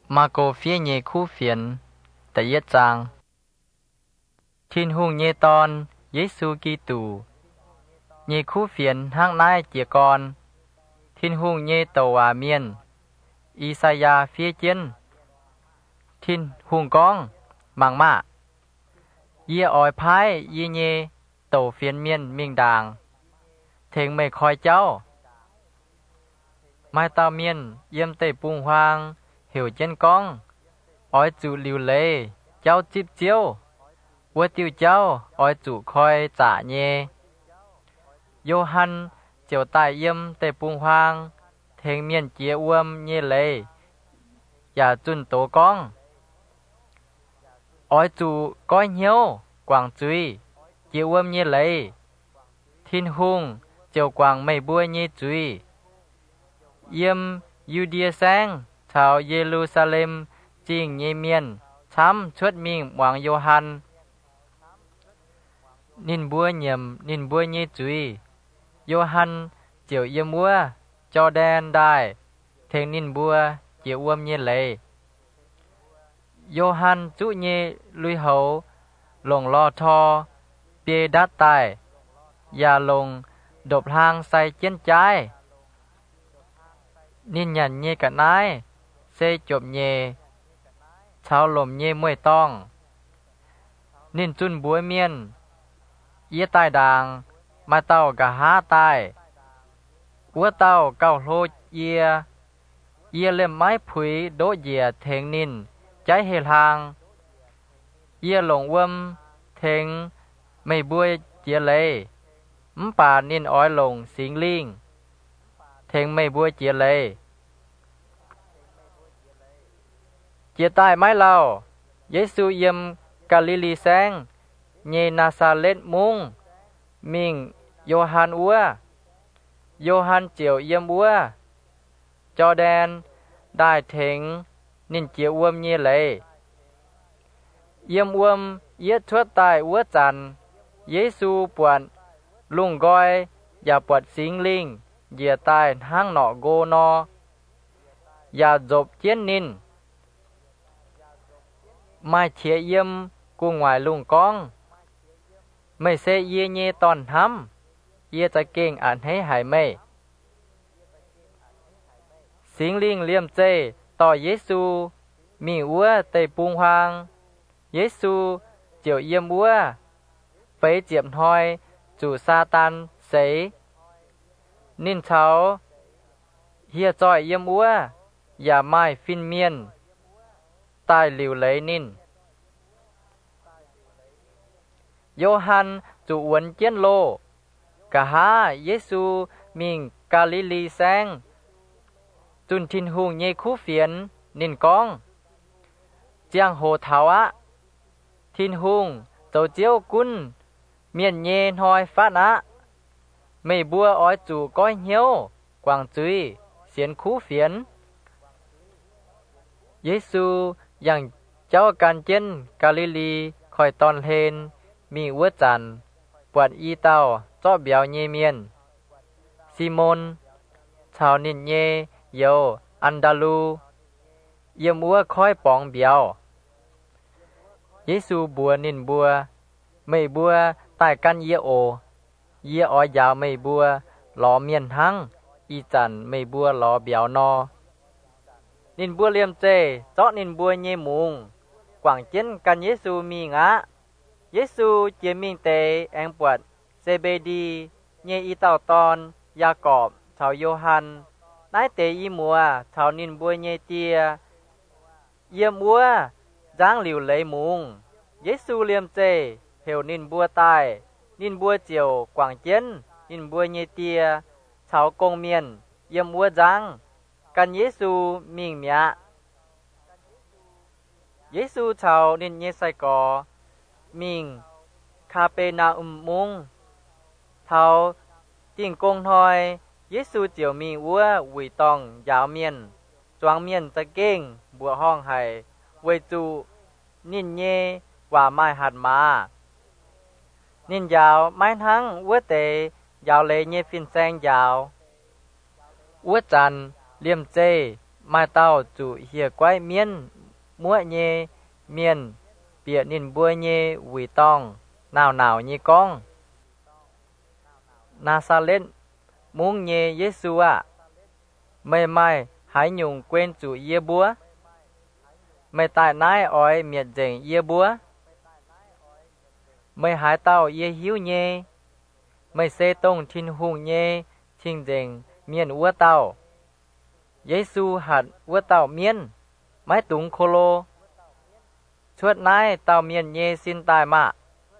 Marco phía nhẹ khu phiền tại yết trang thiên hùng nhẹ tòn Giêsu Kitô nhẹ khu phiền hang nai chia con thiên hùng nhẹ tàu à miên Isaiah phía trên thiên hùng con mang mạ yê ỏi phái yê nhẹ tàu phiền miên miên đàng thèn mày khói cháu mai tao miên yếm tây bung hoang hiểu trên con ói chủ liu lệ cháu chip chiếu vua tiêu cháu ói chủ khói trả nhẹ Johann chiều tại yếm tây bung hoang thèn miên chia nhẹ lệ và chun tổ con ói chủ coi nhiêu quảng truy chia nhẹ lệ thiên hùng chiều quảng mây bua nhẹ truy yếm Judea sang chào Jerusalem chính nhẹ miên chăm chuất mình hoàng Johann nín bua nhẹ truy Johann chiều yếm mua cho đen đài thèn nín bua chiều nhẹ lệ Johann chú nhẹ lui hậu lồng lo thò bê đát tài và lồng đột hang say chiến trái nín nhàn nhẹ cả nái xê chộp nhẹ cháo lồm nhẹ môi tong nín chun búa miên yê tai đàng mà tàu cả há tai úa tàu cao lô yê lên mái phủy đỗ dìa thèn nín trái hề hàng yê lồng thèn mây bua chia lệ bà nín ói lồng xính linh thèn mây bua chia lệ chia tai mái lao Giêsu yếm Galilee sang nhê Nazareth mung mình Johann úa Johann chiều yếm úa cho đen đại thèn nín chiều nhẹ lệ yếm yết thuất tai úa chằn Giêsu buồn lung gói và buồn xính linh dìa tai hang nọ gô no và dộp chiến nín mai chia yếm cu ngoài lung con mày sẽ yê nhê toàn hắm yê ta kinh ảnh hay hải mê xính linh liêm chê tỏ Giêsu mi úa tây bung hoang Giêsu chiều yếm úa phấy chiếm hoi chủ Satan sấy nín cháu hìa trọi yếm úa và mai phiên miên tai liều lấy nín Johann chủ uốn chiến lô cả há Giêsu mình Galilee sang chun thiên hùng nhê khu phiền nín con chiang hồ thảo á thiên hùng dấu chiếu cun miền nhê hoi phát á mây bua ói chủ coi hiếu quảng truy xiên khu phiền Giêsu yang cháu can chân Galilee khỏi tòn lên mi úa chằn buồn y tao cho béo nhê miên Simon chào nín nhê yo Andalu yếm úa khói bóng béo Giêsu bùa nín bùa mây bùa tại căn yê ói giáo mây bùa lò miên hăng y chằn mây bùa lò béo no nín bùa liêm chê cho nín bùa nhê mùng quảng chiến căn Giêsu mi ngã Giêsu chia mình tê anh buồn Zebedi nhê y tàu ton Jacob chào Johann nái tê y mùa chào nín bùa nhê tia yếm úa giáng liều lấy mùng Giêsu liêm chê hiểu nín bùa tai nín bùa chiều quảng chiến nín bùa nhê tia chào công miền yếm úa giáng căn Giêsu mình mẹ Giêsu chào nín nhê sai cò mình Capernaum thao tiếng công thôi Giêsu chiều mình úa quỷ tòng giáo miền choáng miền ta kinh bùa hong hải quê chủ nín nhê và mai hạt má nín giáo mai thắng úa tề giáo lệ nhê phiên sang giáo úa chằn liêm chê mai tao chủ hiệp quay miên muội nhê miên bịa nín bua nhê quỷ tong nào nào nhê con Nazareth muốn nhê Giêsu à mày mai hãy nhung quên chủ yê búa mày tại nái ói miệt dành yê búa mày hãy tao yê hiếu nhê mày xê tông thiên hùng nhê thiên dành miền ua tao Giêsu hạt ua tao miên mái túng khô lô chuột nái tao miên nhê xin tài mạ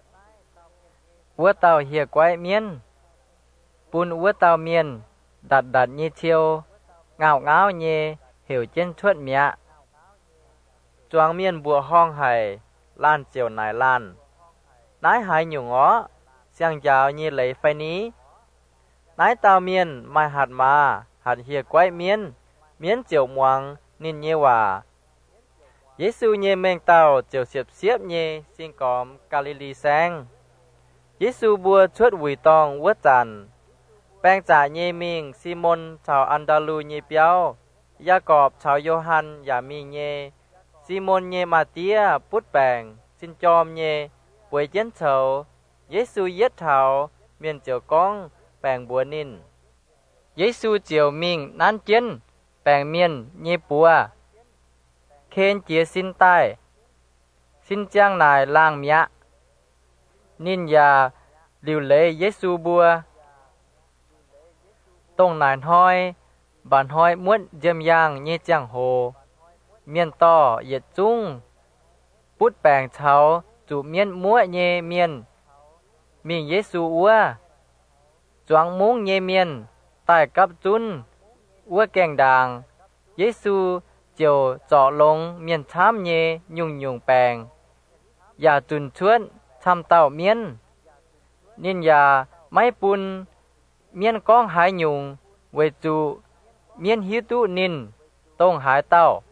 ua tao hiệp quay miên bún ua tao miên đặt đặt nhê chiêu ngạo ngáo nhê hiểu trên chuột mía choáng miên bùa hong hải lan chiều nải lan nái hải nhủ ngó xiang chào nhê lấy phai ní nái tao miên mai hạt mà hạt hiệp quay miên miên chiều muang nín nhê hòa Giêsu nhê mênh tao chiều xiếp nhê xin còm Galilee sang Giêsu bùa chuột quỷ tong uất chàn bang trả nhê mình Simon chào Andalu nhê béo Jacob chào Johann giả mi nhê Simon nhê Matia bút bàng xin chom nhê buổi chiến thầu Giêsu yết thảo miền chiều con bàng bùa nín Giêsu chiều mình nan chiến bàng miền nhê bùa khen chia xin tai xin trang nài lang mía nín ya liu lệ Giêsu bùa tông nài hoi bản hoi muốn dâm yang như chẳng hồ miền to yết chung bút bàng cháu chủ miền múa nhê miền mình Giêsu ua choáng muốn nhê miền tại cấp chun ua kèng đàng Giêsu chiều trọ lông miền tham nhê nhung nhung bàng ya chun chuốt tham tàu miền nín ya máy bún miền con hải nhung về chủ miền hiếu tu nín tông hải tàu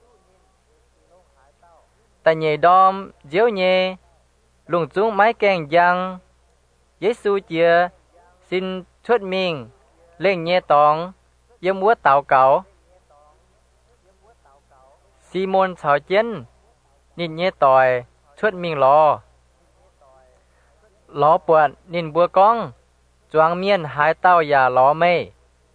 tại nhẹ đom diếu nhẹ lùng chúng máy kèn giang Giêsu chia xin xuất mình lên nhẹ tòng yếm múa tạo cảo Simon chào chiến nín nhẹ tỏi xuất mình ló buồn nín bùa con choáng miên hải tao ya ló mê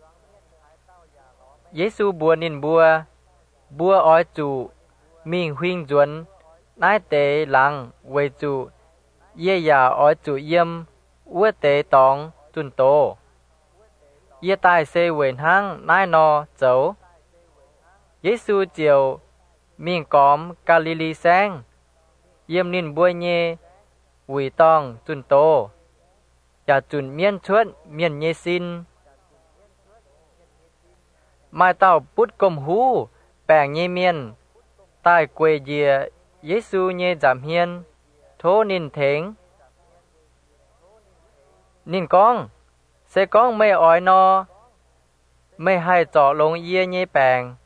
Giêsu bùa nín bùa ói chủ mình huynh duẩn nái tế lăng về chủ yê ya ói chủ yếm ua tế tòng tuần tô yê tai xê vền hăng nái no chấu Giêsu chiều mình cóm Galilee sang yếm nín bùa nhê quỷ tòng tuần tô ya chun miên chuốt miên nhê xin mai tao bút công hú bàng nhê miên tai quê dìa Giêsu nhê giảm hiên thố nín thேงnín con sẽ con mê ói no mê hay trọ lông yê nhê bàng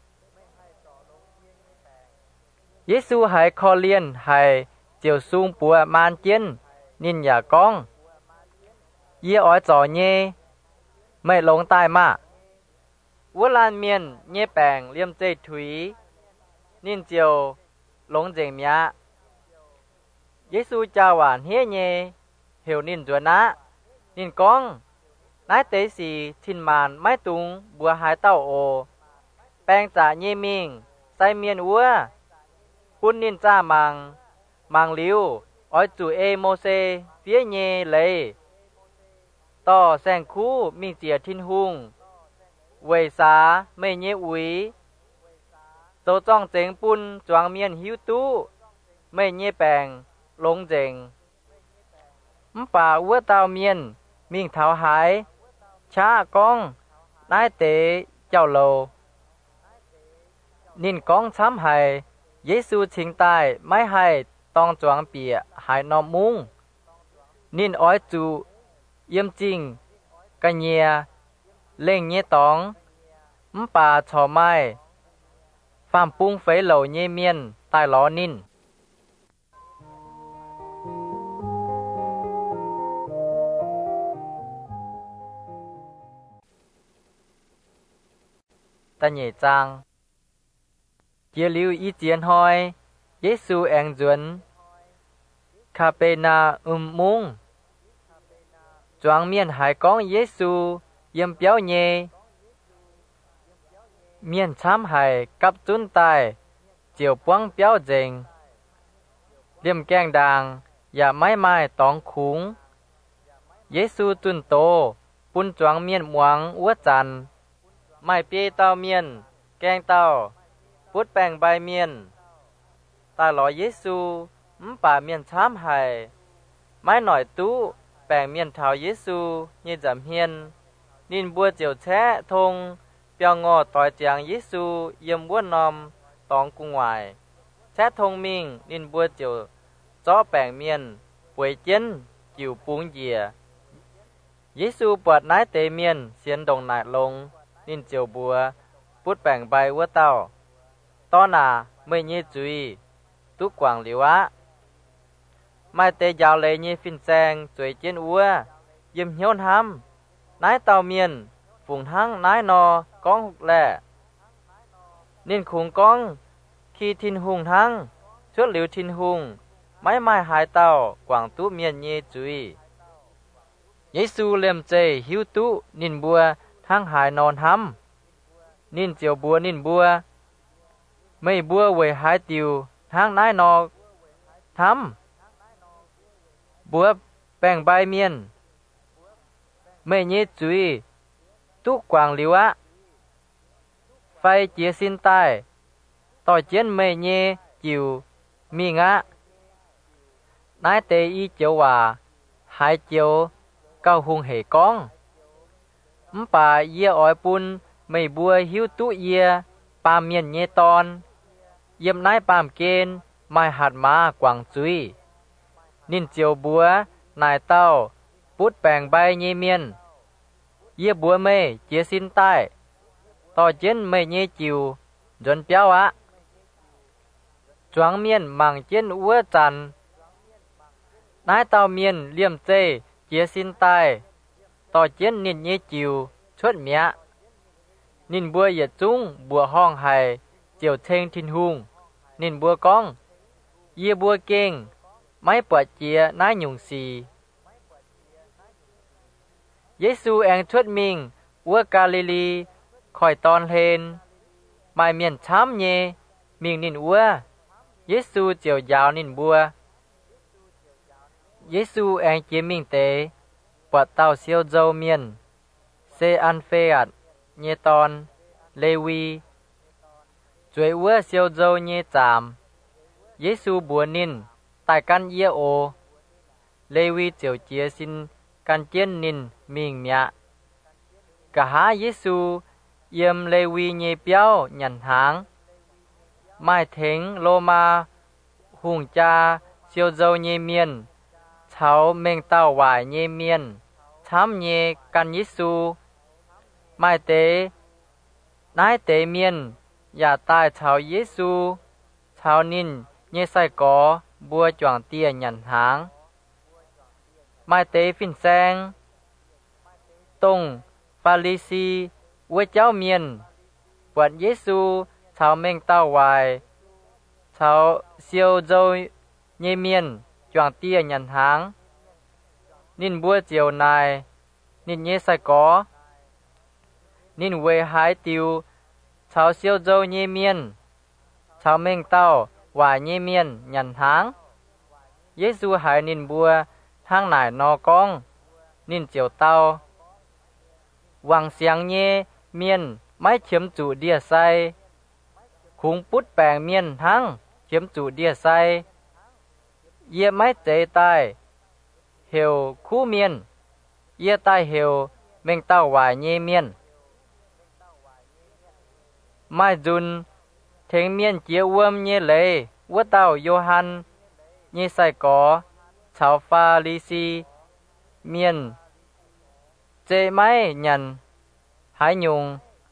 Giêsu hãy kho liên hãy chiều sung bùa man chiến nín nhà con yê ói trọ nhê mê lông tai mà ua lan miên nhê bàng liêm chê thúy nín chiều lông dành mía Giêsu chào hoàn hế nhê hiểu nín rùa ná nín con nái tế xì thìn màn mái tung bùa hái tàu ồ bang trả nhê mình say miên ua bún nín cha màng liu ói chủ ê mô xê phía nhê lấy to sang khu mình chìa thìn hùng về xá mê nhê úy dấu trong chênh bún choáng miên hiếu tú mê nhê bàng lông dành bà ua tao miên mình tháo hái cha con nái tế chào lầu nín con chám hài Giêsu chính tài máy hài tong choáng bìa hài nọ mung nín ói chủ yếm chinh cả nhìa lên nhé tong bà chò mai phạm bung phế lầu nhê miên tai ló nín ta nhẹ trang chia lưu ý chiến hoi Giêsu anh duẩn Capena mung choáng miền hải con Giêsu yếm béo nhẹ miền chám hải cắp chun tai chiều quăng béo dình liêm keng đàngอย่าไม้ไม้ตองคุงเยซูจุนโตปุ้นจวงเมียนหวงอัวจันไม้เปียเต้าเมียนแกงเต้าพุดแป้งใบเมียนตาหล่อเยซูป่าเมียนช้ำไห้ไม้หน่อยตู้แป้งเมียนเท้าเยซูยี่จำเฮียนนินบัวเจียวแช่ทงเปียวงอต่อยเจียงเยซูเยี่ยมบัวนอมตองกุงไหวแช่ทงมิงนินบัวเจียวจ้อแป้งเมียนป่วยเจนจิวปุงเหยียเยซูปวดนายเตเมียนเสียนดงหนาลงนินเจียวบัวพุดแป้งใบวัวเต้าต้อหนาไม่เยี่จุยทุกกวางหลิวะไม่เตยาวเลยยี่ฟินแซงจุยเจนอัวยิ้มเหี่ยวห้ำนายเต้าเมียนฝูงทั้งนายนอก้องหุกแหล่นินขุงก้องขี่ทินหุงทั้งชุดหลิวทินหุงไม้ไม้หายเต้ากวางตู้เมียนเยจุยเยซูเลี่ยมเจหิวตู้นินบัวทั้งหายนอนห้ำนินเจียวบัวนินบัวไม่บัวเวยหายติวทั้งนายนอทำบัวแป้งใบเมียนไม่เยจุยตู้กวางหลิวะไฟเจียสินใต้ต่อเจียนไม่เยจิวมีงะนายเตอีเจียวว่าหายเจียวเก้าหุงเหก้องป่าเยี่ยอ้อยปุนไม่บัวหิวตุเยียปามเมียนเยตอนเยี่ยมนายปามเกณฑ์ไม่หัดมากวางจุยนินเจียวบัวนายเต้าปุดแปงใบเยเมียนเยี่ยบัวไม่เจียสินใต้ต่อเจนไม่เยจิวจนเปียวะจวงเมียนมังเจนอัวจันนายเต้าเมียนเลี่ยมเจเจียสินใต้ต่อเจนนินเยจิวชดเมียนินบัวเหยียดจุ้งบัวห้องไห้เจียวเทงทินหุงนินบัวก้องเยี่ยบัวเก่งไม้ปวดเจียนายหยุงสีเยซูแองชดมิงอัวกาลิลีคอยตอนเลนไม่เมียนช้ำเยมิงนินอัวเยซูเจียวยาวนินบัวเยซูแองเจมิงเตปวดเต้าเซียวโจเมียนเซอันเฟียดเยตอนเลวีจวยอัวเซียวโจเยจามเยซูบัวนินใต้กันเยโอเลวีเจียวเจียสินกันเจียนนินมิงเมียกะหาเยซูเยี่ยมเลวีเยเปียวหยันหางไม่ถึงโลมาหุงจาเซียวโจเยเมียนเฉาเมงเต้าหวายเยเมียนช้ำเยกันเยซูไม่เตนายเตเมียนอย่าตายเฉาเยซูเฉานินเยใส่กอบัวจวงเตี้ยหยันหางไม่เตฟินแซงตงฟาริซีอวยเจ้าเมียนปวดเยซูเฉาเมงเต้าหวายเฉาเซียวโจเยเมียนจวงเตี้ยหยันหางนินบัวเจียวนายนินเยใส่กอนินเวหายติวเฉาเซียวโจเยเมียนเฉาเมงเต้าหวายเยเมียนหยันหางเยซูหายนินบัวทางไหนนอกองนินเจียวเต้าวังเสียงเยเมียนไม่เฉียมจูเดียใส่คุงปุดแปงเมียนทั้งเฉียมจูเดียใส่เยี่ยไม่เจใต้เหี่ยวคู่เมียนเยี่ยใต้เหี่ยวเมงเต้าหวายเยเมียนไม่จุนเทงเมียนเจียววมเยเลยวัวเต้าโยฮันเยใส่กอชาวฟาลิซีเมียนเจไม่หยันหายยุง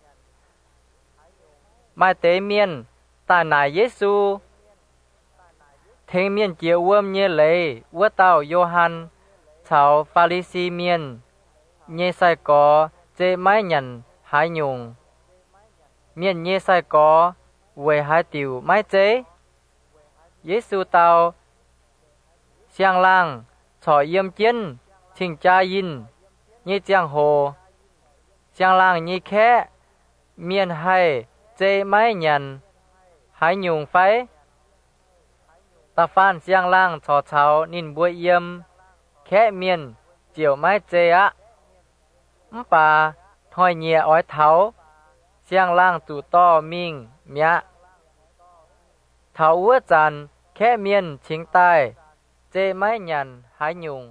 ไม่เตเมียนตาหนายเยซูเทงเมียนเจียวเวิมเยเลยวัวเต้าโยฮันชาวฟาริซีเมียนเยใส่กอเจไม่หยันหายยุงเมียนเยใส่กอ về hai tiểu mai chế Giêsu tao xiang lang chọ yếm chiến trình cha yin như giang hồ xiang lang như khẽ miền hay chế máy nhận hãy nhung phái ta phan xiang lang chọ cháo nín bùa yếm khẽ miền chiều máy chế á bà thôi nhẹ ói tháo xiang lang tụ to minh mía tháo ua chàn khẽ miền chính tai chế máy nhận hãy nhung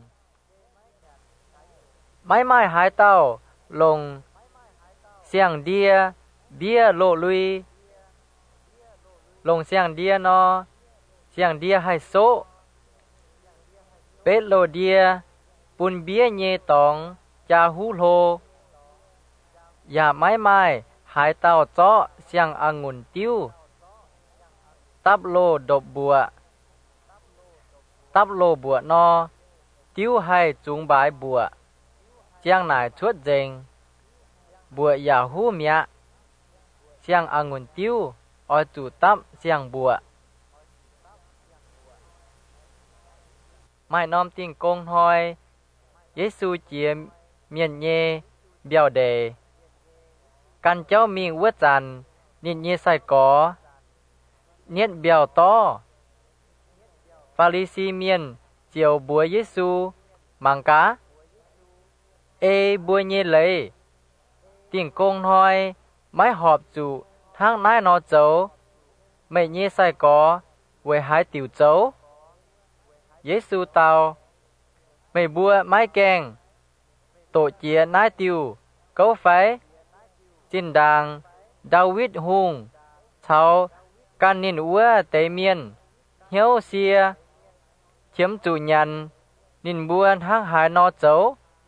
máy mai hái tao lồng xiang đia bia lộ lui lồng xiang đia no xiang đia hai số bết lô đia bùn bia nhê tòng cha hú lôอย่าไม้ไม้หายเต้าเจาะเสียงองุ่นติ้วตับโลดบบัวตับโลบัวนอติ้วให้จุงบายบัวเสียงนายชวดเจงบัวอย่าหูเมียเสียงองุ่นติ้วออยจูตับเสียงบัวไม่น้อมติ้งกงหอยเยซูเจียมเมียนเยเบียวเดกันเจ้ามิงวัวจันนินเยใส่กอเนียนเบียวต้อฟาริซีเมียนเจียวบัวเยซูมังกาเอบัวเยเลยติ่งกงหอยไม้หอบจูทั้งนายนอเจ้าไม่เยใส่กอไว้หายติวเจ้าเยซูเตาไม่บัวไม้แกงโตเจียนายติวเก้าไฟจินดางดาวิดฮุงชาวกันนินอัวเตเมียนเฮียวเสียเฉียมจูยันนินบัวทั้งหายนอเจ้า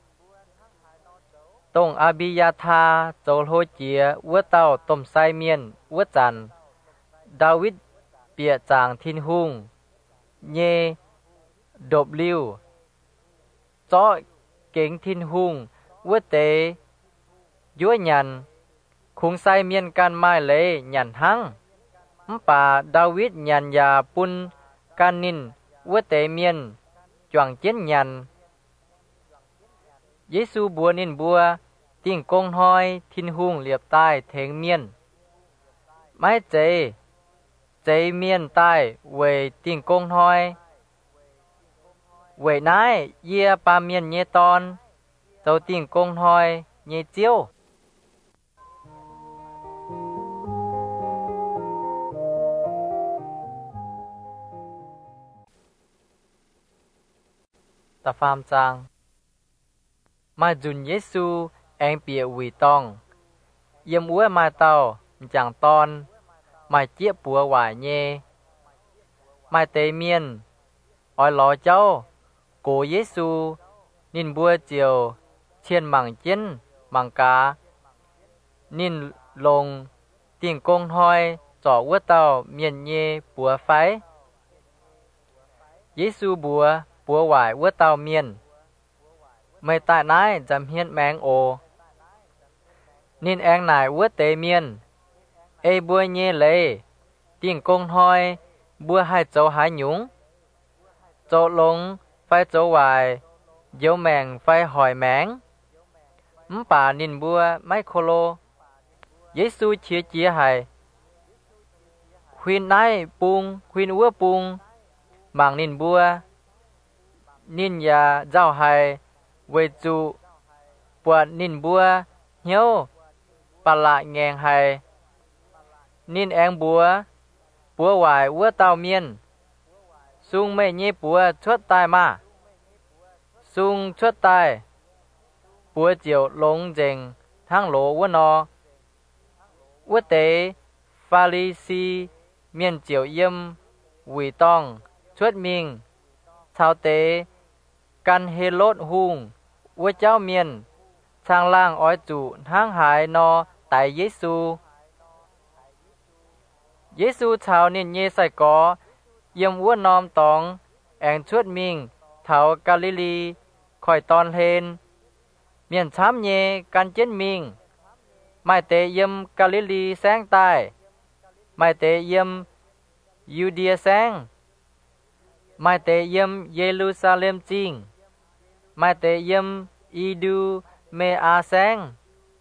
ตงอาบิยาธาโจโลเจียอัวเต้าต้มไซเมียนอัวจันดาวิดเปียจางทินฮุงเยดบลิวเจาะเก่งทินฮุงอัวเตยัวยันคงใส่เมียนกันไม้เลยหยันหังป่าดาวิดหยันยาปุนกันนินวัวเตเมียนจวงเจียนหยันเยซูบัวนินบัวติ่งกงหอยทินหุงเหลียบใต้เทงเมียนไม้เจเมียนใต้เวติ่งกงหอยเวนายเยียปาเมียนเยตอนเจ้าติ่งกงหอยเยเจียวตาฟามจางมาจุนเยซูแองเปียวีตองเยี่ยมอ้วยมาเตาจังตอนมาเจี๊ยปัวหวายเยมาเตเมียนออยหลอเจ้าโกเยซูนินบัวเจียวเชียนมังเจียนมังกานินลงติ่งกงหอยจ่อวัวเต้าเมียนเยปัวไฟเยซูบัวปัวหวายวัวเต้าเมียนไม่ตายนายจำเฮียนแมงโอนินแองนายวัวเตเมียนเอบัวเยเลยติ่งกงหอยบัวให้เจ้าหายหยุงโจลงไฟโจหวายเยี่ยวแมงไฟหอยแมงป่านินบัวไมโคโลเยซูเชียเจียให้ควินนายปุงควินวัวปุงบางนินบัวนินยาเจ้าไฮเวจูปวดนินบัวเหี่ยวปลาแงงไฮนินแองบัวปัวหวายวัวเต้าเมียนซุงไม่เงี้ยปัวชดตายมาซุงชดตายปัวเจียวหลงเจงทั้งโหลวัวนอวัวเตฟาริซีเมียนเจียวเยี่ยมวีตองชดมิงชาวเตกันเฮโลดหุงวัวเจ้าเมียนช่างล่างอ้อยจูทั้งหายนอไตเยซูเยซูชาวนินเยใส่กอเยี่ยมวัวนอมตองแองชวดมิงเถากาลิลีคอยตอนเฮนเมียนช้ำเยกันเจนมิงไม่เตเยี่ยมกาลิลีแสงใต้ mai tế yếm Judea sang, mai tế yếm Jerusalem chinh, mai tế yếm Idu me a sang,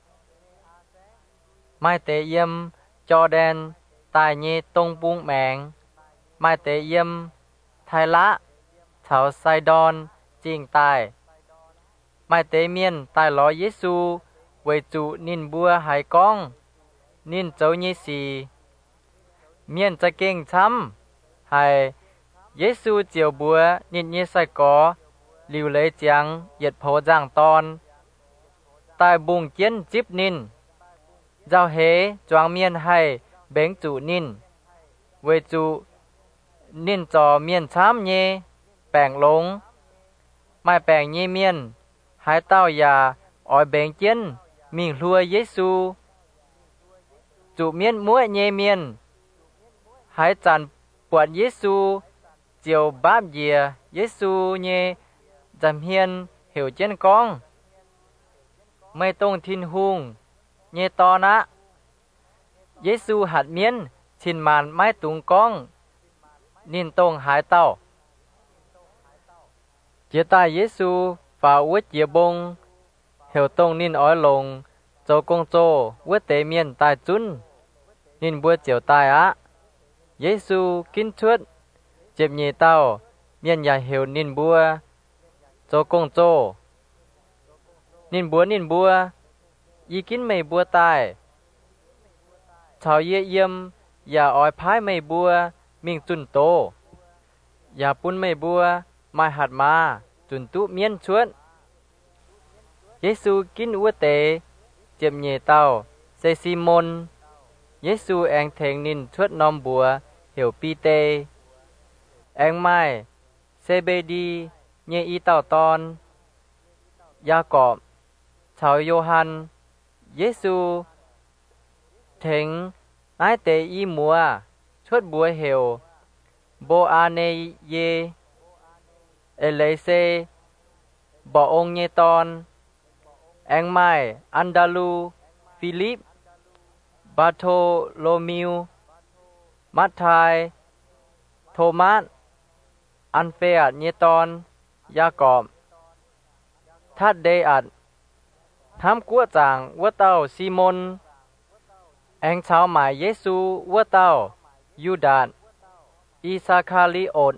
mai tế yếm Jordan tài nhê tông bung mẹng, mai tế yếm Thái lã thảo Sidon chinh tài, mai tế miên tài ló Giêsu với chủ nín bùa hải con, nín châu nhê xì, miênจะเก่งช้ำให้เยซูเจียวบัวนิดเยใส่กอหลิวเลยเจียงเหยียดโพจางตอนตายบุงเจียนจิบนินเจ้าเหจวงเมียนให้เบงจูนินเวจูนินจอเมียนช้ำเยแปลงลงไม่แปลงเยเมียนหายเต้ายาอ้อยเบงเจียนมิงลัวเยซูจูเมียนมัวเยเมียนหายจันปวดเยซูเจียวบาบเยียเยซูเยจำเฮียนเหวเจนกองไม่ต้องทินหุงเยตอนะเยซูหัดเมียนชินมานไม้ตุงกองนินตงหายเต้าเจียตายเยซูฝ่าวัดเจียบงเหวตงนินอ้อยลงโจกงโจวัดเตเมียนตายจุนนินบัวเจียวตายอะเยซูกินชวดเจ็บเยเต้าเมียนยาเหวนินบัวโจกงโจนินบัวยีกินไม่บัวตายชาวเยี่ยเยี่ยมอย่าอ้อยพายไม่บัวมิงจุนโตอย่าปุ้นไม่บัวไม่หัดมาจุนตุเมียนชวดเยซูกินอัวเตเจ็บเยเต้าเซซิมนเยซูแองเทงนินชวดนอมบัวเหวปีเตแองไม้เซเบดีเยอีเต้าตอนยากอบชาวโยฮันเยซูเทงนายเตอีมัวชวดบัวเหวโบอาเนเยเอเลเซบอองเยตอนแองไม้อันดาลูฟิลิปบาโทโลมิวมัทไทยโทมัสอันเฟอัดเยตอนยากอบทัดเดอัดทำกัวจางวัวเต้าซีมนแองชาวหมายเยซูวัวเต้ายูดาสอีซาคาริโอด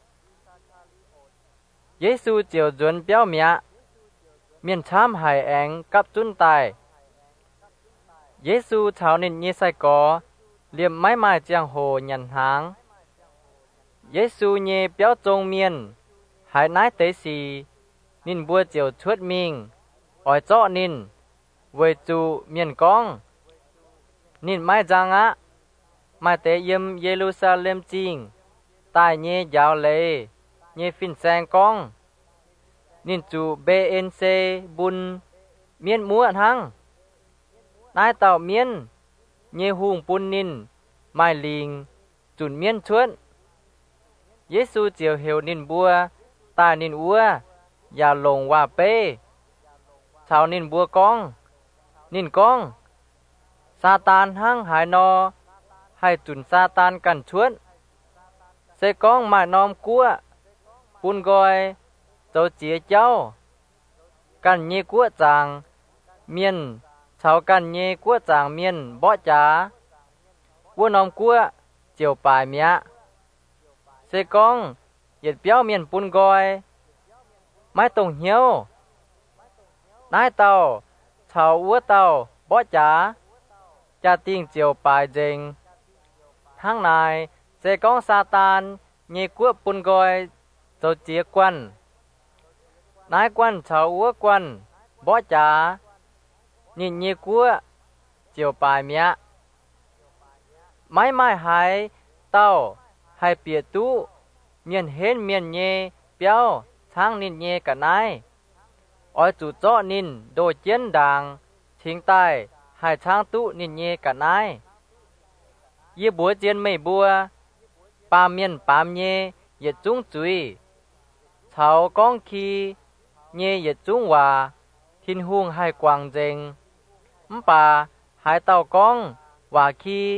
เยซูเจียวจวนเปียวเมียเมียนช้ำหายแองกับจุนตายเยซูชาวนินเยไซกอเลี่ยมไม้ไม้เจียงโหยันหางเยซูเยเปียวจงเมียนหายนายเตสีนินบัวเจียวชวดมิงอ้อยเจาะนินเวจูเมียนกองนินไม้จางะไม้เตเยมเยรูซาเล็มจริงตายเยยาวเลยเยฟินแซงกองนินจูเบเอ็นเซบุญเมียนมัวทั้งนายเต่าเมียนเยหุงปุนนินไม้ลิงจุนเมียนชวนเยซูเจียวเหวนินบัวตานินอัวอย่าลงว่าเป้ชาวนินบัวกองนินกองซาตานหั่งหายนอให้จุนซาตานกันชวนเซกองมานอมกัวปุนกอยเจ้าเจียเจ้ากันเยกัวจางเมียนชาวกันเยกัวจางเมียนบ่จ๋ากัวนอมกัวเจียวปลายเมียเซกองเหยียดเปียวเมียนปุนกอยไม้ตรงเหี่ยวนายเต้าชาวอัวเต้าบ่จ๋าจะติงเจียวปลายเจงทั้งนายเซกองซาตานเยกัวปุนกอยเจ้าเจียกวนนายกวนชาวอัวกวนบ่จ๋านี่เยกัวเจียวปลายเมียไม้หายเต้าให้เปียตู้เมียนเห็นเมียนเยเปียวทางนินเยกับนายอ้อยจู่เจาะนินโดยเจียนด่างทิ้งใต้ให้ทางตู้นินเยกับนายเยี่ยบัวเจียนไม่บัวปามเมียนปามเยเหยียดจุ้งจุยเฉากองคีเยเหยียดจุ้งว่าทินหุงให้กวางเจงป่าหายเต้ากองว่าคี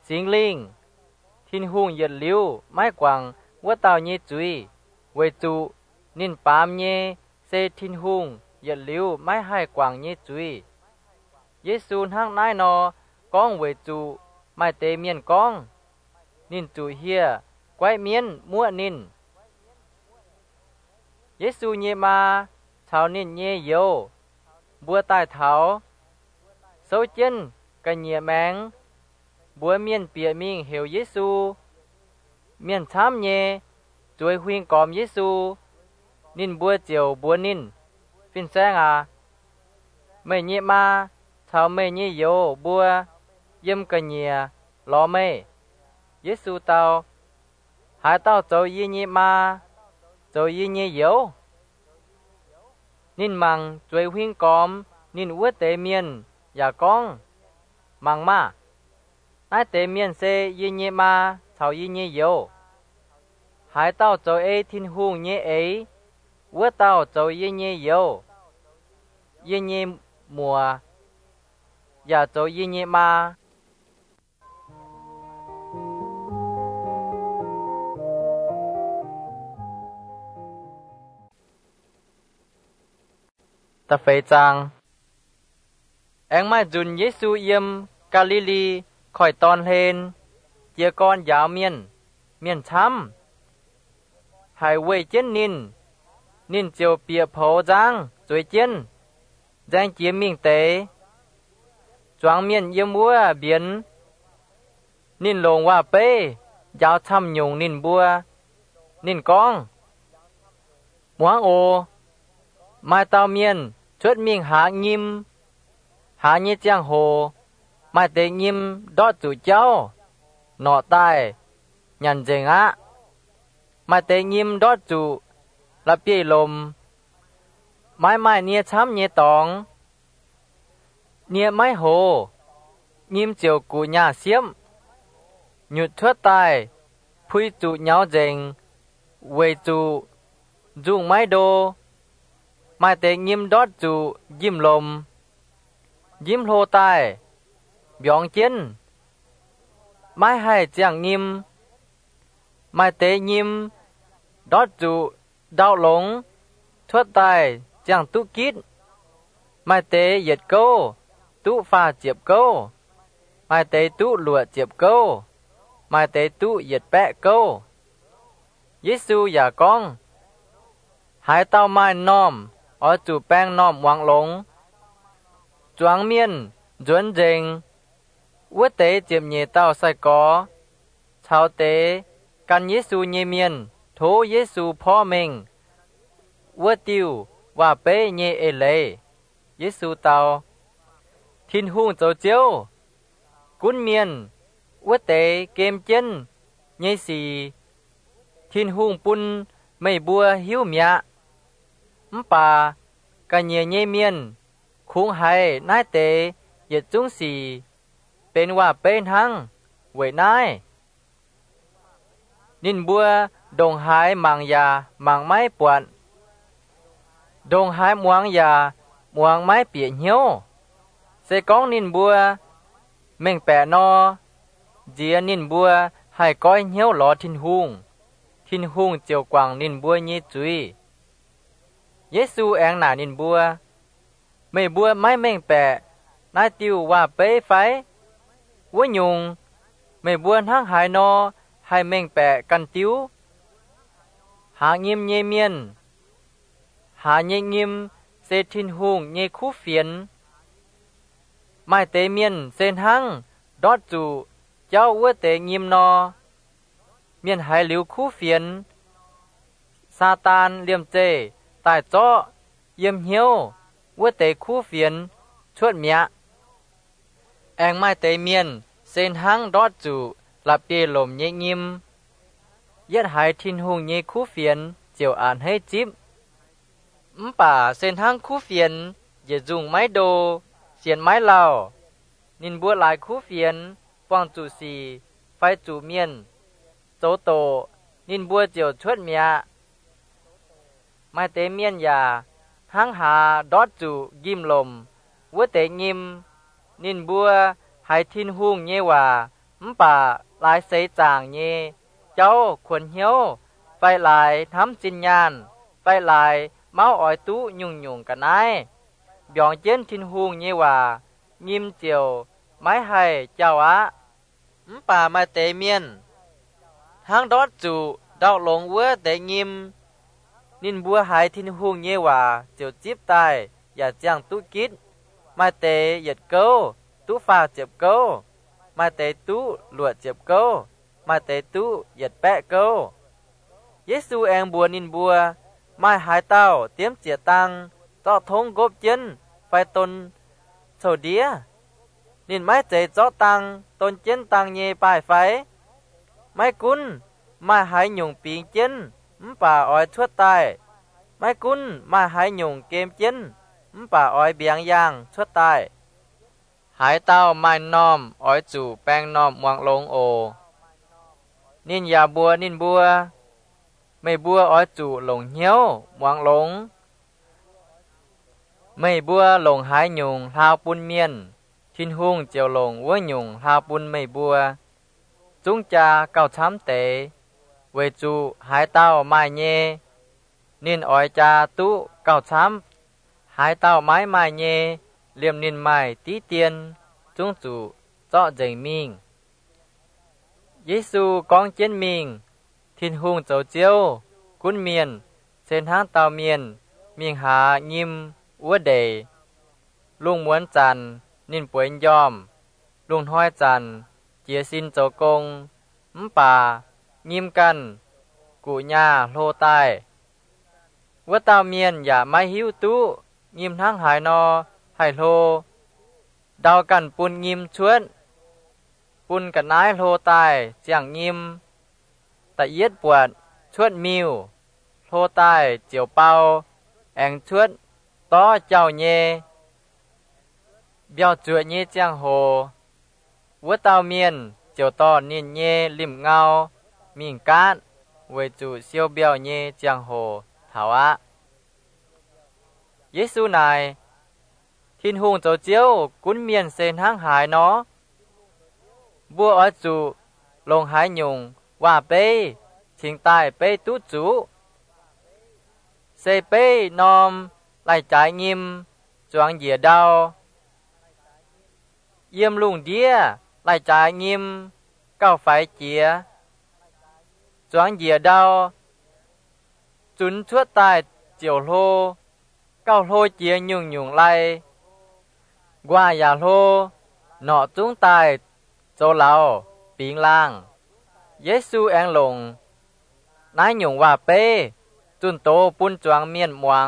Xính linh, thiên hùng giật liu, mái quảng, vua tàu nhé chuối, về trụ, nín bám nhé, xe thiên hùng, giật liu, mái hai quảng nhé chuối. Giê-xu hăng nai nò, con về trụ, mái tế miên con, nín trụ hìa, quay miên mua nín. Giê-xu nhé ma, chào nín nhé yếu, bùa tai tháo, sâu chân, cái nhẹ máng, bùa miên bịa mình hiểu Giê-xu, miên chám nhé, chuối huynh còm Giê-xu, nín bùa chiều bùa nín, phiên sáng à. Mày nhẹ ma, chào mày nhẹ yếu bùa, yếm cái nhẹ, lo mày. Giê-xu tao, hai tao cháu y nhẹ ma, cháu y nhẹ yếu. Nín măng chuối huynh còm, nín ua tế miên, ya con, mang ma. Nai tế miên xe y nhẹ ma, chào y nhẹ yếu. Hai tao cháu ấy thiên hùng nhẹ ấy, ua tao cháu y nhẹ yếu. Y nhẹ mùa, ya cháu y nhẹ ma. Ta phê chang anh mai dùn Giê-xu yếm Galilee khỏi tòn hên chia con giáo miền chăm hải quê chiến nín chiều bịa phổ giang rồi chiến giang chia miệng tế choáng miền yếm múa biến nín lồng hoa bê giáo chăm nhung nín bùa nín con muáng ô mai tao miền chuốt miệng hạ nghiêm hạ như giang hồ mai tế nghiêm đó chủ cháu nọ tai nhằn dền á mai tế nghiêm đó chủ là bia lồm mai nia chám nia tòng nia mai hồ nghiêm chiều cụ nhà xiêm nhụt thuất tai phui chủ nhau dền về chủ dùng mai đô mai tế nghiêm đó chủ diêm lồm diêm lô tai biong chiến mai hai giang nghiêm mai tế nghiêm đó chủ đau lống thuất tai giang tu kít mai tế giật câu tu pha chiệp câu mai tế tu lụa chiệp câu mai tế tu giật bẹ câu Giê-xu giả con hai tao mai nòm ở chủ bang nòm hoàng lống choáng miên duẩn dình ua tế chiệp nhẹ tao sai có chào tế căn Giê-xu nhẹ miên thố Giê-xu phó mình ua tiêu và bế nhẹ ê lệ Giê-xu tao thiên hùng châu chiếu cún miên ua tế kem chân nhẹ xì thiên hùng pun mây bùa hiếu mẹ bà cả nhẹ nhẹ miên khung hay nai tế yết trung xì bênว่าเป็นหังเวยนายนินบัวดงหายมังยามังไม้ปวนดงหายมวงยามวงไม้เปียเหี่ยวเสกองนินบัวเม่งแปะนอเจียนินบัวให้ก้อยเหี่ยวหลอทินหุงเจียวกวางนินบัวยี่จุยเยซูแองหนานินบัวไม่บัวไม้เม่งแปะนายติวว่าเป้ไฟวัวยุงไม่บัวทั้งหายนอให้เม่งแปะกันติวหางิมเยเมียนหาเยงิมเซทินหุงเยคู่เฟียนไม่เตเมียนเซนหังดอดจูเจ้าวัวเตงิมนอเมียนหายหลิวคู่เฟียนซาตานเลี่ยมเจตายจ้อเยี่ยมเหี่ยววัวเตคู่เฟียนชวดเมียแองไม่เตเมียนเซนหังดอดจูหลับเปียลมเยงิมยัดหายทินหุงเยคู่เฟียนเจียวอ่านให้จิบป่าเซนหังคู่เฟียนอย่าจุงไม้โดเสียนไม้เหล่านินบัวหลายคู่เฟียนป้องจูสีไฟจูเมียนโจโตนินบัวเจียวชวดเมียไม่เตเมียนยาหังหาดอดจูยิมลมวัวเตงิมนินบัวหายทินหุงเยว่าป่าลายเสจางเยเจ้าขวนเหียวไปหลายทำจินญานไปหลายเมาอ้อยตู้ยุ่งกันไอเบียงเจนทินหุงเยว่ายิมเจียวไม้ให้เจ้าอะป่ามาเตเมียนทางดอดจูดอกหลงเวเตยิมนินบัวหายทินหุงเยว่าเจียวจิบตายอย่าจ้างตุกิดมาเตเหยียดเก้าตุฝากเจ็บเก้ามาเตตุหลวดเจ็บเก้ามาเตตุเหยียดแปะเก้าเยซูแองบัวนินบัวไม่หายเต้าเตรียมเจียตังเจาะทงกบเจนไฟตนโซเดียนินไม้เจเจาะตังตนเจนตังเยปลายไฟไม้กุนไม่หายหยุ่งปีงเจนป่าอ้อยทั่วตายไม้กุนไม่หายหยุ่งเกมเจนป่าอ้อยเบียงยางทั่วตายหายเต้าไม่น้อมอ้อยจู่แป้งน้อมวางลงโอนินยาบัวนินบัวไม่บัวอ้อยจู่หลงเหี้ยววางลงไม่บัวหลงหายหยุ่งลาวปุนเมียนทินหุงเจียวหลงวัวหยุ่งลาวปุนไม่บัวจุงจาเก้าช้ำเตเวจูหายเต้าไม้เยนินอ้อยจาตุเก้าช้ำหายเต้าไม้ไม้เยเลี่ยมนินไม้ตีเตียนจุงจู่เจาะเจงมิงเยซูกองเจนมิงทินหุงเจ้าเจียวกุนเมียนเส้นทางเต้าเมียนมิงหายิมอัวเดลุงม้วนจันนินป่วยยอมลุงห้อยจันเจียซินเจ้ากงป่ายิมกันกูญาโลใต้ว่าเต้าเมียนอย่าไม่หิวตู้ยิมทั้งหายนอไห้โลดาวกันปุนยิมชวนปุนกันนายโลใต้เจียงยิมแต่เย็ดปวดชวดมิวโลใต้เจียวเปาแองชวดต้อเจ้าเยเบียวจวดเยเจียงโหวัวเต้าเมียนเจียวต้อนินเยลิมเงามิงกาดเวจูเซียวเบียวเยเจียงโหถาวะเยซูนายทินหุงเจ้าเจียวกุนเมียนเซนห้างหายเนาะบัวอ้อยจูลงหายหยุ่งว่าเป้ชิงใต้เป้ตุจูเซเป้นอมไล่จ่ายงิมจวงเหยียดาวเยี่ยมลุงเดียไล่จ่ายงิมเก้าไฟเจียจวงเหยียดาวจุนชั่วตายเจียวโลเก้าโลเจียยุ่งไล่กว่าอย่าโลเนาะจุ้งตายโจเหลาปิงล่างเยซูแองหลงนายหยุ่งว่าเป้จุนโตปุ้นจวงเมียนหวัง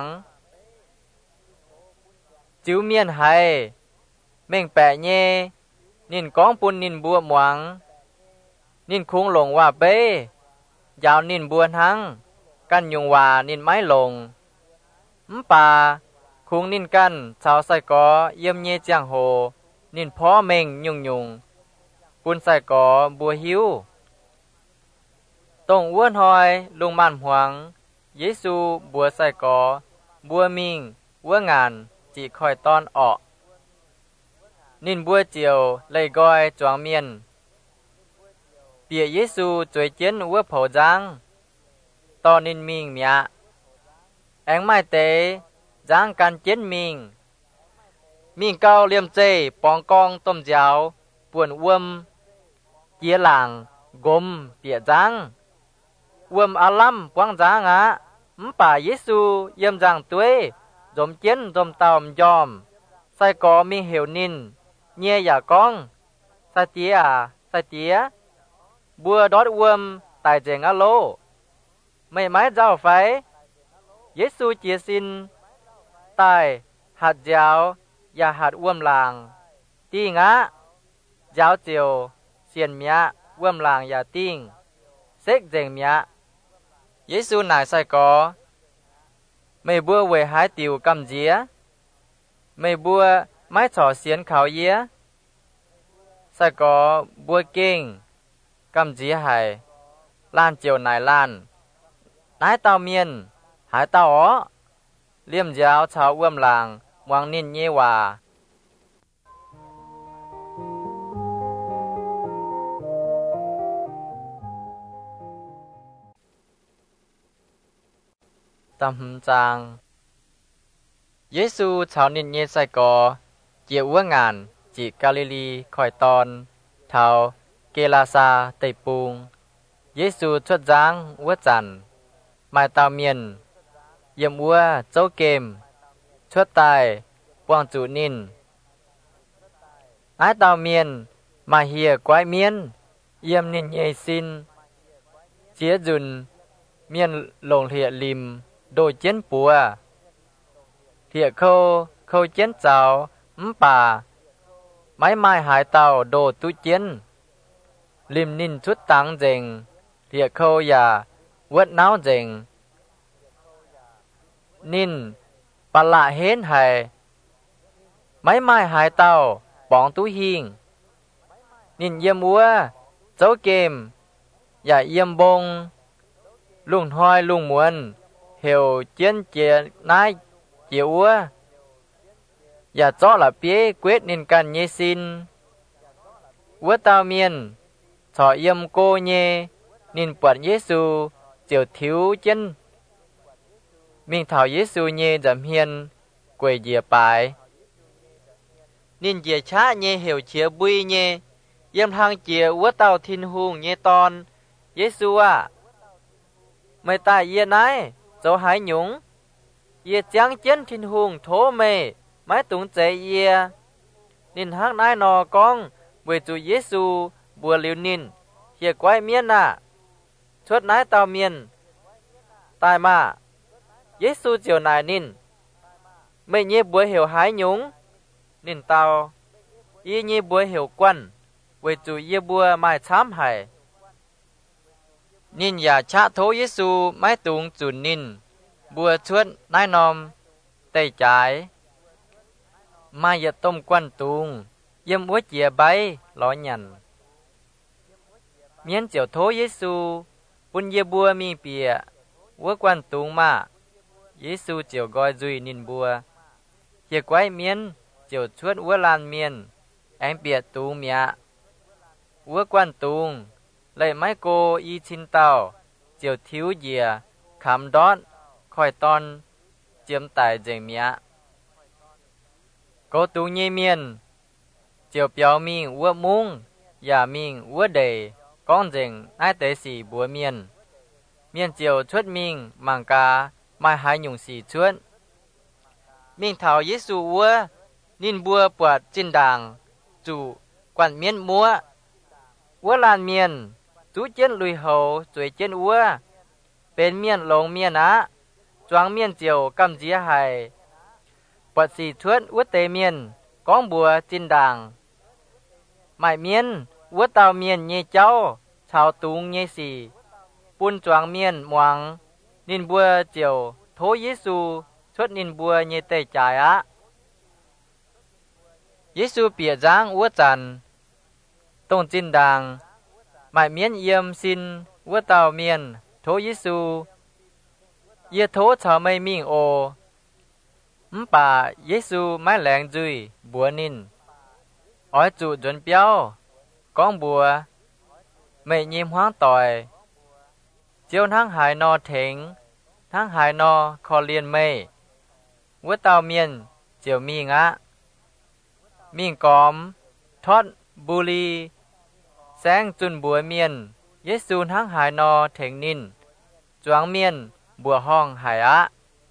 จิวเมียนไห้เม่งแปะเยนินก้องปุนนินบัวหวังนินคุ้งหลงว่าเป้ยาวนินบัวทั้งกันยุงว่านินไม้หลงป่าคุ้งนินกันชาวไซกอเยี่ยมเยเจียงโหนินพ่อเม่งยุงปุนไซกอบัวหิวตรงอ้วนหอยลุงมันหวงเยซูบัวไซกอบัวมิงวัวงานจีคอยตอนออกนินบัวเจียวเลยกอยจวงเมียนเปียเยซูจวยเจียนวัวเผาจังตอนนินมิงเมียแองไม่เตจังกันเจียนมิงเก้าเลี่ยมเจปองกองต้มเจ้าป่วนอ้วมเจียหลางกมเปียจังอ้วมอาลัมกวางจางะป่าเยซูเยี่ยมจังตัวยจมเจียนจมเต่ายอมใส่กอมีเหวนินเงียอย่ากองใส่เตียบัวดอดอ้วมตายเจงอะโลไม่ไม้เจ้าไฟเยซูเจียสินตายหัดเจ้าอย่าหัดอ้วมลางตีงะเจ้าเจียวเสียนเมียอ้วมลางอย่าติ้งเซ็กเจงเมียเยซูนายใส่กอไม่บัวเวหายติวกำเจียไม่บัวไม้ฉอเสียนเขาเยียใส่กอบัวเก่งกำเจียหายล้านเจียวนายล้านนายเต้าเมียนหายเต้าอ๋อเลี่ยมยาวชาวอ้วมลางวางนินเยวาตำจางเยซูชาวนินเยไซกอเจียวัวงานจิกาลิลีคอยตอนเทาเกลาซาไตปุงเยซูชดจางวัวจันมายตาวเมียนเยี่ยมวัวเจ้าเกมชดตายปวงจูนินไอตาวเมียนมาเฮียกวายเมียนเยี่ยมนินเยซินเจียจุนเมียนลงเหียลิมโดยเจนปัวเหียเขาเจนเจ้าป่าไม้ไม้หายเต่าโดตุเจนลิมนินชุดตังเจงเหียเขาอย่าวัดน้าวเจงนินปะละเห็นให้ไม้ไม้หายเต่าปองตุหิงนินเยี่ยมวัวเจ้าเกมอย่าเยี่ยมบงลุงห้อยลุงมวนเหี่ยวเจียนเจียนายเจียวัวอย่าจ้อละเปียเกวดนินกันเยซินวัวตาวเมียนถอเยี่ยมโกเยนินปวดเยซูเจียวถิวเจนมิงเถาเยซูเยจำเฮียนกวยเจียปายนินเจียช้าเยเหี่ยวเฉียบุยเยเยี่ยมทางเจียวัวเต่าทินหุงเยตอนเยซูว่าไม่ตายเยียนายเจ้าหายหยุงเยียจังเจียนทินหุงโถเมไม้ตุงใจเยียนินฮักนายนอกองเวจูเยซูบัวลิวนินเฮียกไว้เมียนน่ะชดนายเต่าเมียนตายมาเยซูเจียวนายนินไม่เงียบัวเหี่ยวหายหยุงนินเต่าอีเงียบัวเหี่ยวกวนเวจูเยียบัวไม้ช้ำหายนินอย่าชะโทเยซูไม้ตุงจุนนินบัวชวนนายนอมเตยจ่ายมาอย่าต้มกวนตุงเยี่ยมวัวเจียใบหลอหยันเมียนเจียวโทเยซูปุญเยบัวมีเปียวัวกวนตุงมาเยซูเจียวกอยจุยนินบัวเฮียกไว้เมียนเจียวชวนวัวลานเมียนแองเปียตุงเมียวัวกวนตุงเลยไม้โกอีชินเต้าเจียวทิวเยียขำดอนคอยตอนเจียมตายเจงเมียโกตุงเยเมียนเจียวเปียวมิงวัวมุงอย่ามิงวัวเดยก้องเจงนายเตสีบัวเมียนเมียนเจียวชวดมิงมังกาไม่หายหยุ่งสีชวนมิงเถาเยซูวัวนินบัวปวดจินด่างจู่กวนเมียนมัววัวลานเมียนจูเจนลุยเหาสวยเจนวัวเป็นเมียนหลงเมียนะจวงเมียนเจียวกำเจียไห้ปวดสีชวนวัวเตเมียนก้องบัวจินด่างหมายเมียนวัวเต่าเมียนเยเจ้าชาวตุงเยสีปุนจวงเมียนหมวงนินบัวเจียวโทเยซูชดนินบัวเยเตจ่ายะเยซูเปียจางวัวจันตรงจินด่างหมายเมียนเยี่ยมสินวัวเต่าเมียนโทเยซูเยโทชาวไม่มิ่งโอป่าเยซูไม่แหลงจุยบัวนินอ้อยจุจนเปียวก้องบัวไม่ยิ้มห้างต่อยเจียวทั้งหายนอเถงทั้งหายนอคอเลียนไม่วัวเต่าเมียนเจียวมีงะมิ่งกอมทอดบุรีแสงจุนบัวเมียนเยซูทั้งหายนอเถงนินจวงเมียนบัวห้องหายะ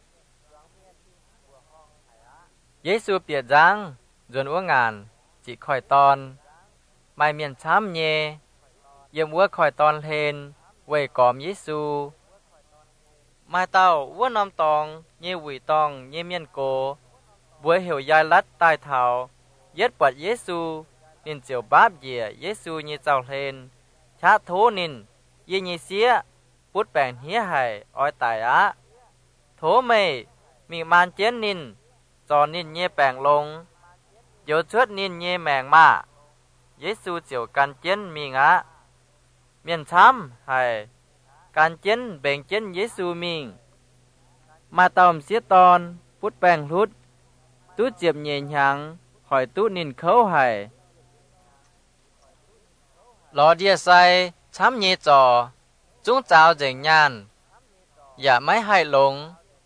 เยซูเปียจังจนวัวงานจิคอยตอนไม่เมียนช้ำเยเยี่ยมวัวคอยตอนเทนไว้กอมเยซูไม่เต้าวัวนำตองเยหวีตองเยเมียนโกบัวเหี่ยวยายลัดใต้เท้าเย็ดปวดเยซูนินเจียวบาบเยียเยซูเยเจ้าเทนชะโทนินเยเยเสียปุดแปงเฮียไห้อ้อยตายอะโถไม่มีมานเจนนินจอนินเยแปงลงโยชวดนินเยแมงมาเยซูเจียวกันเจนมีงะเมียนช้ำให้การเจนแบ่งเจนเยซูมิงมาตอมเสียตอนพุดแปงรุดตู้เจียบเย็นยังหอยตู้นินเขาให้รอเดียใส่ช้ำเยจอจุ้งเจ้าเจงยานอย่าไม่ให้หลง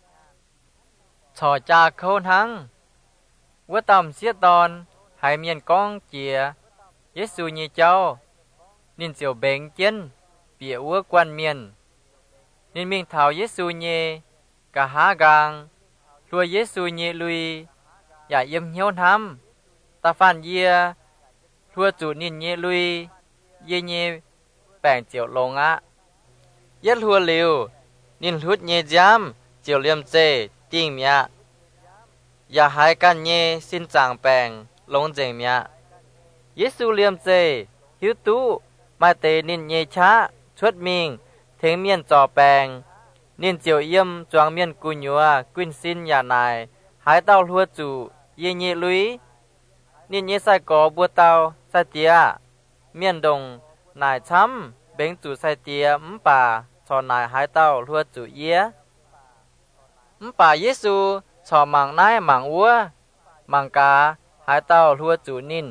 chò cha khôn hăng vua tầm xiết tòn hai miền con chìa Giêsu như châu nên chiều bền chân bịa vua quan miền nên mình thảo Giêsu nhé cả há gang lùa Giêsu nhé lui dạ yếm hiếu hăm ta phản yê lùa chủ nên nhé lui yê nhé bèn chiều lông á yết lùa liều nên lút nhé giam chiều liêm chê tiếng mẹอย่าหายกันเยสิ้นจางแปลงลงเจงเมียเยซูเลียมเจฮิวตุมาเตนินเยชะชวดมิงเทงเมียนจอแปลงนินเจียวเยี่ยมจวงเมียนกุญยัวกุนซินอย่านายหายเต้าลัวจูเยเยลุยนินเยใส่กอบัวเต้าใส่เตียเมียนดงนายช้ำเบงจูใส่เตียป่าชอนายหายเต้าลัวจูเยป่าเยซูชอมังนายมังวัวมังกาหายเต้าลัวจูนิน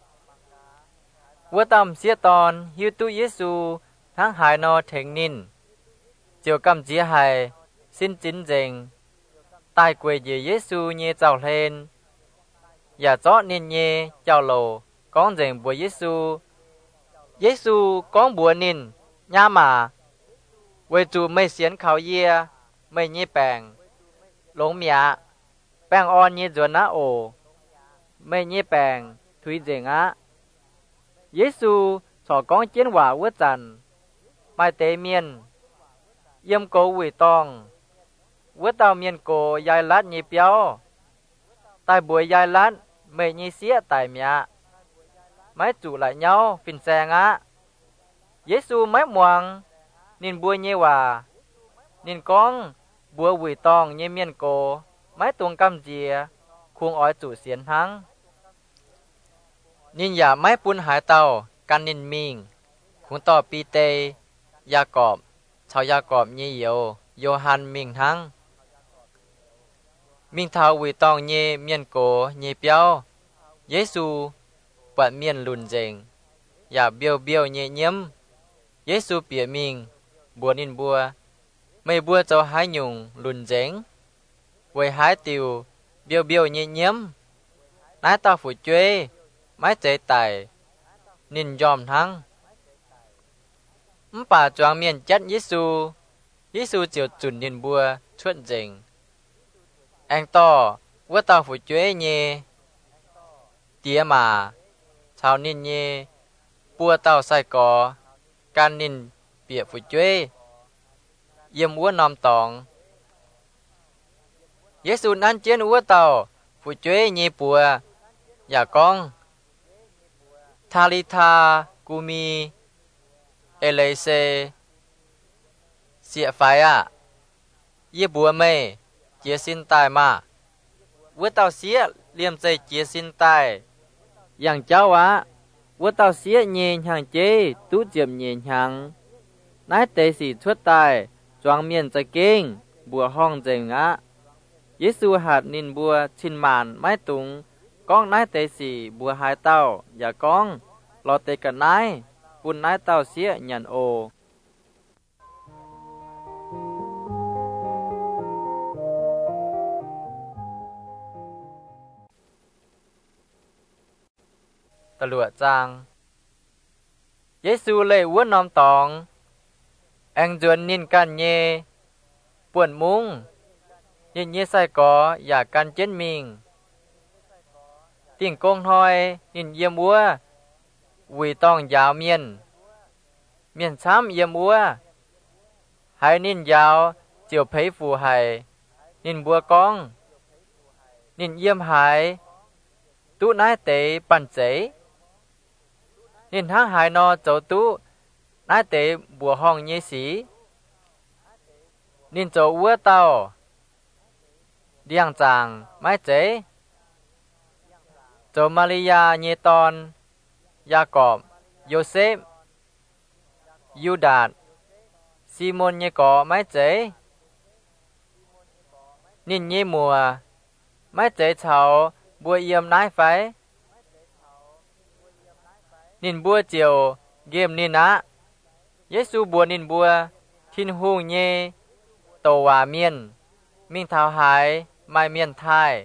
วัวตำเสียตอนฮิวตุเยซูทั้งหายนอเทงนินเจียวกำเจียหายสิ้นจินเจงตายกวยเยซูเยเจ้าเลนอย่าเจาะนินเยเจ้าโลก้องเจงบัวเยซูก้องบัวนินย่าหมาเวจูไม่เสียนเขาเยียไม่เยแปงหลงเมียแป้งอ่อนเยจวนนะโอไม่เยแปงทุยเจงอะเยซูสอก้องเจียนหว่าวัวจันไม่เตเมียนเยี่ยมโกวิตองวัวเต้าเมียนโกยายลัดเยเปียวตายบัวยายลัดไม่เยเสียตายเมียไม่จู่ไหลเงาฟินแซงอะเยซูไม่มวงนินบัวเยว่านินก้องบัววิตองเยเมียนโกไม่ตวงกำเจียควงอ้อยจู่เสียนทั้งนินอย่าไม่ปุนหายเต้ากันนินมิงคุงต่อปีเตยากอบชาวยากอบเยเยวโยฮันมิงทั้งมิงเท้าวิตองเยเมียนโกเยเปียวเยซูปัดเมียนลุนเจงอย่าเบี้ยวเยเยี่ยมเยซูเปียมิงบัวนินบัวไม่บัวเจ้าหายยุงลุนเจงไว้หายติวเบี้ยวเยเยี่ยมนายตาฝูจ้วยไม่ใจไตนินยอมทั้งป่าจวงเมียนจัดเยซูเจียวจุนนินบัวชวนเจงแองต่อว่าตาฝูจ้วยเยเตียมาชาวนินเยปัวเต้าใส่กอการนินเปียฝูจ้วยเยี่ยมวัวนอมตองเยซูนั้นเจียนวัวเต้าฝูจ้วยเยปัวอย่ากองทาลิทากูมีเอเลเซเสียไฟอะเยี่ยบัวไม่เจียสินตายมาวัวเต้าเสียเลี่ยมใจเจียสินตายอย่างเจ้าวะวัวเต้าเสียเงียห่างเจตู้เจียมเงียห่างนายเตสีชวดตายจวงเมียนจะเก่งบัวห้องเจงะเยซูหัดนินบัวชินหมานไม้ตุงก้องนายเตสีบัวหายเต้าอย่ากองรอเตกันนายปุ่นนายเต้าเสียหยันโอตะลวดจางเยซูเลยวัวนอมตองแองจวนนินกันเยป่วนมุงยินเยใส่กออยากกันเจนมิงติ่งกงหอยนินเยี่ยมวัววีต้องยาวเมียนช้ำเยี่ยมวัวหายนินยาวเจียวเพยฟูหายนินบัวกองนินเยี่ยมหายตู้นายเตะปั่นเจนินทั้งหายนอโจตู้นายเตะบัวห้องเยสีนินโจวัวเต้าเดียงจางไม่เจโจมาริยาเยตอนยากอบโยเซฟยูดาสซีโมนเยกอไม่เจนินเยมัวไม่เจเฉาบัวเยี่ยมนายไฟนินบัวเจียวเกมนินะเยซูบัวนินบัวทินหูเยโตวาเมียนมิ่งเท้าหาย mai miền thai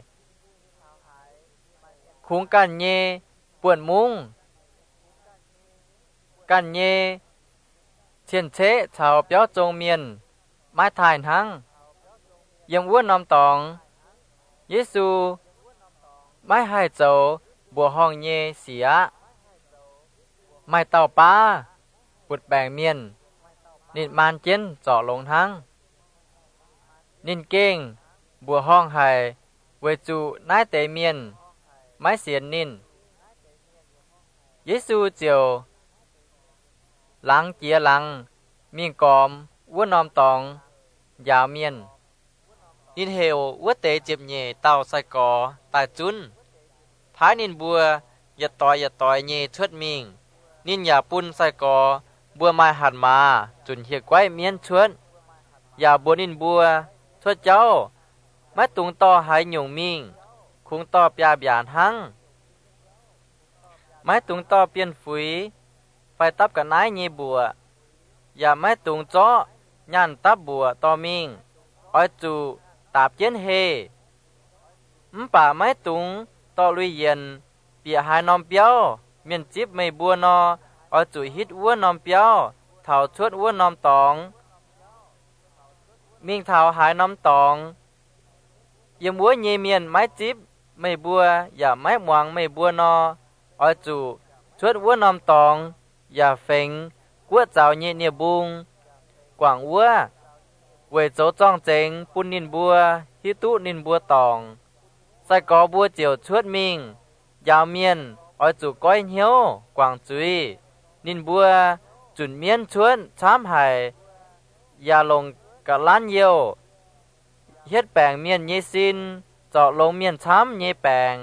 khung can nhê buồn mung can nhê thiên chế chào béo trông miền mai thai hăngยังอ้วนนอมตองเยซูไม่ให้เจ้าบัวห้องเยเสียไม่เต่าป้าปุดแบ่งเมียนนิดมานเจนเจาะลงทั้งนินเก่งบัวห้องไห้เวจูนายเตเมียนไม่เสียนนินเยซูเจียวหลังเจียหลังมีกอมอ้วนนอมตองยาวเมียนนินเฮววัวเตเจ็บเย่เต่าใส่กอตายจุนพายนินบัวอย่าต่อยเย่เชิดมิงนินอย่าปุ่นใส่กอบัวไม้หันมาจุนเหียกไว้เมียนชวนอย่าบัวนินบัวชวดเจ้าไม้ตุงต่อหายหยงมิงคุงต่อปยาบยานหังไม้ตุงต่อเปลี่ยนฝุ่ยไฟตับกับนายเย่บัวอย่าไม้ตุงจ้อย่านตับบัวต่อมิงอ้อยจูตาบเจนเฮป่าไม้ตุงต่อลุยเย็นเปียหายนอมเปียวเมียนจิบไม่บัวนออ้อยจูฮิตวัวนอมเปียวเท่าชวดวัวนอมตองมิงเท่าหายนอมตองยังบัวเยเมียนไม้จิบไม่บัวอย่าไม้หวังไม่บัวนออ้อยจูชวดวัวนอมตองอย่าเฟงกัวเจ้าเยเนียบุงกว่างวัวเวโจจ้องเจงปุนนินบัวฮิตุนินบัวตองใส่กอบัวเจียวชวดมิงยาวเมียนอ้อยจูก้อยเหี่ยวกว่างจุยนินบัวจุนเมียนชวนช้ำหายยาลงกะล้านเยียวเฮ็ดแปลงเมียนเยซินเจาะลงเมียนช้ำเยแปลง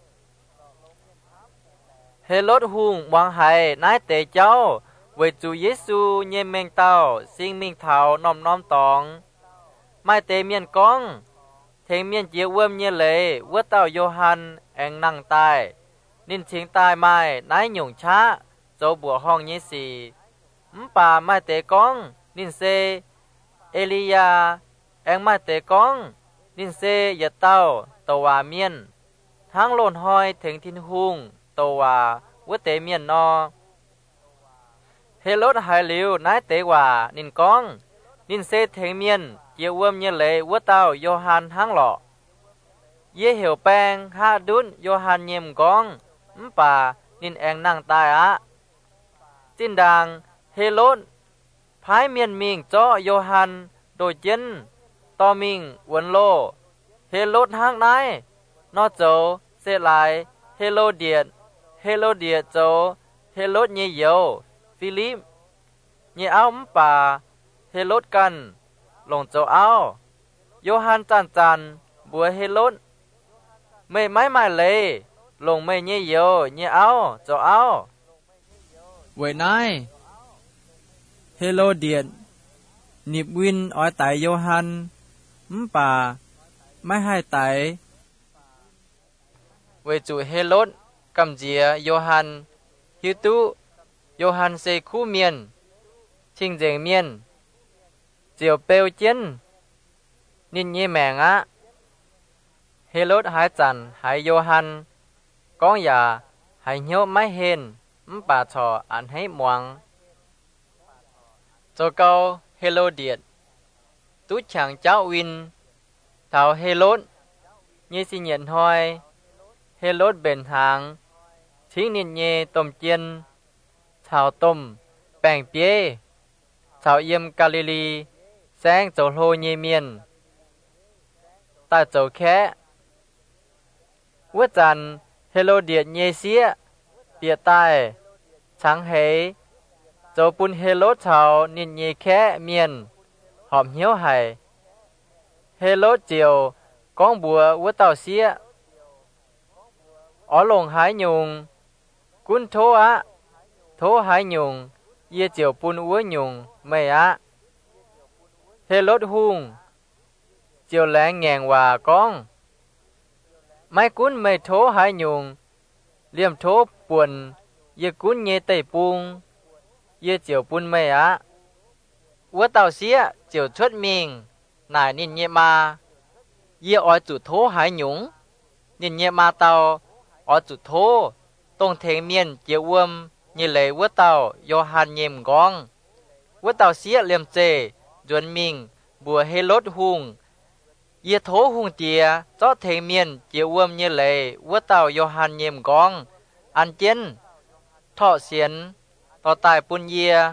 เฮโรดหุงวางไห้นายเตเจ้าเวจูเยซูเยเมงเต้าซิงมิงเท้าน้อมตองไม่เตเมียนกองเทงเมียนเจียวเวิมเยเลยวัวเต้าโยฮันแองนั่งใต้นินชิงใต้ไม้นายหยงช้าโจบัวห้องเยสีป่าไม่เตกองนินเซเอลียาแองไม่เตกองนินเซยะเต้าตวาเมียนทั้งโลนหอยถึงทินหุงตวาวัวเตเมียนนอเฮโรดหายลิวนายเตว่านินกองนินเซเทงเมียนเจียวเวิมเยเลยวัวเต้าโยฮันทั้งหล่อเยเหี่ยวแปงฮาดุนโยฮันเยมกองป่านินแองนั่งตายอะจินดังเฮโรดพายเมียนมิงจ้อโยฮันโดยเจนต่อมิงวนโลเฮโรดห้างนายนอโจเซลายเฮโรเดียโจเฮโรดเยเยวฟิลิปเยเอาป่าเฮโรดกันลงโจเอาโยฮันจันบัวเฮโรดไม่เลยลงไม่เยเยวเยเอาโจเอาไว้นายเฮโรเดียนนิบวินอ้อยไตโยฮันป่าไม่ให้ไตเวจูเฮโรดกำเจียโยฮันฮิตุโยฮันเซคูเมียนชิงเจงเมียนเจียวเปลเจียนนินเยแมงอะเฮโรดหายจันหายโยฮันก้องยาหายเหี่ยวไม่เห็นป่าชออันให้มวงโจเกาเฮโรเดียดตุฉางเจ้าวินเท่าเฮโรดเยสิเนียนหอยเฮโรดเบนทางทิ้งนินเยต้มเจียนชาวต้มแป้งเปียชาวเยี่ยมกาลิลีแสงโจโลเยเมียนตาโจแค่วัวจันเฮโรเดียดเยเสียเปียใต้ช้างเหโจปุนเฮโรชาวนินเยแค่เมียนหอมเหี้ยวไห้เฮโรเจียวก้องบัววัวเต่าเสียอ๋อลงหายยุงกุนโทอะโทหายยุงเยี่ยเจียวปุนวัวยุงไม่อะเฮโรหุงเจียวแหลงแงงว่าก้องไม่กุนไม่โทหายยุงเลี่ยมโทป่วนเยี่ยกุนเยไตปุงเยี่ยเจียวปุนไม่อะวัวเต่าเสียเจียวชดมิงนายนินเยมาเยี่ยออยจุดโทหายหยุงนินเยมาเตาออยจุดโทตรงเทงเมียนเจียววมยี่เลยวัวเตาโยฮันเยมกองวัวเตาเสียเลียมเจจวนมิงบัวเฮลดหุงเยี่ยโทหุงเตียเจาะเทงเมียนเจียววมยี่เลยวัวเตาโยฮันเยมกองอันเจนทอเสียนต่อตายปุญเยีย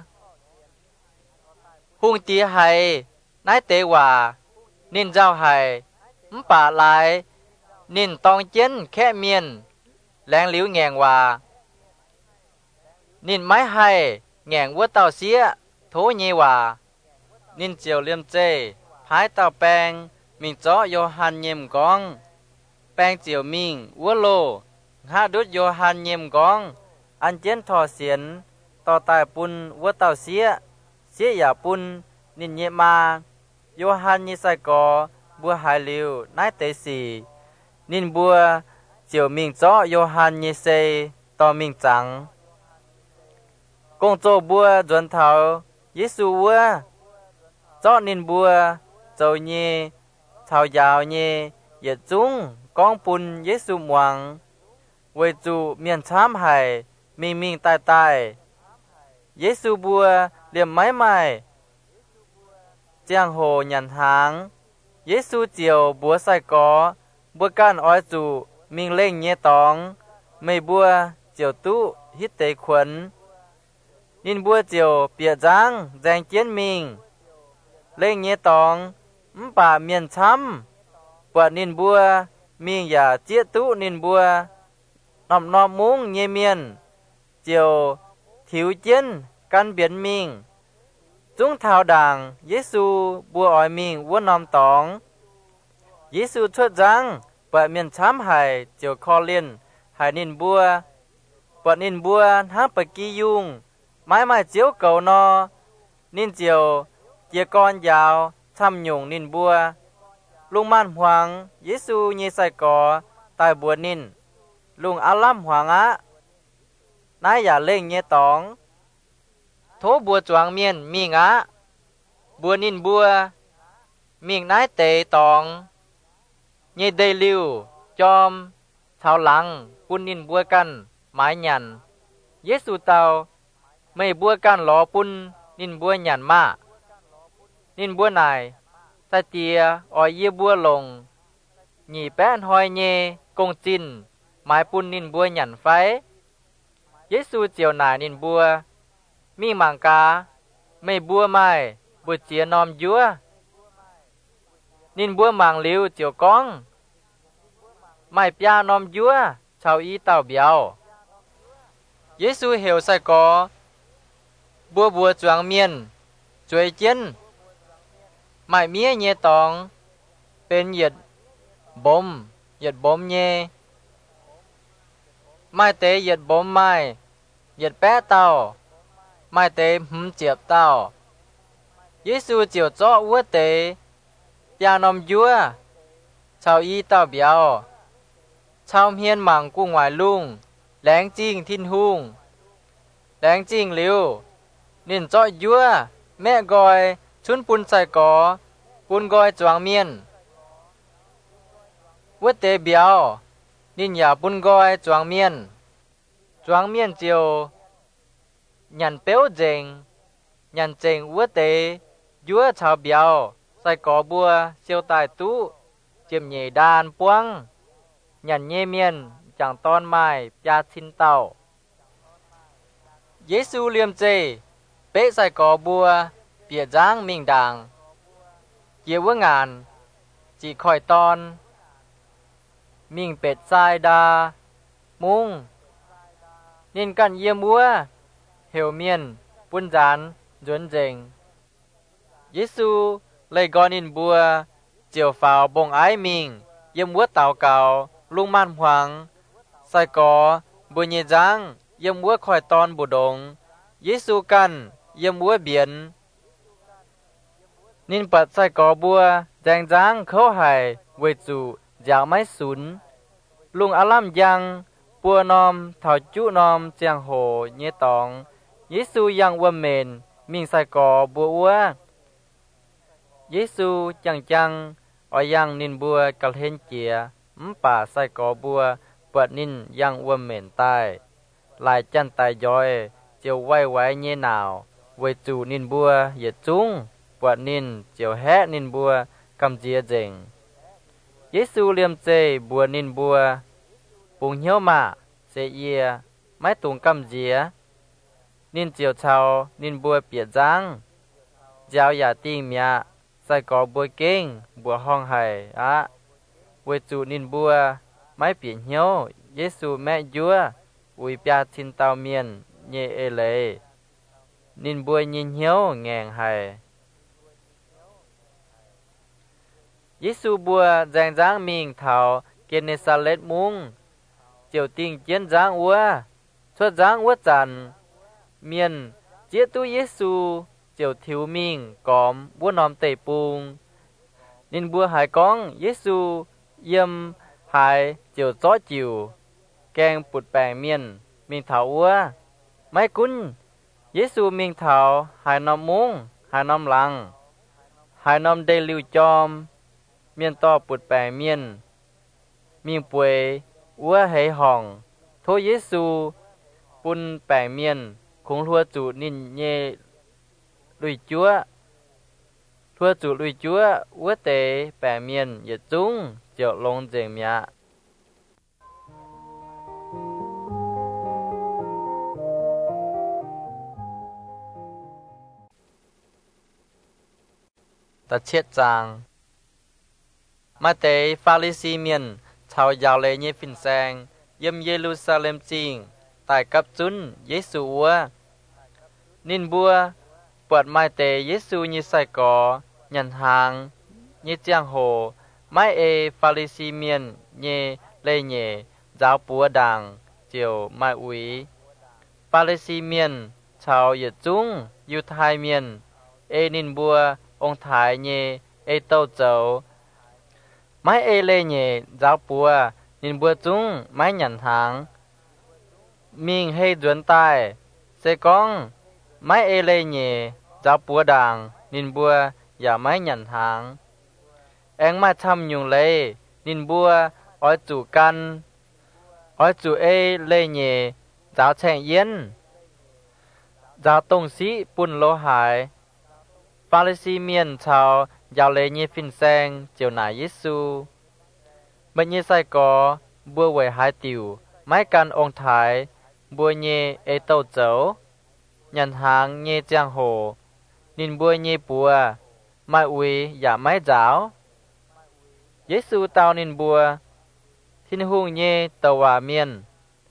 หุงเตียไห้นายเตว่านินเจ้าไห้มป่าลายนินตองเจนแค่เมียนแรงหลิวแงงว่านินไม้ให้แงงวัวเต่าเสียโถเยว่านินเจียวเลียมเจพายเต่าแปงมิงเจาะโยฮันเยมกองแปงเจียวมิงวัวโลหาดุดโยฮันเยมกองอันเจนทอเสียนต่อตายปุนวัวเต่าเสียอย่าปุนนินเยมาโยฮันยิไซกอบัวหายลิวนายเตสีนินบัวเจียวมิงเจาะโยฮันยิเซต่อมิงจังกงโจบัวจวนเทาเยซูวัวเจาะนินบัวเจ้าเยเทายาวเยเหยียดจุงกองปุนเยซูหวังเวจูเมียนช้ำไห้มิงตายเยซูบัวเลี่ยมไม้เจียงโหยันหางเยซูเจียวบัวใส่กอบัวก้านอ้อยจูมิงเล่งเยตองไม่บัวเจียวตู้ฮิตเตขวนนินบัวเจียวเปียจางแจงเจียนมิงเล่งเยตองป่าเมียนช้ำปวดนินบัวมิงอย่าเจียตู้นินบัวนอมมุงเยเมียนเจียวถิวเจียนกันเบียนมิงจุงเท้าด่างเยซูบัวอ้อยมิงวัวนอมตองเยซูชดจังปะเมียนช้ำหายเจียวคอเลียนหายนินบัวปะนินบัวห้าปะกียุงไม้เจียวเก่านอนินเจียวเจียกอนยาวทำหยงนินบัวลุงม่านหวังเยซูเยใส่กอตายบัวนินลุงอาลัมหวังอะนายอย่าเล่งเยตองโทบัวจวงเมียนมีงะบัวนินบัวมีงนายเตตองเยเดลิวจอมเท้าหลังปุนนินบัวกันหมายหยันเยซูเตาไม่บัวกันหลอปุนนินบัวหยันมานินบัวนายตาเตียออยเยบัวลงหนีแป้นหอยเยกงจินหมายปุนนินบัวหยันไฟเยซูเจียวนายนินบัวมีมังกาไม่บัวไม่บัวเจียนอมยัวนินบัวมังลิวเจียวกองไม่ปยานอมยัวชาวอีเต้าเบียวเยซูเหวใส่กอบัวจวงเมียนจวยเจียนไม่เมียเยตองเป็นเหยียดบมเยไม่เตเหยียดบมไม่เหยียดแป้เต้าไม่เตหืมเจียบเต้าเยซูเจียวเจาะวัวเตยานอมยัวชาวอีเต้าเบียวชาวเฮียนหมังกุ้งหวายลุงแหลงจริงทินหุงแหลงจริงหลิวนินเจาะยัวแม่กอยชุนปุนใส่กอปุนกอยจวงเมียนวัวเตเบียวนินอย่าปุนกอยจวงเมียนเจียวยันเปียวเจงยันเจงวัวเตยัวชาวเบียวใส่กอบัวเซียวตายตู้เจียมเหยดานปวงยันเยเมียนจังตอนไม้ปยาชินเต้าเยซูเลียมเจเป๊ะใส่กอบัวเปียจ้างมิงด่างเกี่ยวว่างานจีคอยตอนมิงเป็ดทรายดามุงนินกันเยี่ยมวัวเฮวเมียนปุนจานจวนเจงเยซูเลยกอนินบัวเจียวฝ่าวบงไอมิงเยี่ยมวัวเต่าเก่าลุงม่านหวังใส่กอบุญเยจังเยี่ยมวัวคอยตอนบุดงเยซูกันเยี่ยมวัวเบียนนินปัดใส่กอบัวแจงจางเขาหายเวจูอยากไม่สุนลุงอาลัมยังปัวนอมเถาจุนอมเจียงโหเยตองเยซูยังวัวเมนมิงใส่กอบัวเยซูจัง yang nin bua kal hen chia pa sai ko bua bật nin yang uom mền tai lại chân tai joy chiều quay như nào với chủ nin bua ye chung bật nin chiều hé nin bua cầm chia dình Giêsu liêm chê bua nin bua bùng hiếu mà sẽ ye mái tung cầm chia nin chiều chào nin bua bịa giang giáo giả tiếng mía sai có bua kinh bua hong hải á với chủ nin bua mái bịa hiếu Giêsu mẹ chúa ui bia tin tao miền nhẹ ê lệ nin bua nhìn hiếu ngàn hải Giêsu bua giang giang mình thảo Genesaret mung chiều tình chiến giang úa xuất giang úa chằn miền chia tu Giêsu chiều thiếu mình cóm bua nòm tẩy pung nin bua hải con Giêsu yếm hải chiều chó chiều keng bụt bèng miền mình thảo úa mấy cún Giêsu mình thảo hải nòm mung hải nòm lăng hải nòm đầy liu chom miền to bụt bèng miền bùi úa hệ hòn thô Giêsu bún bèng miền cũng thua chủ nín nhẹ lùi chúa thua chủ lùi chúa úa tế bèng miền yết chung chiều lông dền mía ta chết chàng mà tế Pha-li-si miền chào giàu lệ như phình sang yếm Jerusalem chinh tại cấp chún Giêsu úa nín bua bật mai tế Giêsu như sai có nhận hàng như giang hồ mai Pha-li-si miền như lê nhẹ giáo búa đàng chiều mai úy Pha-li-si miền chào yết chung yu thai miền nín bua ông thái như tâu châu mai lê nhẹ giáo búa nín bua chung mai nhận hàng mình hay duẩn tai sẽ con mai lê nhẹ giáo búa đàng nín bua giả mai nhận hàng anh mai thăm nhung lê nín bua ói chủ căn ói chủ lê nhẹ giáo chèn yên giáo tông sĩ bùn lô hải Pha-li-si miền chào giáo lê như phình sang chiều nải Giêsu bệnh như sai có bua quầy hai tiểu mái căn ông thái bua như tâu chấu nhận hàng như giang hồ nín bua như bùa mai uy giả mái giáo Giêsu tao nín bùa thiên hung như tàu hòa miền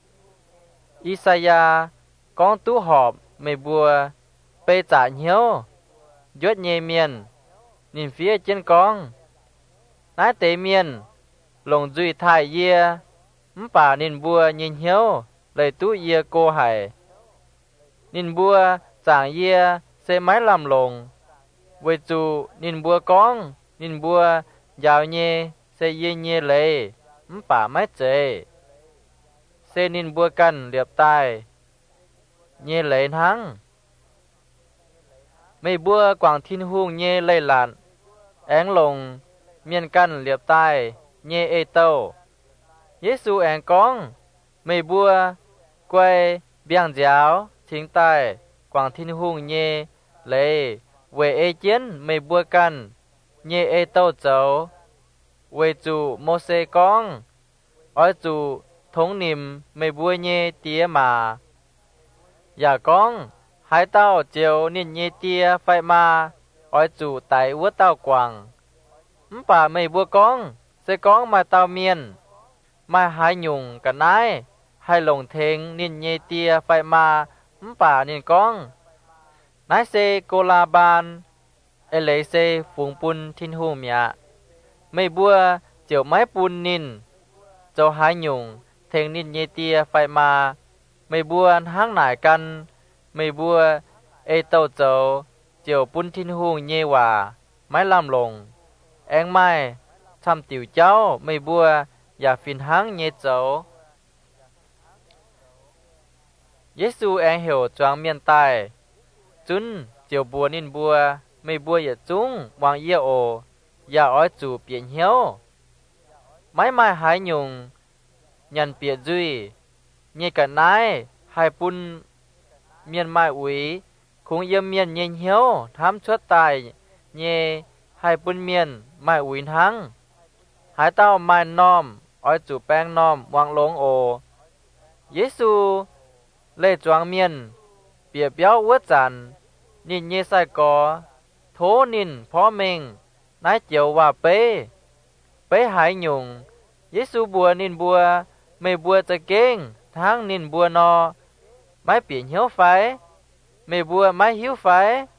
Isaiah con tú họp mày bùa bê trả hiếu dốt nhẹ miền nín phía trên con nái tế miền lồng duy thải yê bà nín bùa nhìn hiếu lời tú yê cô hải nín bùa chẳng yê sẽ mái làm lồng với chủ nín bùa con nín bùa giàu nhê sẽ yê nhê lệ bà mái chế sẽ nín bùa căn liệp tai nhê lệ thắng mây bùa quảng thiên hung nhê lây lạn én lồng miền căn liệp tai nhê tâu Giêsu én con mây bùa quay biang giáo chính tai quảng thiên hung nhê lệ về chiến mây bùa căn nhê tâu chấu về chủ mô xê con ói chủ thống niệm mây bùa nhê tía mà giả con hai tao chiều nín nhê tia phải mà ói chủ tại úa tao quảng bà mây bùa con sẽ con mà tao miền mà hai nhung cả nái hai lồng thèn nín nhê tia phải mà bà nín con nái xe cô la ban lấy xe phùng pun thiên hù mía mây bùa chiều máy pun nín cho hai nhung thèn nín nhê tia phải mà mây bùa hang nải căn mây bùa tàu châu chiều pun thiên hù nhê hòa máy làm lồng anh mai thăm tiểu cháu mây bùa và phiền háng nhê châu Giêsu anh hiểu choáng miền tai chun chiều bùa nín bùa mây bùa yết chung wang yê ồ อย่าอ้อยจูเปลี่ยนเหี้ยวไม้หายยุงยันเปียจุยเยกันนายหายปุ่นเมียนไม้อุ๋ยคงเยี่ยมเมียนเย็นเหี้ยวทำชั่วตายเยหายปุ่นเมียนไม้อุ๋ยทั้งหายเต้าไม้น้อมอ้อยจูแป้งน้อมวางลงโอเยซูเล่จวงเมียนเปียเปียววัวจันนินเยใส่กอโทนินพ่อเมงนายเจียวว่าเป้หายยุงเยซูบัวนินบัวไม่บัวจะเก่งทั้งนินบัวนอไม้เปลี่ยนเหี้ยวไฟไม่บัวไม้หิ้วไฟ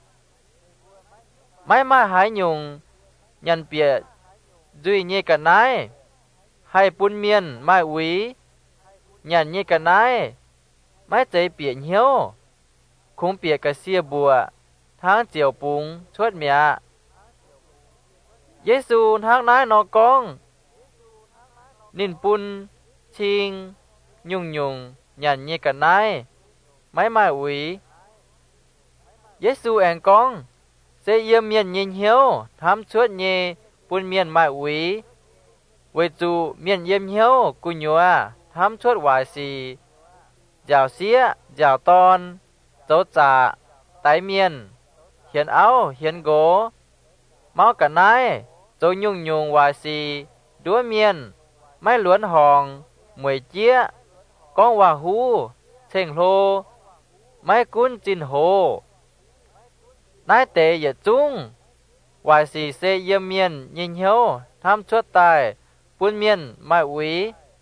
ไม้มาหายยุงยันเปียดุยเยกันนายให้ปุ่นเมียนไม้อุ๋ยยันเยกันนายไม้ใจเปลี่ยนเหี้ยวคงเปียกกระเสียบัวทั้งเจียวปุงชวดเมียเยซูทั้งนายนอกองนินปุนชิงยุงยันเยกันนายไม้อุ๋ยเยซูแองกองเสเยี่ยมเมียนเย็นเหียวทำชวดเยปุนเมียนไม้อุ๋ยเวจูเมียนเยี่ยมเหียวกุญยัวทำชวดวายสีเจ้าเสียเจ้าตอนโจจ่าไตเมียนเหียนเอาเหียนโกเมากันนายโจยุงวายสีดัวเมียนไม่หลวนหองหมวยเจี๊ยก้องว่าหูเช่งโลไม่กุ้นจินโหนายเตยอย่าจุ้งวายสีเซเยี่ยมเมียนยิงเหียวทำชวดตายปุนเมียนไม่อุ๋ย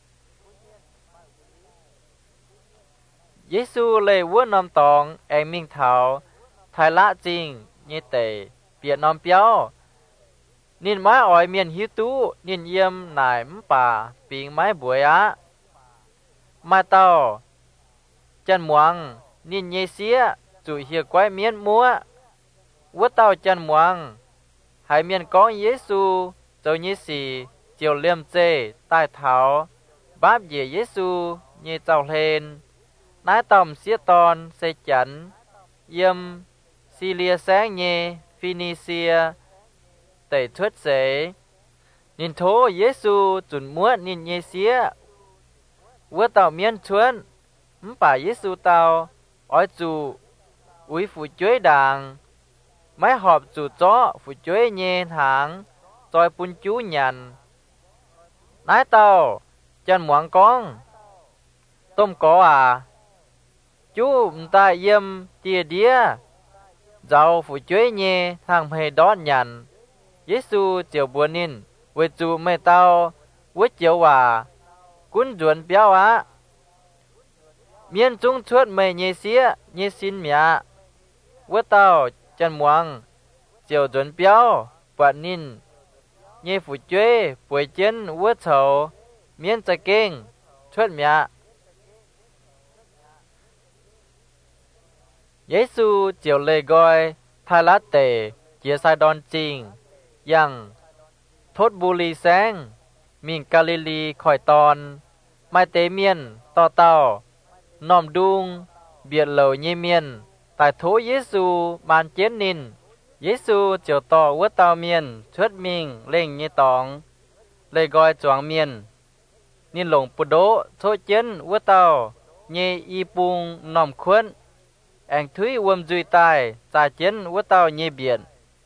เยซูเลยวัวนำตองแองมิงเถาไทยละจริงเยเตเปียนอมเปียวนินไม้อ้อยเมียนหิวตู้นินเยี่ยมนายมป่าปิงไม้บวยอะมาเต้าจันหมวงนินเยเสียจุเหียกไว้เมียนมัววัวเต้าจันหมวงหายเมียนก้องเยซูเจ้าเยสีเจียวเลี่ยมเจใต้เท้าบาบเยเยซูเยเจ้าเลนนายต่อมเสียตอนเซจันเยี่ยมซีเลียแสงเยฟินิเซียเตยทวดเสนินโทเยซูจุนมัวนินเยเสียวัวเต่าเมียนชวนป่าเยซูเต่าอ้อยจูอุ้ยฝูจ้วยด่างไม้หอบจูจ้อฝูจ้วยเยถางจอยปุนจูหยันนายเต่าจันหมวงกองต้มกอจูมตาเยี่ยมเตียเดียเจ้าฝูจ้วยเยทางเพดอนหยันเยซูเจียวบัวนินเวจูไม่เต้าวัวเจียวว่ากุนจวนเปียวเมียนจุงชวดไม่เยเสียเยสินเมียวัวเต้าจันหมวงเจียวจวนเปียวปวดนินเยฝูจ้วยป่วยเจนวัวเฉาเมียนจะเก่งชวดเมียเยซูเจียวเลยกอยทาลาเตเจียไซดอนจริงยังทดบุรีแสงมิงกาลิลีคอยตอนไม่เตเมียนต่อเต้าน้อมดุงเบียดเหล่าเยเมียนแต่โถเยซูมานเจนนินเยซูเจียวต่อวัวเต้าเมียนชดมิงเล่งเยตองเลยกอยจวงเมียนนินหลงปุโดโทเจนวัวเต้าเยอีปุงน้อมควนแองทุยวมจุยตายจ่าเจนวัวเต้าเยเบียน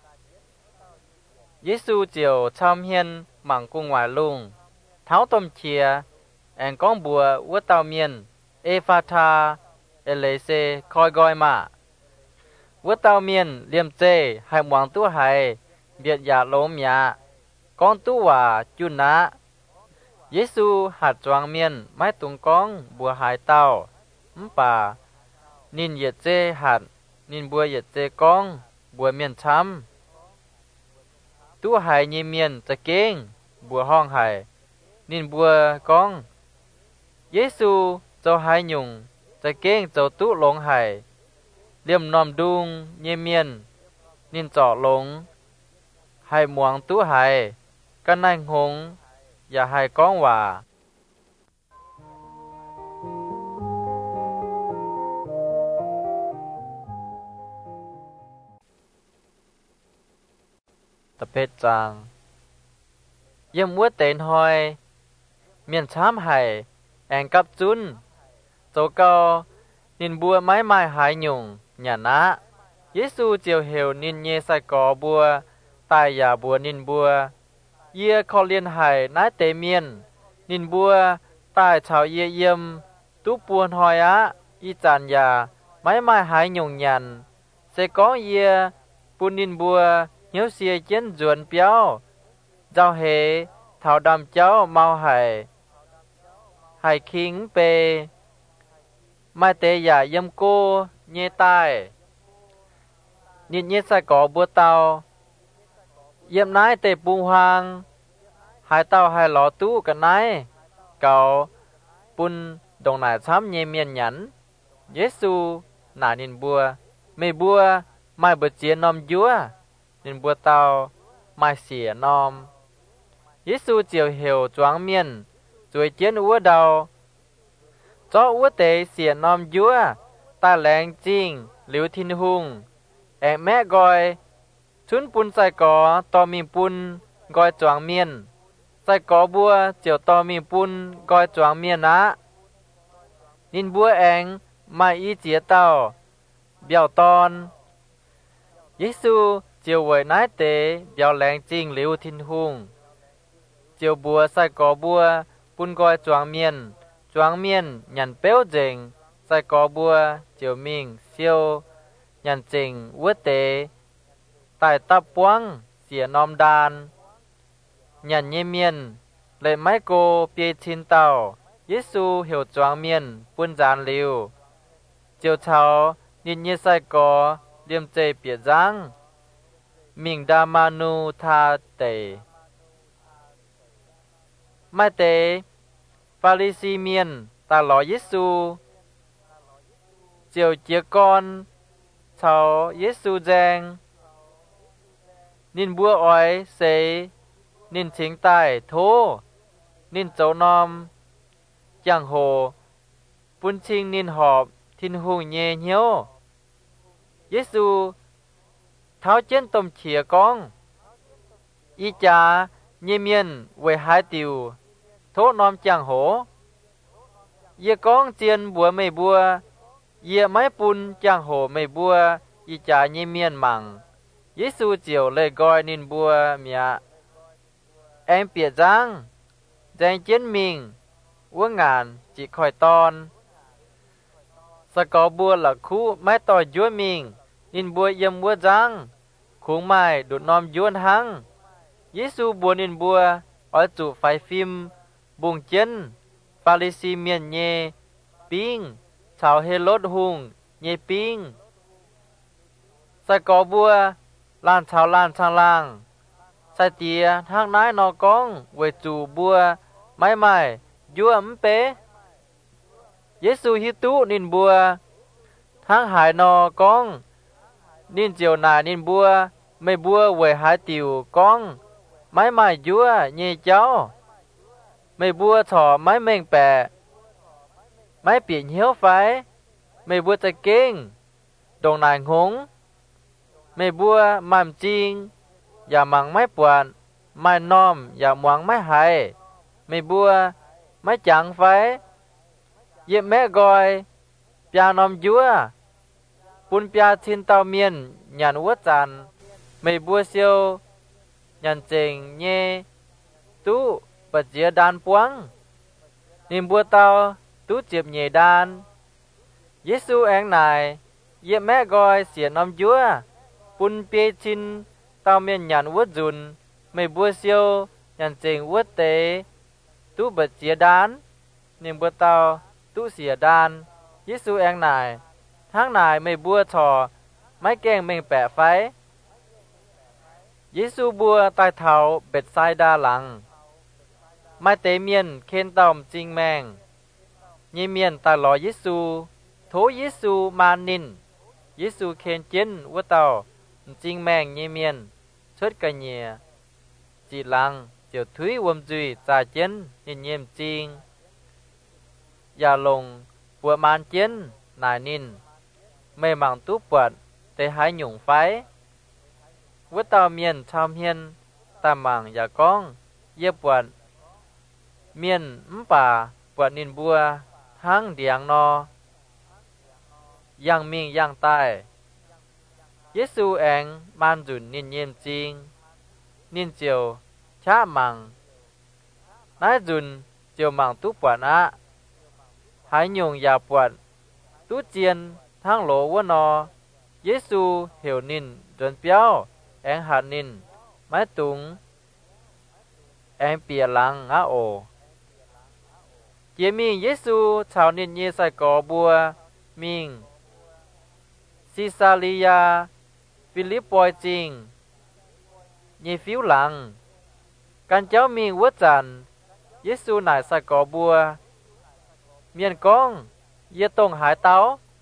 เยซูเจียวชามเฮียนหมั่งกุ้งหวายลุงเท้าต้มเชียแองก้องบัววัวเต้าเมียนเอฟาธาเอเลเซคอยกอยมาวัวเต้าเมียนเลี่ยมเจให้หวังตัวให้เบียดยาล้มยาก้องตัวว่าจุนนะเยซูหัดจวงเมียนไม้ตุงก้องบัวหายเต้าป่านินเหยียดเจหัดนินบัวเหยียดเจก้องบัวเมียนช้ำตัวหายเยเมียนจะเก่งบัวห้องหายนินบัวก้องเยซูเจ้าหายยุงจะเก่งเจ้าตุหลงหายเลี่ยมนอมดุงเยเมียนนินเจาะหลงหายหมวงตุหายกันนายหงอย่าหายก้องว่าตะเพชจาง yếm uất tên hoi miền chám hải ẹn cắp chun chỗ cao nín bùa mái mai hải nhung nhà ná Giêsu chiều hiểu nín nhê sai có bùa tai ya bùa nín bùa yê khó liên hải nái tế miên nín bùa tai chào yê yêm tú buồn hoi á y chàn ya mái mai hải nhung nhàn sẽ có yê bùn nín bùa hiếu xìa chén ruột béo giao hệ thảo đàm cháu mau hải hải khính bề mai tế giả yêm cô nhê tai nín nhê sai có bùa tàu yêm nái tế bùng hoàng hai tàu hai lọ tú cả nái cậu bùn đồng nải chám nhê miên nhắn Giêsu nả nín bùa mê bùa mai bờ chia nom dúa nín bùa tàu mai xỉa nom Giêsu chiều hiểu choáng miên rồi chiến úa đầu cho úa tế xỉa nom dúa ta lẹng chinh liu thiên hung em mẹ gọi chun pun sai có to mi pun gọi choáng miên sai có bùa chiều to mi pun gọi choáng miên á nín bùa em mai y chia tàu biểu ton Giêsu chiều với nái tế biểu lẹng chinh liu thiên hung chiều bùa sai có bùa pun gọi choáng miên nhằn béo dình sai có bùa chiều mình siêu nhằn chỉnh uất tế tại tập quang xỉa nom đàn nhằn nhê miên lệ máy cô bia chín tàu Giêsu hiểu choáng miên pun giàn liu chiều cháu nín như sai có liêm chê bia giang mình đa manu tha tề mai tế Pha-li-si miên ta ló Giêsu chiều chia con cháu Giêsu giang nín bùa ói xế nín chính tài thô nín cháu nom chẳng hồ bún chinh nín họp thiên hùng nhê nhiêu Giêsu tháo trên tôm chìa con y cha nhê miên về hai tiều thô nom chẳng hổ ye con chiên bùa mê bùa ye máy pun chẳng hổ mê bùa y cha nhê miên mặn Giêsu chiều lời gọi nín bùa mía em bịa giang danh chiến mình uống ngàn chỉ khỏi ton sa có bùa là khu máy tỏi dúa mình nín bùa yếm bùa giang khung mai đột nom dúa hăng Giêsu bùa nín bùa ở chủ phải phim buông chân Pha-li-si miên nhê ping chào hê lốt hùng nhê ping sai có bùa lan chào lan sang lang sai tía thang nái nò con về chủ bùa mãi mãi dúa ấm pé Giêsu hi tú nín bùa thang hải nò con nín chiều nài nín bùa mê bùa về hải tiểu con mãi mãi dúa nhê cháu mày bua thỏ mái mình bè mái biển hiếu phái mày bua tay kinh đồng nài ngúng mày bua màm chiên và măng mái buồn mái nom và muang mái hài mày bua mái chẳng phái dịp mẹ gọi pia nom dúa pun pia thiên tao miên nhàn uất tràn mày bua siêu nhàn trình nhê tú bật dĩa đàn puang niềm bua tao tú chiệp nhề đàn Giêsu anh này ye mẹ gọi xỉa nom dúa pun pê chin tao miên nhàn uất dùn mày bua siêu nhàn trình uất tế tú bật dĩa đàn niềm bua tao tú xỉa đàn Giêsu anh này tháng này mày bua thò máy keng mình bẻ phái Giêsu bua tai thảo bệt sai đa lăng mai tế miên khen tòm chinh mèng nhê miên ta lò Giêsu thố Giêsu ma nín Giêsu khen chiến uất tàu chinh mèng nhê miên xuất cả nhẹ chỉ lăng chiều thúy uom duy trà chiến nhìn nhiêm chinh ya lồng bùa man chiến nài nín mê màng tú bật tế hái nhung phái uất tàu miên tham hiên ta màng ya con เยปวดเมียนป่าปวดนินบัวทั้งเดียงนอยังมิงยังใต้เยซูเองมันจุนนินเยี่ยมจริงนินเจียวชะมังนายจุนเจียวมังตุปวดนะหายยงยาปวดตุเจียนทั้งโหลวะนอเยซูเหวนินจนเปียวแองหัดนินไม้ตุงแองเปียหลังอาโอเยมิงเยซูชาวนินเยใส่กอบัวมิงซิซาลียาฟิลิปปอยจิงเยฟิวหลังกันเจ้ามิงวัดจันเยซูนายใส่กอบัวเมียนกองเยตงหายเตา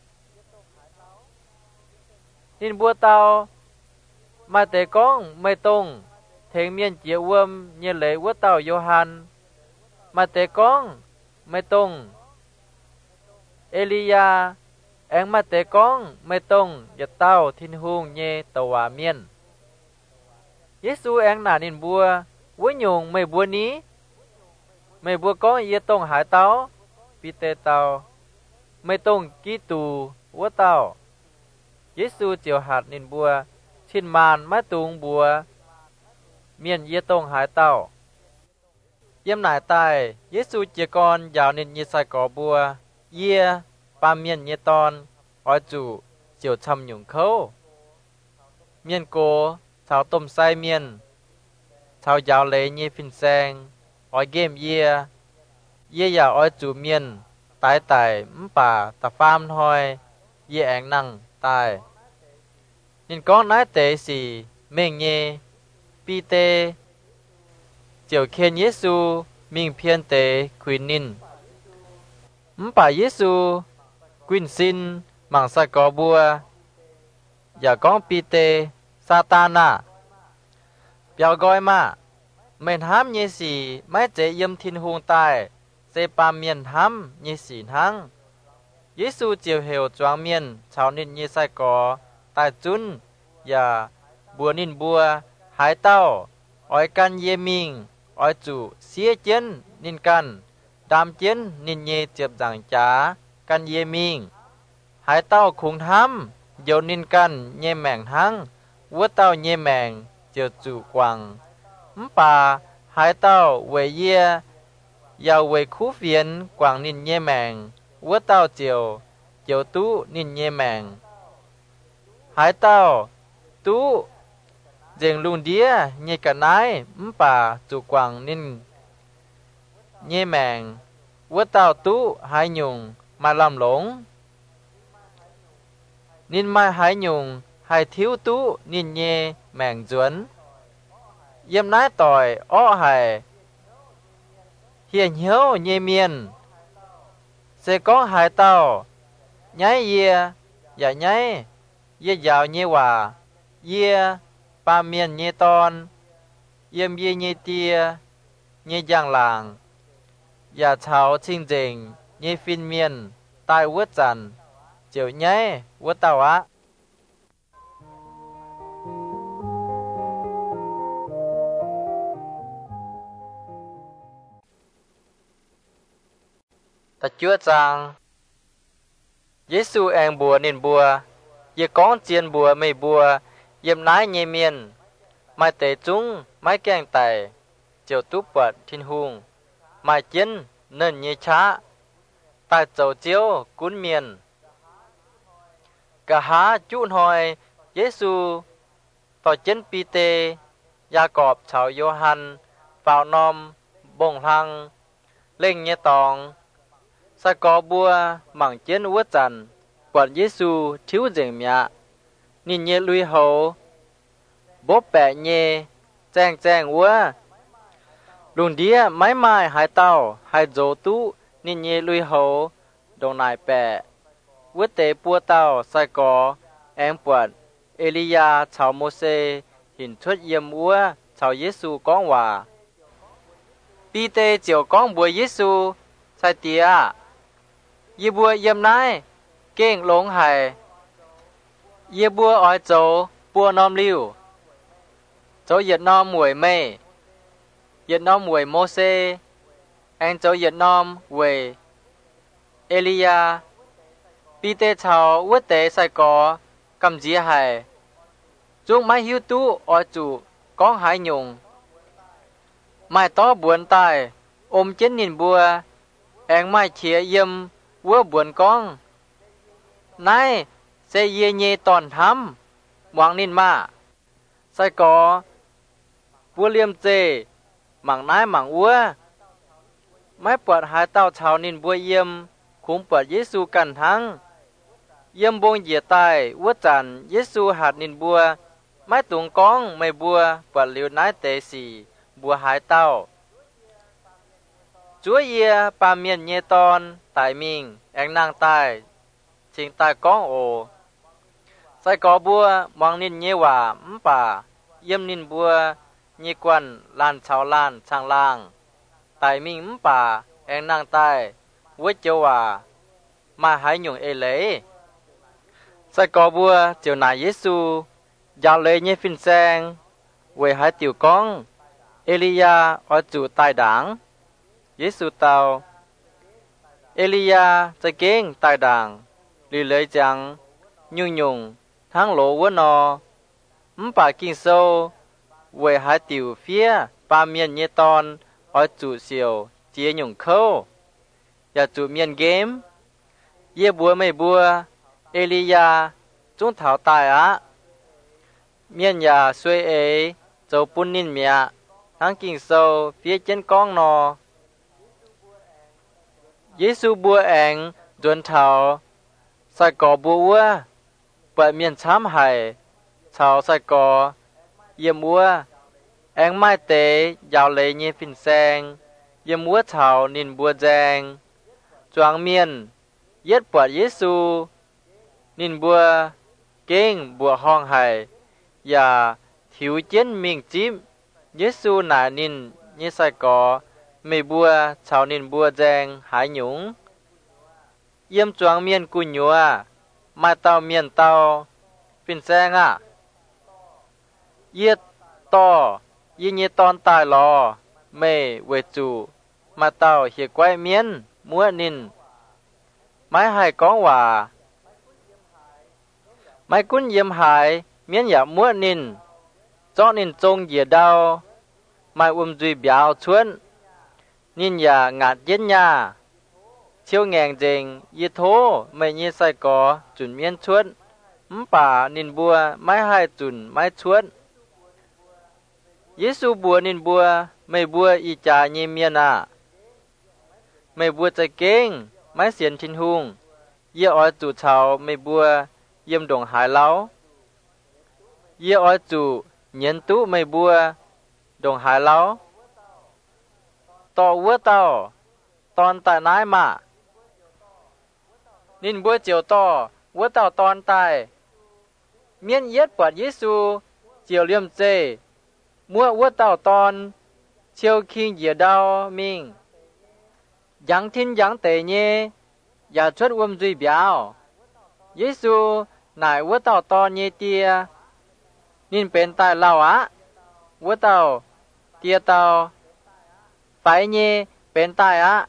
นินบัวเตามาแต่กองไม่ตรงเทงเมียนเจียวมเยเหลวัวเตาโยฮันมาแต่กองไม่ตรงเอลียาแองมาแต่กองไม่ตรงอย่าเต้าทินหุงเยตวาเมียนเยซูแองหนานินบัววัวยงไม่บัวนี้ไม่บัวกองเยตงหายเตาปีเตเตาไม่ตรงกีตูวัวเต้าเยซูเจียวหัดนินบัวชินมานไม้ตุงบัวเมียนเยตงหายเต้าเยี่ยมหน่ายใต้เยซูเจียกรยาวนินยีใส่กอบัวเยียปาเมียนเยตอนออยจูเจียวชำหยุงเขาเมียนโกชาวต้มไส้เมียนชาวยาวเลยเยฟินแซงออยเกมเยียอยาออยจูเมียนตายไต่ป่าตะฟามทอยเยแองนั่งตายนินก้อนนายเตสีเมงเยปีเตเจียวเคนเยซูมิงเพียนเตควินนินป่าเยซูกวินซินมังสะกอบัวอย่าก้องปีเตซาตานาเปียวกอยมาเมนห้ามเยสีไม่เจยมทินหงตายเซปาเมียนห้ามเยสีทั้งเยซูเจียวเหวจวงเมียนชาวนินเยไซกอตายจุนอย่าบัวนินบัวหายเต้าอ้อยกันเยมิงอ้อยจูเสียเจนนินกันดามเจนนินเยเจ็บจังจ๋ากันเยมิงหายเต้าคงทำโยนินกันเยแมงทั้งวัวเต้าเยแมงเจียวจูกวังป่าหายเต้าเวเยยาวเวคูเฟียนกวางนินเยแมงวัวเต้าเจียวตู้นินเยแมงหายเต้าตู้เจงลุงเดียเยกันนายป่าจูกวางนินเยแมงวัวเต้าตู้หายยุงมาลำหลงนินมาหายยุงหายทิ้วตู้นินเยแมงจวนเยี่ยมนายต่อยอ้อหายเฮียนเหียวเยเมียนเสก้องหายเต้าย้ายเยียอย่าย้ายเยียยาวเยว่าเยียปาเมียนเยตอนเยี่ยมเยเยเตียเยย่างหลางอย่าเฉาชิงเจงเยฟินเมียนตายวัวจันเจียวย้ายวัวเต้าวะตะจั่วจางเยซูแองบัวนินบัวเยก้องเจียนบัวไม่บัวเยี่ยมนายเยเมียนไม่เตะจุ้งไม่แกงไตเจียวตุปวดทินหุงไม่เจียนเนินเยช้าตายเจ้าเจียวกุนเมียนกะหาจุนหอยเยซูต่อเจียนปีเตยากอบชาวโยฮันเป่านอมบ่งหังเล่งเยตองสกอบัวหมั่งเจียนวัวจันปวดเยซูทิวเจงเมียนินเยลุยโหบบแปะเยแจ้งวัวลุงเดียไม้ไม้หายเต้าหายโจตุนินเยลุยโหดงนายแปะวัวเตปัวเต้าสกอแองปวดเอลียาชาวโมเสหินชดเยี่ยมวัวชาวเยซูก้องว่าปีเตเจียวก้องบัวเยซูใส่เตียเยบัวเยี่ยมนายเก้งหลงหายเยบัวอ้อยโจปัวนอมลิ้วโจเหยียดนอมหมวยไม่เ Việt Nam về Mô-sê, anh cháu Việt Nam về Elia, bi tê chào quốc tế sai có cầm dĩa hải. Chúng mai hiếu tu ở chủ con hải nhung. Mai to buồn tài, ôm chết nhìn bùa, anh mai chia yếm vua buồn con. Này, sẽ yê nhê toàn thăm, hoàng nín mà. Sai có vua liêm chê, mảng nái mảng vua. Mai bọt hai tao chào nín bùa yếm, cũng bọt Giê-xu cần thắng. Yếm bông dịa tài, vua chẳng Giê-xu hạt nín bùa. Mai tung con mày bùa, bọt liu nái tế xì, bùa hai tao. Chúa yê bà miền nhê ton, tại mình, anh nàng tài, chính tài con ồ. Sai có bùa, mong nín nhê hòa, bà, yếm nín bùa, nhê quần, lan chào lan, sang lang. Tại mình bà, anh nàng tài, với châu hòa, mà hãy nhung ê lễ. Sai có bùa, chiều nài Giê-xu, giáo lễ nhê phinh sang, với hai tiểu con, Elia ở chủ tài đảng. Giê-xu tao Elia chạy kênh tài đảng, lì lấy chẳng, nhung nhung, thang lỗ vỡ nò. Bà kinh sâu, với hai tiểu phía, ba miền nhê ton, ở chủ siêu, chia nhung khâu. Và chủ miền game, yê bùa mây bùa, Elia, chúng thảo tài á. Miền nhà xuôi ấy, dấu bún nín mẹ, thang kinh sâu, phía trên con nò. Giê-xu bùa anh, duân thảo, sai có bùa, bởi miền chám hải, thảo sai có, yếm bùa, anh mai tế, giáo lễ nhé phình sang, yếm bùa thảo nín bùa giang, choáng miền, yết bọt Giê-xu, nín bùa, kênh bùa hong hải, và thiếu chiến mình chím, Giê-xu nả nín nhé sai có, mày bùa chào nín bùa giang hải nhúng. Yếm choáng miền cù nhùa, mai tao miền tao, phình sang à. Yết to, yê nhê ton tài lò, mê về chủ, mai tao hiệp quay miền, mua nín. Mai hai con hòa, mai cún yếm hải, miền dạ mua nín, cho nín trông dìa đau, mai duy béo chuôn, nín dạ ngạt yết nhà. Chiêu ngàng dình, yê thô, mày nhê sai có, chuẩn miên chuôn. Bà nín bùa, mai hai chuẩn mai chuôn. Giê-xu bùa nín bùa, mày bùa y chà nhê miên à. Mày bùa chạy kênh, mai xiên thiên hùng. Yê ói chủ chào mày bùa, yêm đồng hải lão. Yê ói chủ, nhến tú mày bùa, đồng hải lão. Tọ vua tao, ton tại nái mà. Nín bùa chiều to, vua tao ton tài. Miên yết bọt Giê-xu, chiều liêm chê. Mua vua tao ton, chiều kinh dìa đau mình. Giáng thiên giáng tề nhê, và chuất duy béo. Giê-xu nải vua tao ton nhê tia. Nín bên tài lao á. Vua tao, tia tao. Phải nhê, bên tài á.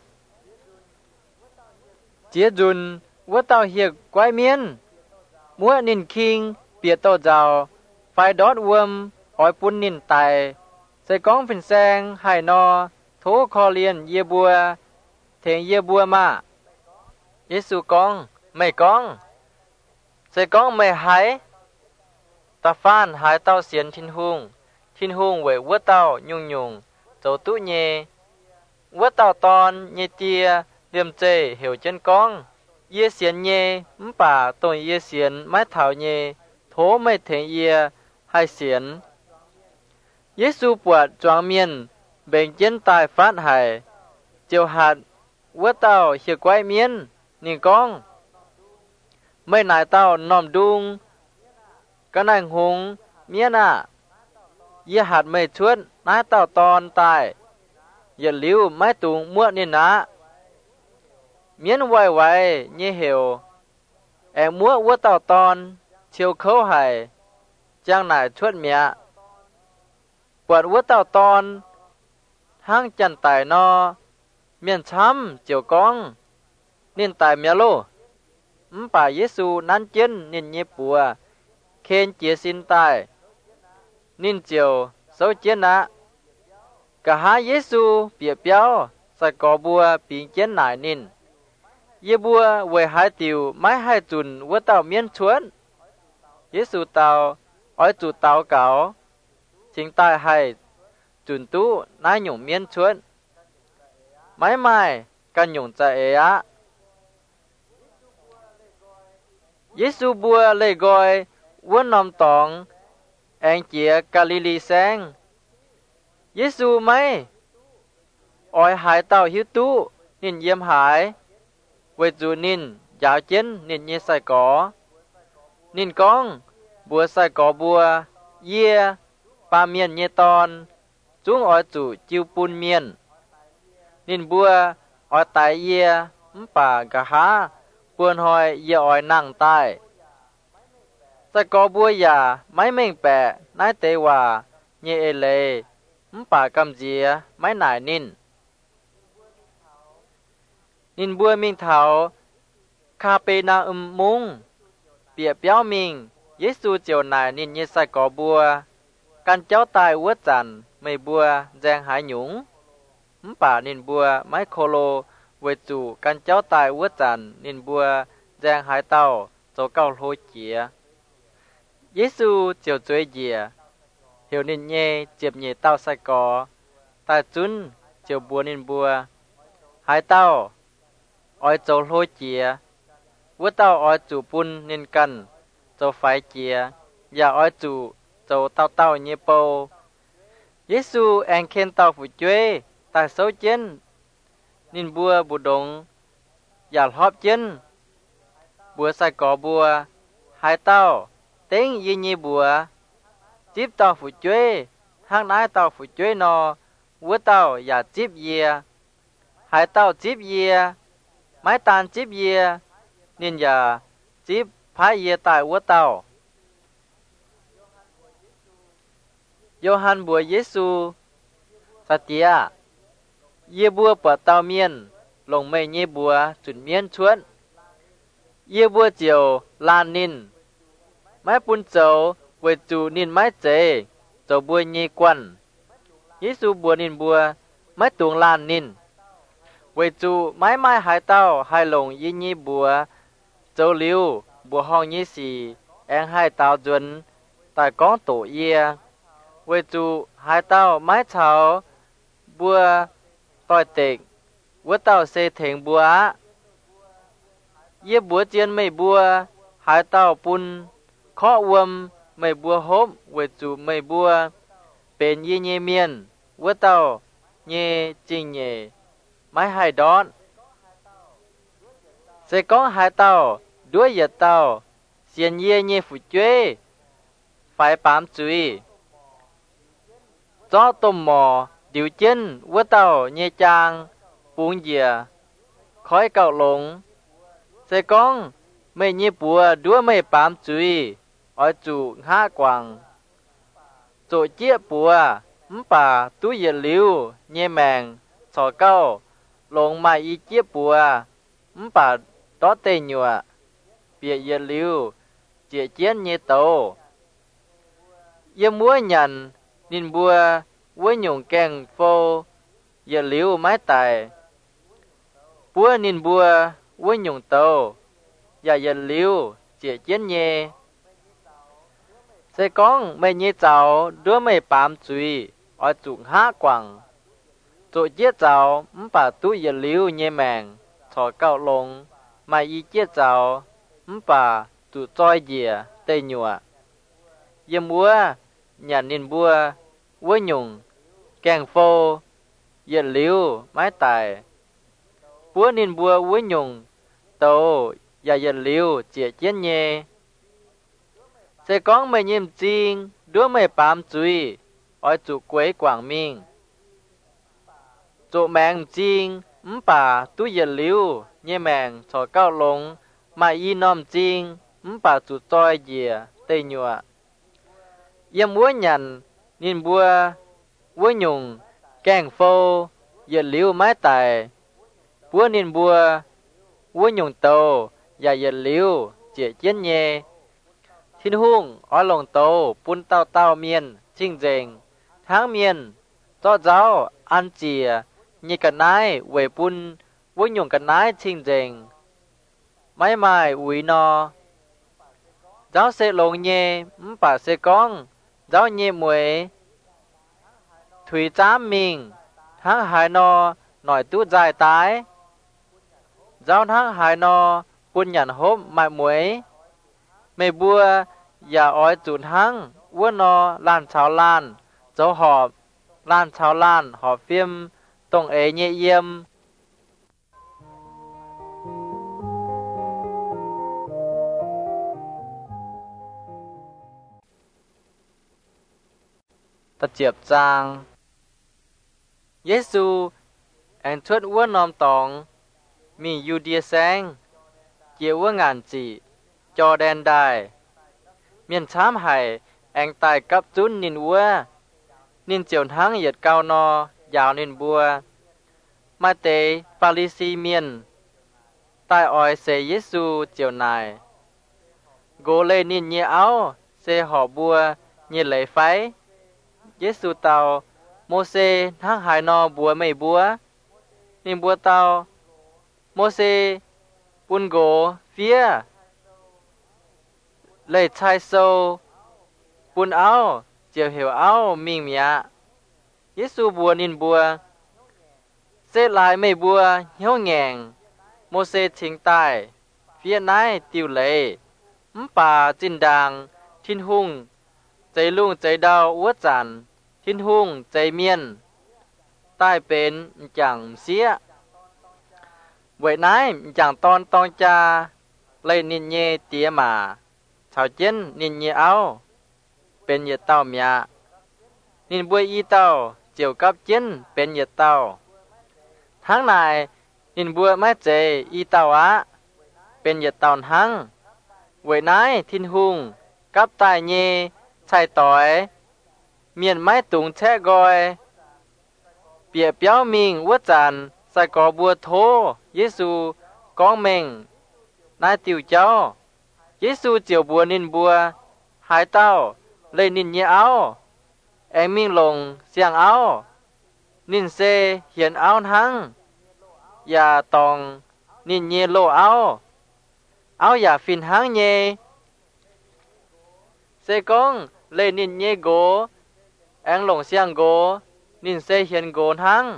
Chia dùn, vua tao hiệp quay miên. Mua nín kinh, bịa tao giàu. Phải đót ói bún nín tài. Sẽ con phình sang, hải nò, thố kho liền yê bùa. Thèn yê bùa mà. Giê-xu con, mày con. Sẽ con mày hãy. Ta phan hãy tao xiên thiên hùng. Thiên hùng về vua tao nhung nhung. Dấu tụ nhê. Vua tao ton nhê tia. Liêm chê hiểu chân con. Yê xiên nhê. Bà tôn yê xiên mái thảo nhê. Thố mày thèn yê. Hai xiên. Giê-xu bọt choáng miên. Bệnh chân tài phát hải. Chiều hạt. Vua tao hiệp quay miên. Nhìn con. Mày nải tao nòm đung. Cái này hùng miên à. Yê hạt mày chuốt. Nái tao ton tài. Yê liu mái tung muộn nên á. Miên quay quay như hiểu. Em mua vua tao ton. Chiều khâu hải. Chàng nải chuốt mẹ. Bọt vua tao ton. hang chân tài no miền chăm chiều con nên tài mía lô bà Giêsu nán chân nên nhé bùa khen chia xin tài nên chiều xấu chân á cả hai Giêsu bịa béo sai có bùa bị chân nải nên ye bùa về hai tiểu máy hai tuần vỡ tàu miên chuốn Giêsu tàu ói chủ tàu cáo chính tài hai tuần tu nái nhung miên chuốn máy mai căn nhung chạy á Giêsu bùa lê gọi vỡ nằm tòng anh chia Galilee sang Giêsu mấy ói hai tàu hiếu tu nên yếm hải về dù nín giáo chân nên như sai có nín con bùa sai có bùa ye ba miền như ton chúng ói chủ chiêu pun miền nín bùa ói tài ye bà gà há buồn hỏi ye ói nặng tai sai có bùa ya mấy mình bè nái tê hòa như ê lê bà cầm dìa mấy nải nín nín bùa mình thảoคาเปนามุงเปียเปียวมิงเยซูเจียวนายนินเยใส่ก่อบัวกันเจ้าตายวัวจันไม่บัวแจงหายหยุงป่านินบัวไม้โคโลเวจูกันเจ้าตายวัวจันนินบัวแจงหายเต้าโจเก้าโลเจียเยซูเจียวจวยเยียเหี่ยวนินเยเจ็บเยเต้าใส่ก่อตายจุนเจียวบัวนินบัวหายเต้าอ้อยโจโลเจียวัวเต้าอ้อยจูปุ่นนินกันโจไฟเจียอย่าอ้อยจูโจเต้าเยโปเยซูแองเคนเต้าฝูจวยตาโซเจนนินบัวบุดงอย่าหอบเจนบัวใส่ก่อบัวหายเต้าเต็งยีเยบัวจิบเต้าฝูจวยทางนายเต้าฝูจวยนอวัวเต้าอย่าจิบเยียหายเต้าจิบเยียไม้ตานจิบเยียนินยาจิบพายเยตายวัวเต้าโยฮันบัวเยซูสเตียเยบัวเปิดเต้าเมียนลงไม่เยบัวจุดเมียนชวนเยบัวเจียวลานนินไม้ปุนเจ้าเวจูนินไม้เจเจ้าบัวเยกวนเยซูบัวนินบัวไม้ตวงลานนินเวจูไม้หายเต้าหายลงยี่ยี่บัวเจ้าลิวบัวห้องยี่สี่แองหายเต้าจนแต่ก้องโตเยียเวจูหายเต้าไม้เฉาบัวต่อยเต็กวัวเต้าเซเถงบัวเยี่ยบัวเจียนไม่บัวหายเต้าปุนเคาะวมไม่บัวฮบเวจูไม่บัวเป็นยี่เยเมียนวัวเต้าเยจิงเยไม้หายดอนเสก้องหายเต้าด้วยเหยียดเต้าเสียนเย่เย่ฝูจวยไฟปามจุยจ้อต้มหมอดิวเจนวัวเต้าเย่จางปูงเหยียคอยเก่าหลงเสก้องไม่เย่ปัวด้วยไม่ปามจุยอ้อยจูห้ากวางโจเจี๊ยปัวป่าตู้เหยียดลิ้วเย่แมงสอเก้าลงมาอีเจี๊ยปัวป่าต้อเตยหยัวเปียเยลิวเจียเจียนเยโตเยมัวหยันนินบัววัวหยงแกงโฟเยลิวไม้ตายปัวนินบัววัวหยงโตอย่าเยลิวเจียเจียนเยเสก้องไม่เยเจ้าด้วยไม่ปามจุยอ้อยจุกห้ากวางโจเจี๊ยเจ้าป่าตู้เยลิวเยแมงถอเก้าลงมาอีเจี๊ยเจ้าป่าตู่จ้อยเยียเตยหยัวเยมัวหยันนินบัววัวหยงแกงโฟเยลิวไม้ตายปัวนินบัววัวหยงโตอย่าเยลิวเจียเจียนเยเสก้องไม่ยิ้มจริงด้วยไม่ปามจุยอ้อยจุกกวยกวางมิงโจแมงจริงป่าตู้เยลิวเย่แมงถอเก้าลงมาอีน้อมจริงป่าจุดจอยเยียเตยหยัวเยี่ยมวัวหยันนินบัววัวหยง kèng phô giờ liu mái tài búa niên bùa búa nhung tàu và giờ liu chỉ chiến nhẹ thiên hung ở lòng tàu bún tao tao miên chinh rèn tháng miên cho giáo ăn chìa như cả nái về bún búa nhung cả nái chinh rèn máy mai ủi no giáo sẽ lồng nhẹ bà sẽ con giáo nhẹ muội thủy chám mình tháng hải no nổi tú dài tái giáo tháng hải no bún nhận hốp mại muội mày buaอย่าอ้อยจุนหังวัวนอล้านชาวล้านเจ้าหอบล้านชาวล้านหอบเฟียมตรงเอเยเยี่ยมตะเจียบจางเยซูแอนทวดวัวนอมตองมีอยู่เดียแสงเกี่ยวว่างานจีจอแดนได้เมียนช้ำไห่แองตายกับจุนนินวัวนินเจียวทั้งเหยียดเกานอยาวนินบัวมาเตปาลิซีเมียนตายออยเซเยซูเจียวนายโกเลนินเยเอาเซหอบัวเยไหลไฟเยซูเตาโมเสทั้งหายนอบัวไม่บัวนินบัวเตาโมเสปุนโกเฟียเลยชายโซปุนเอาเจียวเหวเอามิงเมียเยซูบัวนินบัวเซลายไม่บัวเหี่ยวแงงโมเสทิ้งใต้เฟียนายติวเลยป่าจินดางทินหุ่งใจลุงใจดาวอวดจันทินหุ่งใจเมียนใต้เป็นจังเสียเวยนายจังตอนตองจาเลยนินเยเตียมาชาวเจนนินเยเอาเป็นเยเต้าเมียนินบัวอีเต้าเจียวกับเจนเป็นเยเต้าทั้งนายนินบัวแม่เจอีเต้าอะเป็นเยเต้าทั้งเวนายทินหุงกับตายเยชายต่อยเมียนไม้ตุงแช่กอยเปียเปียวมิงวัวจันใส่กอบัวโทเยซูกองเมงนายติวเจ้าเยซูเจียวบัวนินบัวหายเต้าเลยนินเยเอาแองมิงลงเสียงเอานินเซเหียนเอาทั้งอย่าตองนินเยโลเอาอย่าฟินหังเยเซกงเลยนินเยโกแองลงเสียงโกนินเซเหียนโกทั้ง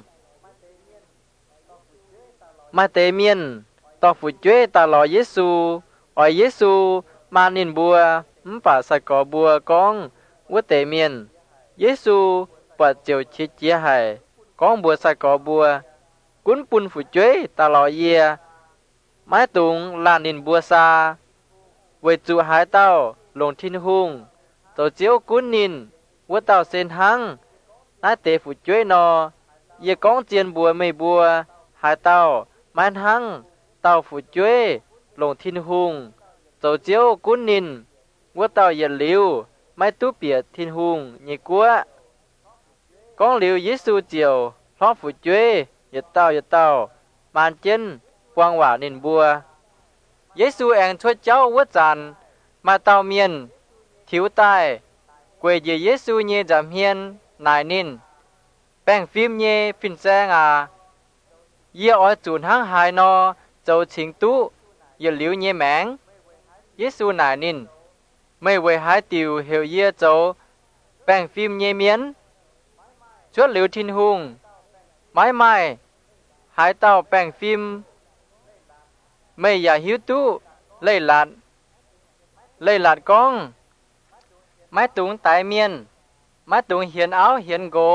มาเตเมียนต่อฝูจ้วยตาลอเยซูออยเยซูมานินบัวป่าสะกอบัวกองวัวเตเมียนเยซูปัดเจียวชิดเจียไห่กองบัวสะกอบัวกุนปุนฝูจ้วยตาลอเยียไม้ตุงลานนินบัวซาเวจูหายเต้าลงทินหุงโตเจียวกุนนินวัวเต้าเซนหังนายเตฝูจ้วยนอเยกองเจียนบัวไม่บัวหายเต้าไม้ทั้งเต้าฝูจ้วยลงทินหุงโตเจียวกุนนินวัวเต้าเย็นลิวไม่ตู้เปียทินหุงยี่กัวกองลิวเยซูเจียวพร้อมฝูจ้วยเยเต้ามานเจนกวางหว่านินบัวเยซูแองช่วยเจ้าวัวจันมาเต้าเมียนถิวใต้กวยเยซูเยจำเฮียนนายนินแป้งฟิล์มเยฟินแซงเยี่ยอ้อยจูนหังหายนอเจ้าชิงตู้เยี่ยหลิวเยแมงเยซูนายนินไม่ไว้หายติวเหี่ยวเยี่ยเจ้าแป้งฟิล์มเยเมียนชวดหลิวทินหุงไม้หายเต้าแป้งฟิล์มไม่อย่าหิวตู้เล่หลาดกองไม้ตุงตายเมียนไม้ตุงเหียนเอาเหียนโก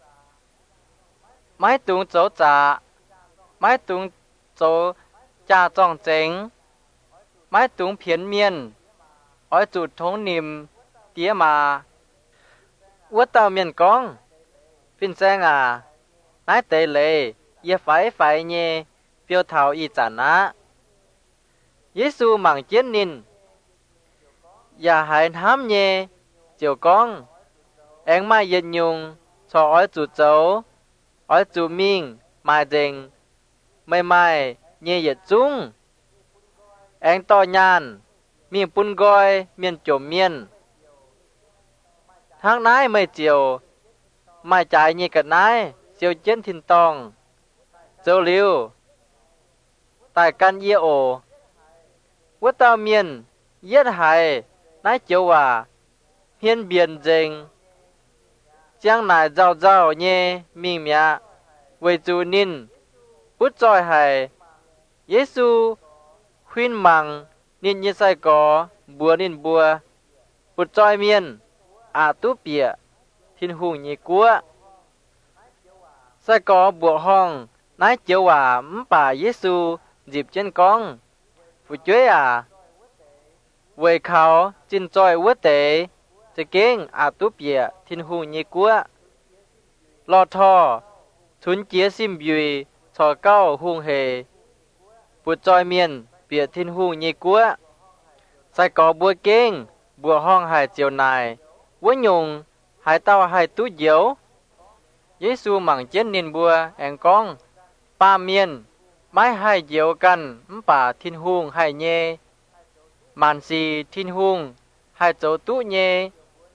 ไม้ตุงโจจ่าไม้ตุงโจจ่าจ้องเจ๋งไม้ตุงเพียนเมียนอ้อยจุดทงนิมเตี้ยมาวัวเต้าเมียนกองฟินแซงนายเตเลยเยี่ยไฟเย่เปียวเท้าอีจานะเยซูหมั่งเจียนนินอย่าหายน้ำเย่เจียวกองแองมาเย็นยุงชออ้อยจุดเจ้า ở chủ mình mai dình mai nhẹ yết chung anh to nhàn miền pun goi miền chồm miền tháng nái mây chiều mai trái nhẹ cật nái chiều chiến thiên tòng dâu liu tại căn yê ổ quất tao miền yết hải nái chiều à hiên biển dình giang nải giàu giàu nhẹ mình mẹ với chủ nín bút tròi hải Giêsu khuyên mằng nín như sai có bùa nín bùa bút tròi miền tú bịa thiên hùng nhị cua sai có bùa hong nái chiều à bà Giêsu dịp trên con phụ chuối à vớiเขาจินจอยวัวเตจะเก่งtúเปียทินหูยี่กัวลอทอทุนเจียซิมยุยชอเก้าหุงเฮปุจอยเมียนเปียทินหูยี่กัวใส่ก่อบัวเก่งบัวห้องหายเจียวนายวัวยงหายเต้าหายตู้เดียวเยซูหมั่งเจนนินบัวแองกองป้าเมียนไม้ให้เดียวกันป่าทินหูให้เย่màn xì thiên hung hai chỗ tụ nhé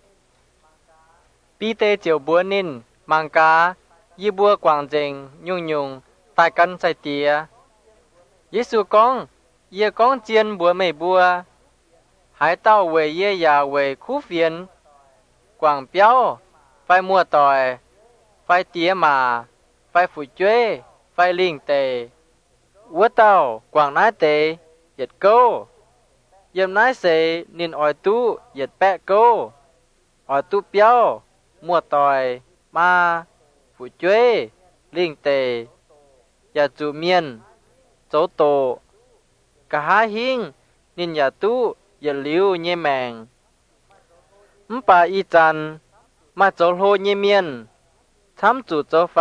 bi tê chiều búa nín mang cá y búa quảng dình nhung nhung tại căn sai tía Giêsu con ye con chiên búa mày búa hãy tao về ye ya về khu phiền quảng béo phải mua tỏi phải tía mà phải phụ chuế phải linh tề vua tao quảng nái tề giật câu yếm nái sẽ nín ỏi tú yết bẹ cô ỏi tú béo mua tỏi ma phụ chuế linh tề ya chủ miên chỗ tổ cả hai hiên nín ya tú yết liu nhẹ mèng bà y chan mà chỗ hô nhẹ miên chăm chủ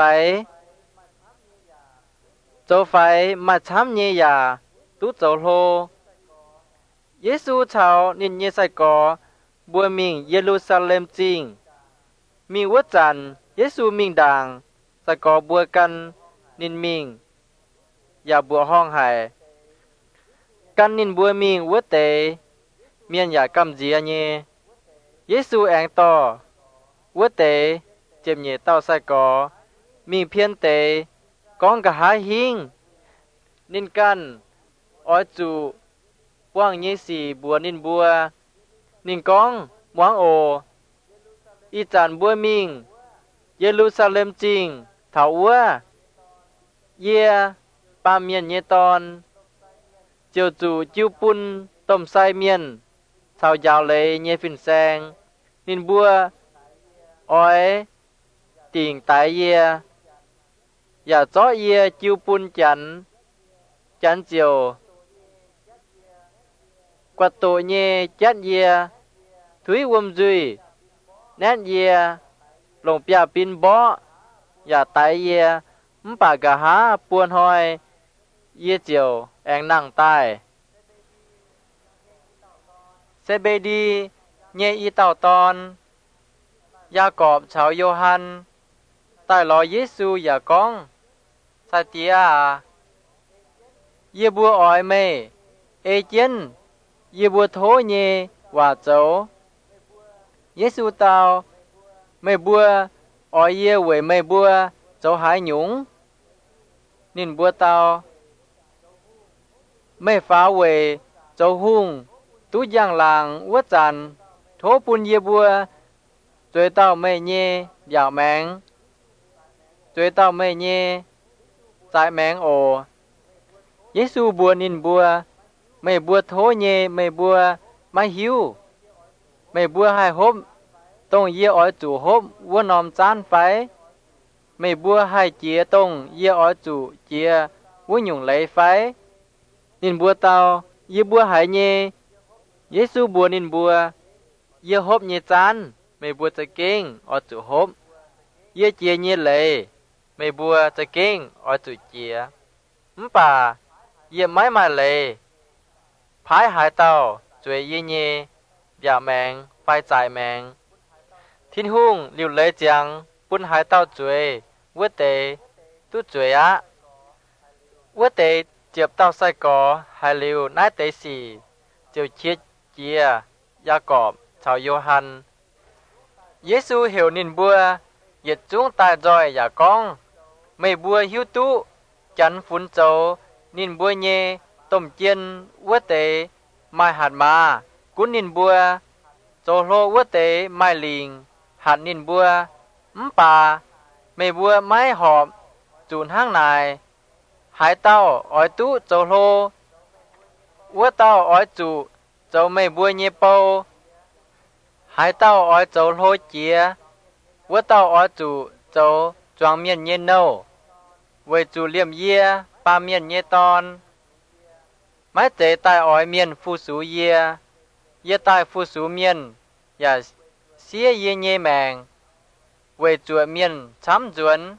chỗ phải mà chăm nhẹ ya tú chỗ hô Giêsu chào nín nhẹ sai có bùa mình Jerusalem chính mình vất chăn Giêsu mình đàng sai có bùa căn nín mình ya bùa hong hải căn nín bùa mình vất tệ miền ya cầm dìa nhẹ Giêsu anh to vất tệ chém nhẹ tao sai có mình phiên tệ con cả hai hiên nín căn ỏi chủ quang nhị sĩ bùa nín bùa nín con quang ồ y chản bùa mình Jerusalem chính thảo ua ye ba miền nhẹ tòn chiều chủ chiêu pun tôm sai miền thảo giàu lệ nhẹ phình sang nín bùa ói tình tại ye ya chó ye chiêu pun chắn chiều quạt tổ nhẹ chát ye thúy quâm duy nét ye lồng bia pin bó ya tại ye bà gà há buồn hoi ye chiều anh năng tai sẽ bê đi nhẹ y tàu ton ya cọp cháu Johan tại lò Giêsu ya con sa tia à ye bua ỏi mê ê chiến ye bua thố nhê và cháu Giêsu tao mê bua ỏi ye về mê bua cháu hái nhúng nín bua tao mê phá về cháu hung tú giang làng vất chàn thố pun ye bua rồi tao mê nhê dạo mẹng rồi tao mê nhê tại mẹng ồ Giêsu bua nín bua mày bua thố nhê mày bua mai hiu mày bua hai hốp tông ye ỏi chủ hốp vua nòm chán phái mày bua hai chia tông ye ỏi chủ chia vua nhung lấy phái nín bua tao ye bua hai nhê Giêsu bua nín bua ye hốp nhê chán mày bua cha kinh ỏi chủ hốp ye chia nhê lệ mày bua cha kinh ỏi chủ chia bà ye mãi mà lệ phái hải tàu chuối ye nhê bia mèng phai giải mèng thiên hung liu lệ giang bún hải tàu chuối vua tế tu chuối á vua tế chiệp tao sai có hai liu nái tế xì chiều chiết chia gia cọp chào Johan Giêsu hiểu nín bùa yết chúng ta rồi giả con mày bùa hiếu tu chắn phun châu nín bùa nhê tôm chiên vua tế mai hạt mà cún nín bùa châu lô vua tế mai lình hạt nín bùa bà mày bùa máy họp chùn hang này hai tao ói tú châu lô vua tao ói chủ châu mày bùa nhê bao hai tao ói châu lô chia vua tao ói chủ châu choàng miền nhê nâu với chủ liềm yê ba miền nhê ton máy tế tai ói miền phu sú yê tai phu sú miền và xía yê nhê mèng với chủ miền chám duẩn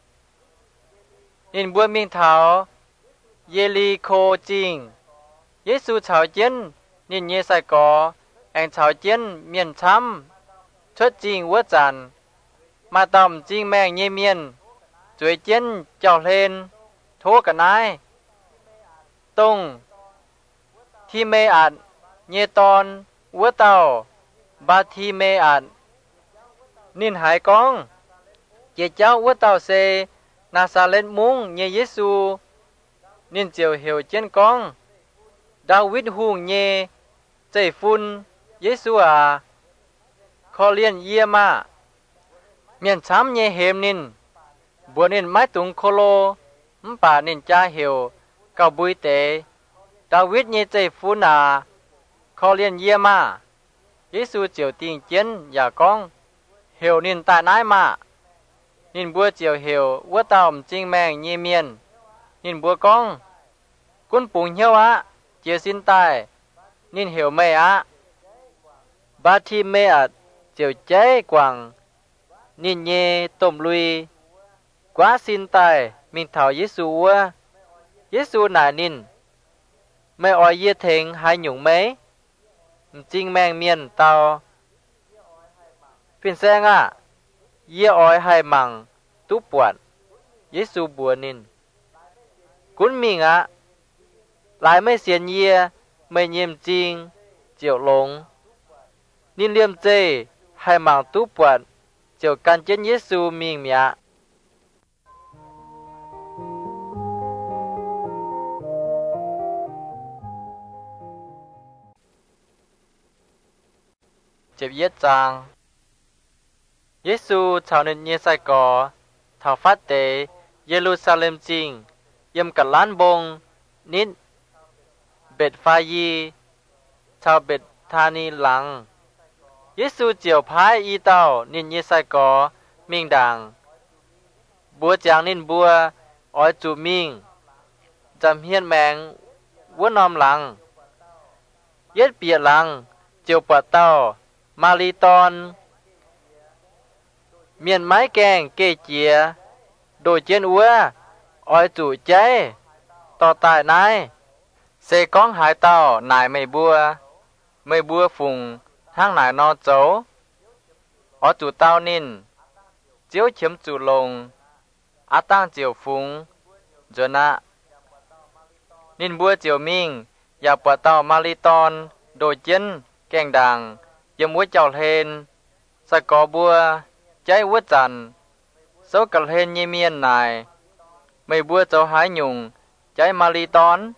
nên bùa miền thảo yê li khô chinh Giêsu chào chiến nên nhê sai có anh chào chiến miền chám xuất chinh vua chàn mà tầm chinh mèng nhê miền chuối chiến chào lên thố cả nái tung thi mê ạt nhê ton vua tàu ba thi mê ạt nên hải con chế cháu vua tàu xê na sa lên mung nhê Giêsu nên chiều hiểu chiến con David hùng nhê chạy phun Giêsu à khó liên yê mà miền chám nhê hềm nín bùa nín mái tung khô lô bà nín cha hiểu cao bùi tế David nhê chạy phun à khó liên yê mà Giêsu chiều tình chiến giả con hiểu nín tại nái mà nín bùa chiều hiểu vua tàu chinh mèng nhê miền nín bùa con quân bùng hiếu á chiều xin tài nín hiểu mê á ba thi mê ạ chiều cháy quảng nín nhê tôm lui quá xin tài mình thảo Giêsu vua Giêsu nải nín mê oi yê thèn hai nhung mấy chinh mèng miền tàu phiền xe ngạ yê oi hai mằng tú buồn Giêsu bùa nín cún mình á lại mấy xiên yê mấy nhiêm chinh chiều lông nín liêm chê hai mằng tú buồn chiều can chết Giêsu mình mẹ chép yết trang Giêsu chào nên nhê sai có thảo phát tế Jerusalem chinh yếm cả lán bông nít bệt pha yi chào bệt thani lăng Giêsu chiều phái y tao nên nhê sai có minh đảng búa chàng nên búa ói chủ minh jam hiên mèng vua nòm lăng yết bìa lăng chiều bọt tao ma li ton miền mái kèng kê chìa đồ trên úa ói chủ cháy to tài nái xe con hải tao nải mày bua phùng thang nải no chấu ói chủ tao nín chiếu chiếm chủ lồng á tăng chiều phùng rồi nạ nín bua chiều minh và bọt tao ma li ton đồ trên kèng đàng yếm múa chào lên sai có bua cháy vút chằn số cật lên như miên này mày bua cháu hái nhung cháy ma li ton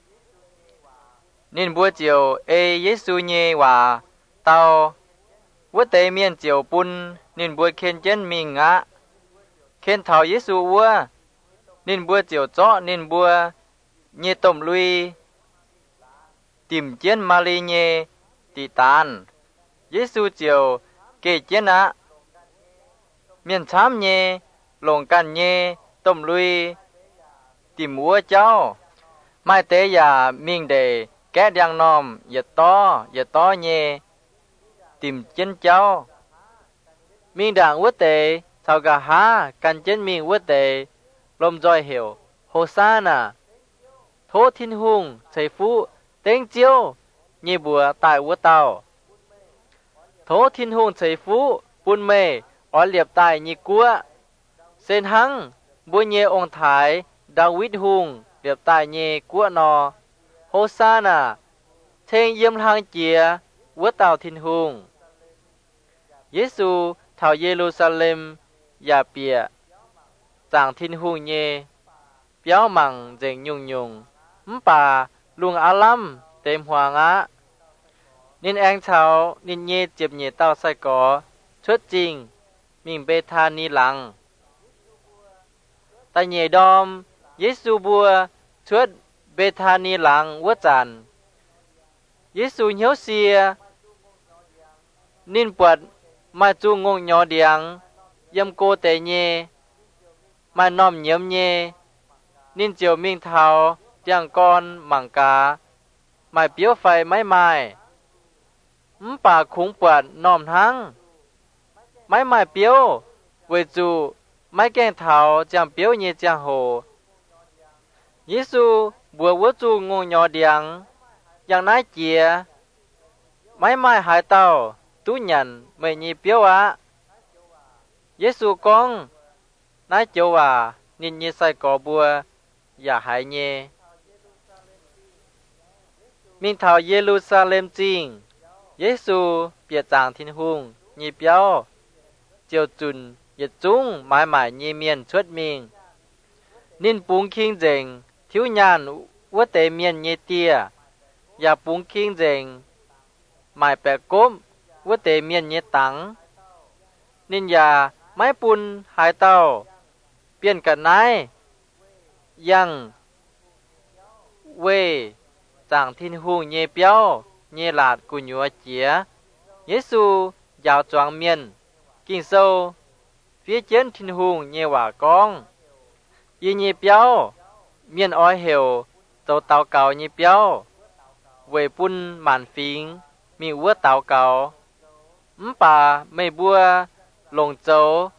nên bua chiều Giêsu nhê và tao vút tế miên chiều bun nên bua khen chân mình á khen thảo Giêsu vua nên bua chiều chó nên bua nhê tôm lui tìm chiến ma li nhê tì tàn Giêsu chiều kê chiến á miền chám nhê lồng can nhê tôm lui tìm múa cháu mai tế già miền đề kẻ đang nòm giờ to nhê tìm chiến cháu miền đảng quốc tế sau gà há can chiến miền quốc tế lom roi hiểu Hosanna thố thiên hùng thầy phú tên chiêu nhê bùa tại quốc tàu thố thiên hùng thầy phú bun mê ói liệp tài nhê cua Sen hăng bua nhê ông thái David hùng điệp tài nhê của nó Hosanna thiên yếm hăng chia vớt tàu thiên hùng Giêsu thảo Jerusalem ya bịa giảng thiên hùng nhê béo mặn dành nhung nhung bà luồng á lâm tem hoàng á nên anh cháu nên nhê chịp nhê tao sai có xuất trình mình bê tha ni lặng tại nhê đom Giêsu bua xuất bê tha ni lặng vớt chàn Giêsu nhớ xìa nên bật mà chu ngôn nhỏ điang yếm cô tệ nhê mà nòm nhiễm nhê nên chiều minh thảo chẳng con mảng cá mà biểu phải máy mài bà khủng bật nòm thắng máy mài biểu với dù máy kèn thảo chẳng biểu nhê chẳng hồ Giêsu bùa vỡ chu ngôn nhỏ điang yang nái chia máy mài hải tàu tú nhận mày nhị biểu á Giêsu con nái châu à nên nhị sai có bùaอย่าหายเยมิงเท่าเยรูซาเล็มจริงเยซูเปียจางทินหุงยีเปียวเจียวจุนเยจุงหมายหมายยีเมียนชดมิงนินปุงคิงเจงทิวยานวัเตเมียนเยเตียอย่าปุงคิงเจงหมายแปะก้มวัเตเมียนเยตังนินยาไม้ปุนหายเต้าเปลี่ยนกันนายยังเวจางทินหูเยเปียวเยหลาดกุญยัวเจียเยซูยาวจวงเมียนกิ่งโซphía trênทินหูเยว่ากองยีเยเปียวเมียนอ้อยเหวโตเตาเก่าเยเปียวเวปุ่นหมันฟิงมีวัวเตาเก่าป่าไม่บัวลงโจ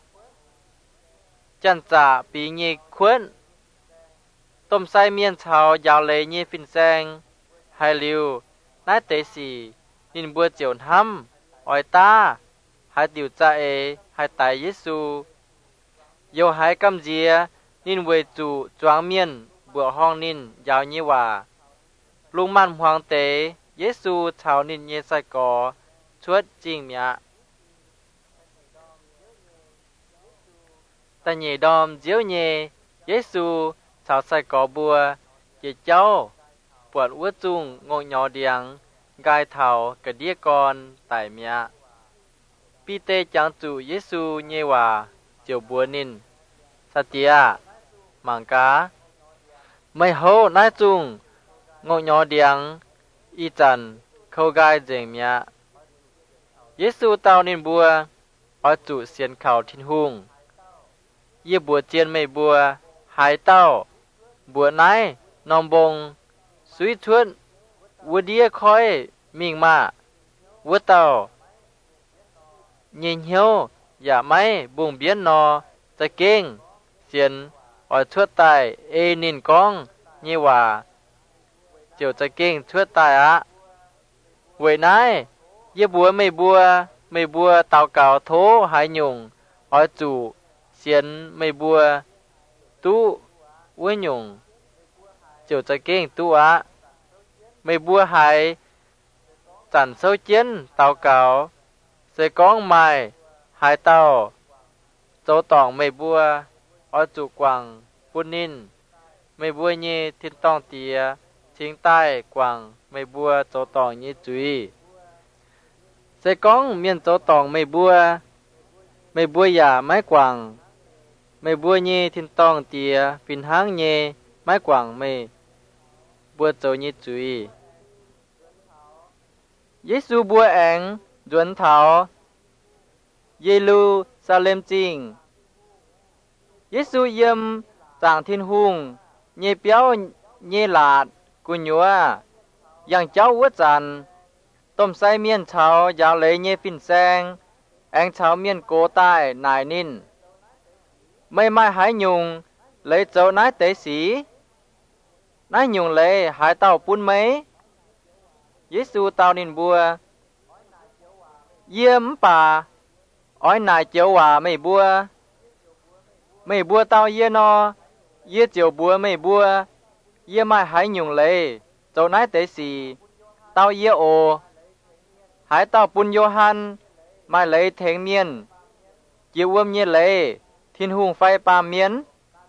จันจ่าปีเยควนต้มไส้เมียนชาวยาวเลยยี่ฟินแซงไฮลิวน้าเตสีนินบัวเจียวทำออยตาหายติวจ่าเอหายตายเยซูโยหายกำเจียนินเวจูจวงเมียนบัวห้องนินยาวยี่ว่าลุงมันหวงเตเยซูชาวนินเยไซกอชวดจริงเมียแต่เยดอมเจียวเยเยซูชาวใส่กอบัวเจเจ้าปวดวัวจุงงงยอเดียงกายเถากระเดียกรไต่เมียปีเตจังจูเยซูเยว่าเจียวบัวนินสเตียมังกาไม่โหนายจุงงงยอเดียงอีจันเข้ากายเจงเมียเยซูเตานินบัวเอาจูเสียนเข่าทิ้นหุ่งเยี่ยบัวเจียนไม่บัวหายเต้าบัวนายนอมบงสุยทวนวัวเดียคอยมิงมาวัวเต่าเงียเหียวอย่าไม่บุงเบียนนอจะเก่งเสียนอ่อยทวดตายเอนินกองยี่ว่าเจียวจะเก่งทวดตายอะเวนายเยี่ยบัวไม่บัวเต่าเก่าโถหายยุงอ่อยจู่เสียนไม่บัวตู้วัวหยุงเจียวจะเก่งตัวไม่บัวหายจันเซาเจียนเต่าเก่าเสกองไม้หายเต่าโจตองไม่บัวอจุกวังปุนินไม่บัวเย่ทินตองเตียทิ้งใต้กวังไม่บัวโจตองเย่จุยเสกองเมียนโจตองไม่บัวอย่าไม้กวังไม่บัวเย่ทินตองเตียฟินหางเย่ไม้กวางไม่บัวโจยี่จุยเยซูบัวแองดวนเถาเยรูซาเล็มจริงเยซูเยี่ยมจางทินหุงเยเปียวเยหลาดกุญยัวอย่างเจ้าวัวจันต้มไส้เมียนเฉายาวเลยเยฟินแซงแองเฉาเมียนโกใต้นายนินไม่หายยุงเลยเจ้านายเตสีนายยุงเลยหายเต้าปุ้นไหมเยซูเต้านินบัวเยี่ยมป่าอ้อยนายเจียวว่าไม่บัว mấy bùa tao ye no ye chiều bùa mấy bùa ye mai hái nhung lệ châu nái tế xì tao ye ồ hái tao bùn Johan mai lấy thèn miên chiều ye lệ thiên hùng phai pa miên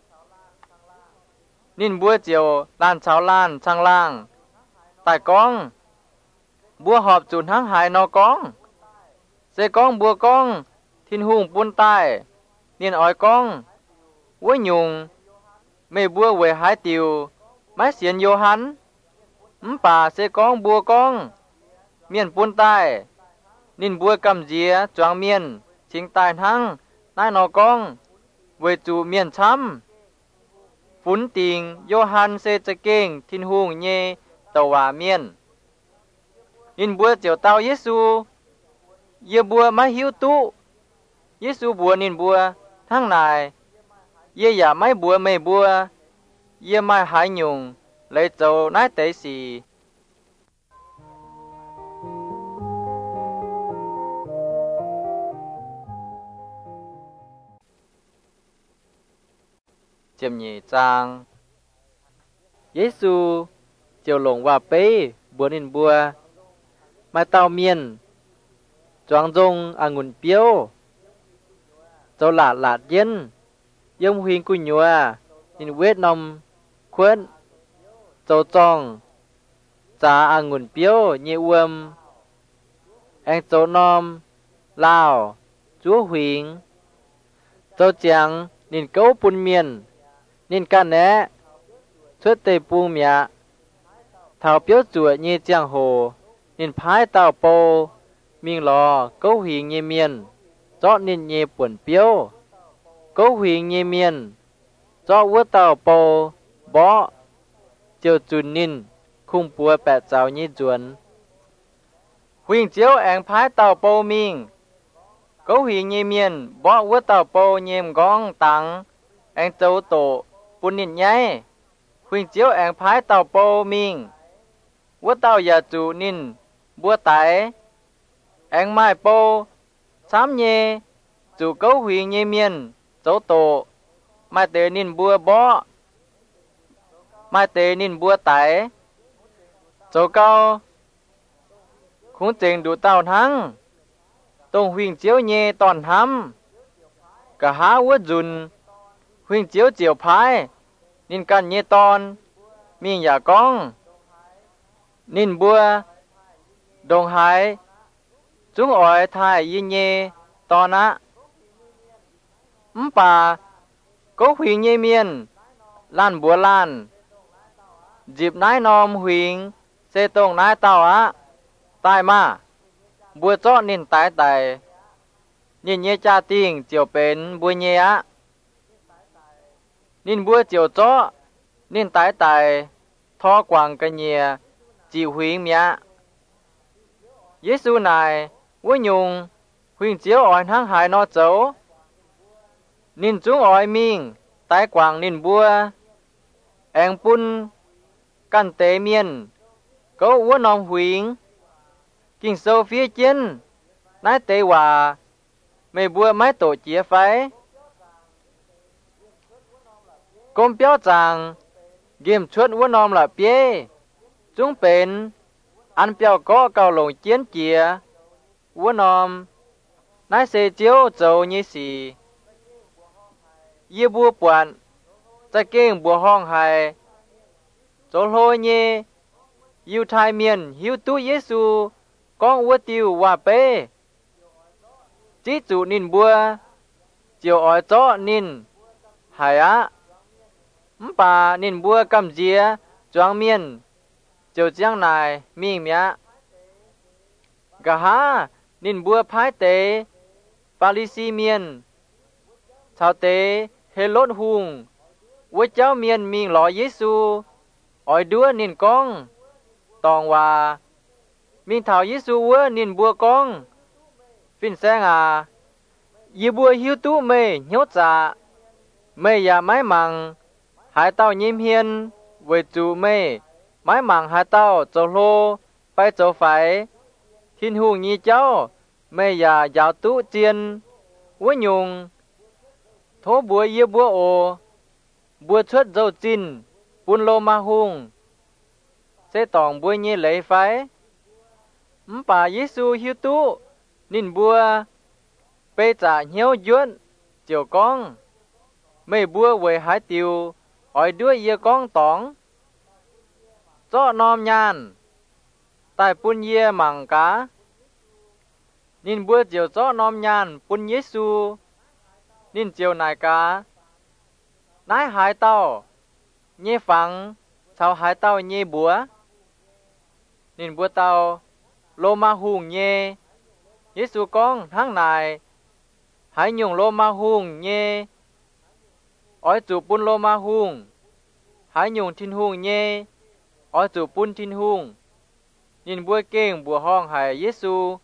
nín bùa chiều lan cháo lan trang lang tại con bùa họp chùn hăng hải nó con xe con bùa con thiên hùng bùn tai nín ói con với nhung mấy bùa về hái tiều mái xiên Johan bà xe con bùa con miền bùn tai nín bùa cầm dìa choáng miền chính tài hăng nai nó con về chủ miền chăm phún tình Johan xe chê kênh thiên hùng nhê tàu hòa miền nín bùa chiều tao Giêsu ye bùa mai hiếu tu Giêsu bùa nín bùa thăng này ye giả mai bùa mê bùa ye mai hái nhung lấy châu nái tế xì chiêm nhị trang Giêsu chiều lồng và bế bùa nín bùa mai tao miên choáng rong ngùn piêu châu lạt yên yếm huynh cùi nhua nín vết nòng khuôn châu tròn trà ngùn piêu nhẹ uâm anh châu nom lao chúa huynh châu chàng nín cấu bùn miền nín ca né xuất tề pu mía thảo piếu chuột như chàng hồ nín phái tàu po mình lò cấu huynh như miền chót nín như buồn piếu cấu huynh như miền chót vớt tàu po bó chiều chun nín khung bùa bẹt chào như chuồn huynh chiếu anh phái tàu po mình cấu huynh như miền bó vớt tàu po nhềm gong tăng anh châu tổ bùn nín nháy huynh chiếu anh phái tàu po mình vớt tàu giả chủ nín bùa tái anh mai po sám nhê chủ cấu huynh như miền châu tổ mai tế nín bùa bó mai tế nín bùa tái châu cao khung trình đủ tàu thắng tông huynh chiếu nhê toàn hắm cả há vớt dùn huynh chiếu chiều phái nín căn nhê ton mình giả con nín bùa đồng hải chúng ỏi thai y nhê to á bà cố huynh nhê miên lan bùa lan dịp nái nom huynh xe tông nái tao á tai ma bùa chó nín tái tài nín nhê cha tiếng chiều bến bùa nhê á nín bùa chiều chó nín tái tài thó quảng cái nhìa chịu huynh mía Giêsu này với nhung huynh chiếu ỏi hăng hải nó chấu nín chúng ỏi mình tái quảng nín bùa anh pun căn tế miên cấu uốn nòng huynh kinh sâu phía trên nái tế hòa mê bùa mái tổ chia phái công béo chàng game chuột uốn nòng là bia chúng bền ăn béo có cao lồng chiến chia uốn nòng nái xe chiếu dầu như xì ye bùa buồn trái kinh bùa hong hài chỗ lôi nhé yêu thai miền hiếu tu Giêsu con uất tiêu hòa bê chỉ chủ nín bùa chiều ỏi chó nín hải á bà nín bùa cầm dìa choáng miền chiều giang này miên mía gà há nín bùa phái tế Pha-li-si miền chào tế hê lốt hùng với cháu miền mình lọ Giêsu ỏi đứa nín con tòng hòa mình thảo Giêsu vua nín bùa con phìn xe à ye bùa hiếu tú mê nhốt dạ mê ya mái mằng hai tao nhím hiên với chủ mê mái mằng hai tao châu lô phải châu phải thiên hùng nhi cháu mê ya giáo tú chiên với nhung thố bùa yê bùa ồ bùa chuất dâu chín bùn lô ma hung sẽ tòng bùa nhê lấy phái bà Giêsu hiếu tú nín bùa bê trả hiếu duyên chiều con mấy bùa về hái tiêu hỏi đứa yê con tòng cho nom nhàn tại bùn yê mảng cá nín bùa chiều cho nom nhàn bùn Giêsu nín chiều nài cá nái hái tao nhê phẳng sao hái tao nhê búa nín búa tao lô ma hùng nhê Giêsu con tháng này hãy nhung lô ma hùng nhê ói chủ bún lô ma hùng hãy nhung thiên hùng nhê ói chủ bún thiên hùng nín búa kênh búa hong hải Giêsu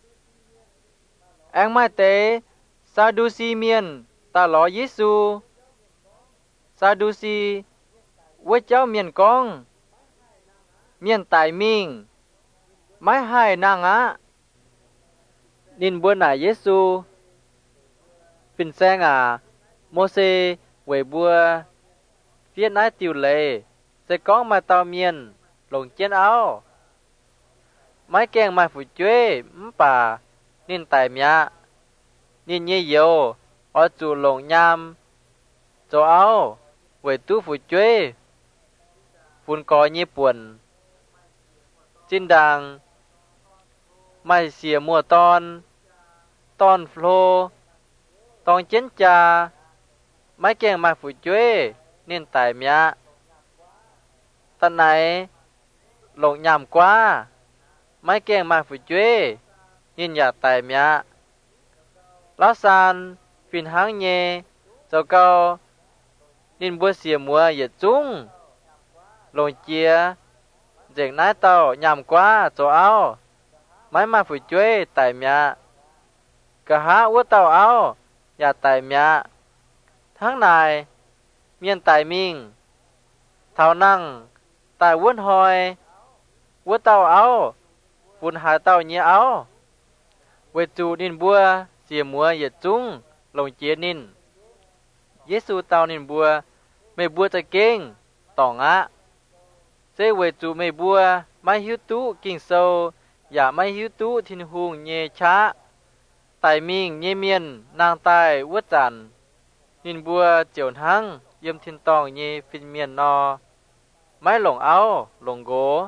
anh mai tế sa du si miền ta ló Giêsu sa du si với cháu miền con miền tại mình mái hai nàng á nín bữa nãy Giêsu phình sang Mô-xê về bùa viết nái tiểu lệ sẽ có mà tao miền lồng chiến áo mái kèng mà phụ chuê bà nín tại mía nín nhê dầu ở chủ lồng nham chỗ áo về tú phụ chuê phun có nhê buồn trên đàng mai xìa mùa ton phô ton chén trà máy kèng mai phụ chuê nên tại mía tận này lộn nhảm quá máy kèng mai phụ chuê nên nhà tại mía lá san phìn háng nhê cho câu nên bữa xìa mùa dệt chung lộn chia dệt nái tàu nhảm quá chỗ áo máy mai phụ chuê tại mía cả há uất tàu áo nhà tại mía tháng này miền tại mình thảo năng tại uất hoi uất tàu áo phun hải tàu nhẹ áo về chủ nín bùa xìa mùa dệt chung lồng chia nín Giêsu tàu nín bùa mày bùa tại kênh tỏng á sẽ về chủ mày bùa mai hiếu tú kinh sâu giả mai hiếu tú thiên hùng nhẹ chá tại mình nhẹ miền nàng tai uất giản nín bùa chiều hăng yếm thiên tòng nhẹ phình miền nò mái lồng áo lồng gỗ